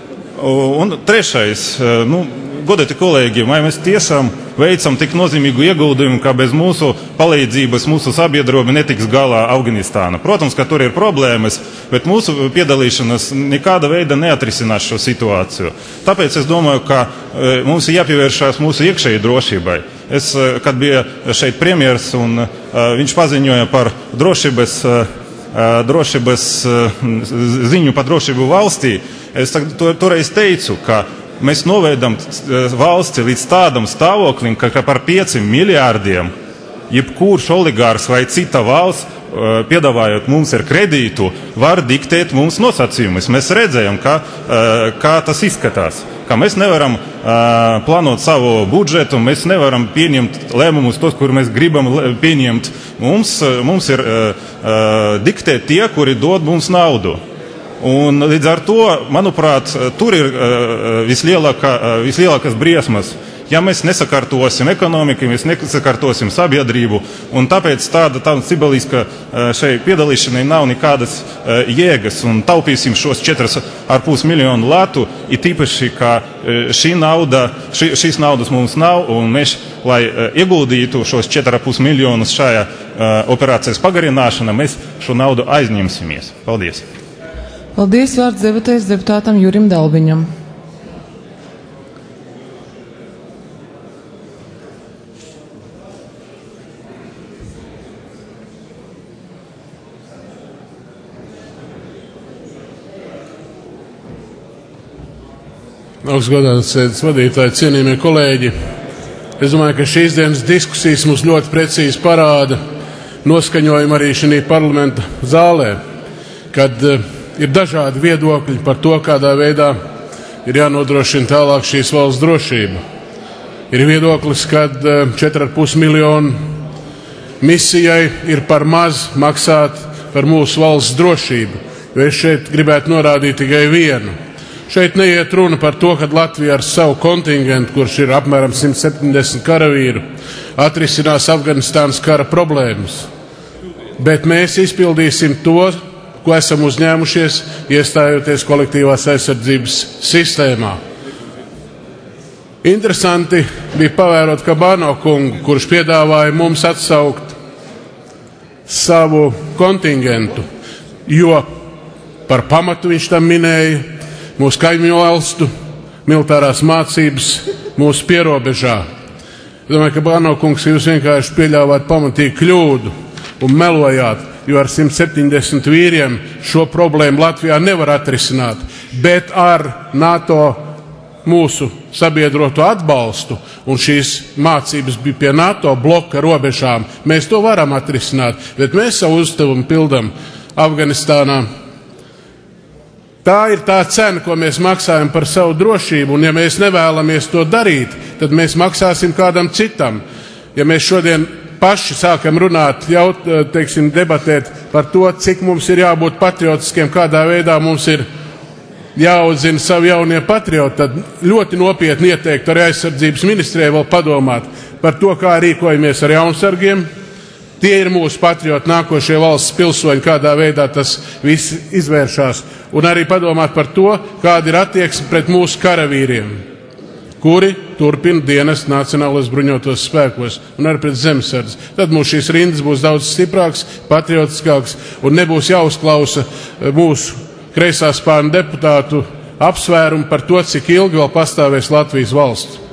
Un trešais, nu, godāti kolēģi, vai mēs tiešām veicam tik nozīmīgu ieguldījumu, ka bez mūsu palīdzības mūsu sabiedroba netiks galā Afganistāna. Protams, ka tur ir problēmas, bet mūsu piedalīšanās nekāda veida neatrisinās šo situāciju. Tāpēc es domāju, ka e, mums ir jāpievēršās mūsu iekšēji drošībai. Es, kad bija šeit premjers un e, viņš paziņoja par drošības, e, drošības ziņu par drošību valstī, es toreiz teicu, ka mēs novedam valsti līdz tādam stāvoklim, ka, ka par pieciem miljārdiem jebkurš oligārs vai cita valsts piedāvājot mums ar kredītu, var diktēt mums nosacījumus. Mēs redzējam, kā, kā tas izskatās. Ka mēs nevaram uh, plānot savu budžetu, mēs nevaram pieņemt lēmumus tos, kur mēs gribam pieņemt. Mums, mums ir uh, uh, diktēt tie, kuri dod mums naudu. Un līdz ar to, manuprāt, tur ir uh, vislielākā, uh, vislielākās briesmas. Ja mēs nesakārtosim ekonomiku, mēs nesakārtosim sabiedrību, un tāpēc tāda, tāda cibeliska šai piedalīšanai nav nekādas uh, jēgas, un taupīsim šos četras ar pus miljonu latu, ir tīpaši, ka uh, šī nauda, šī, šīs naudas mums nav, un mēs, lai uh, ieguldītu šos četras ar pus miljonus šajā uh, operācijas pagarināšanā, mēs šo naudu aizņemsimies. Paldies!
Paldies, vārds debatēs deputātam Jurim Dalbiņam.
Augstgadāts sēdes vadītāji, cienījamie kolēģi, es domāju, ka šīs dienas diskusijas mums ļoti precīzi parāda noskaņojumu arī šī parlamenta zālē, kad uh, ir dažādi viedokļi par to, kādā veidā ir jānodrošina tālāk šīs valsts drošība. Ir viedoklis, kad uh, četri ar pus miljonu misijai ir par maz maksāt par mūsu valsts drošību, jo es šeit gribētu norādīt tikai vienu. Šeit neiet runa par to, ka Latvija ar savu kontingentu, kurš ir apmēram simt septiņdesmit karavīru, atrisinās Afganistānas kara problēmas. Bet mēs izpildīsim to, ko esam uzņēmušies, iestājoties kolektīvās aizsardzības sistēmā. Interesanti bija pavērot Kabano kungu, kurš piedāvāja mums atsaukt savu kontingentu, jo par pamatu viņš tam minēja mūsu kaimiņu valstu militārās mācības mūsu pierobežā. Es domāju, ka Bāno kungs, jūs vienkārši pieļāvāt pamatīgi kļūdu un melojāt, jo ar simt septiņdesmit vīriem šo problēmu Latvijā nevar atrisināt, bet ar NATO mūsu sabiedroto atbalstu, un šīs mācības bija pie NATO bloka robežām, mēs to varam atrisināt, bet mēs savu uzdevumu pildam Afganistānā. Tā ir tā cena, ko mēs maksājam par savu drošību, un ja mēs nevēlamies to darīt, tad mēs maksāsim kādam citam. Ja mēs šodien paši sākam runāt, jau, teiksim, debatēt par to, cik mums ir jābūt patriotiskiem, kādā veidā mums ir jāuzzina savi jaunie patrioti, tad ļoti nopietni ieteikt arī aizsardzības ministrijai vēl padomāt par to, kā rīkojamies ar jaunsargiem. Tie ir mūsu patrioti, nākošie valsts pilsoņi, kādā veidā tas viss izvēršās. Un arī padomāt par to, kāda ir attieksme pret mūsu karavīriem, kuri turpina dienest Nacionālajos bruņotos spēkos un arī pret zemesardzi. Tad mūsu šīs rindas būs daudz stiprāks, patriotiskāks un nebūs jāuzklausa mūsu kreisā spārna deputātu apsvērumu par to, cik ilgi vēl pastāvēs Latvijas valsts.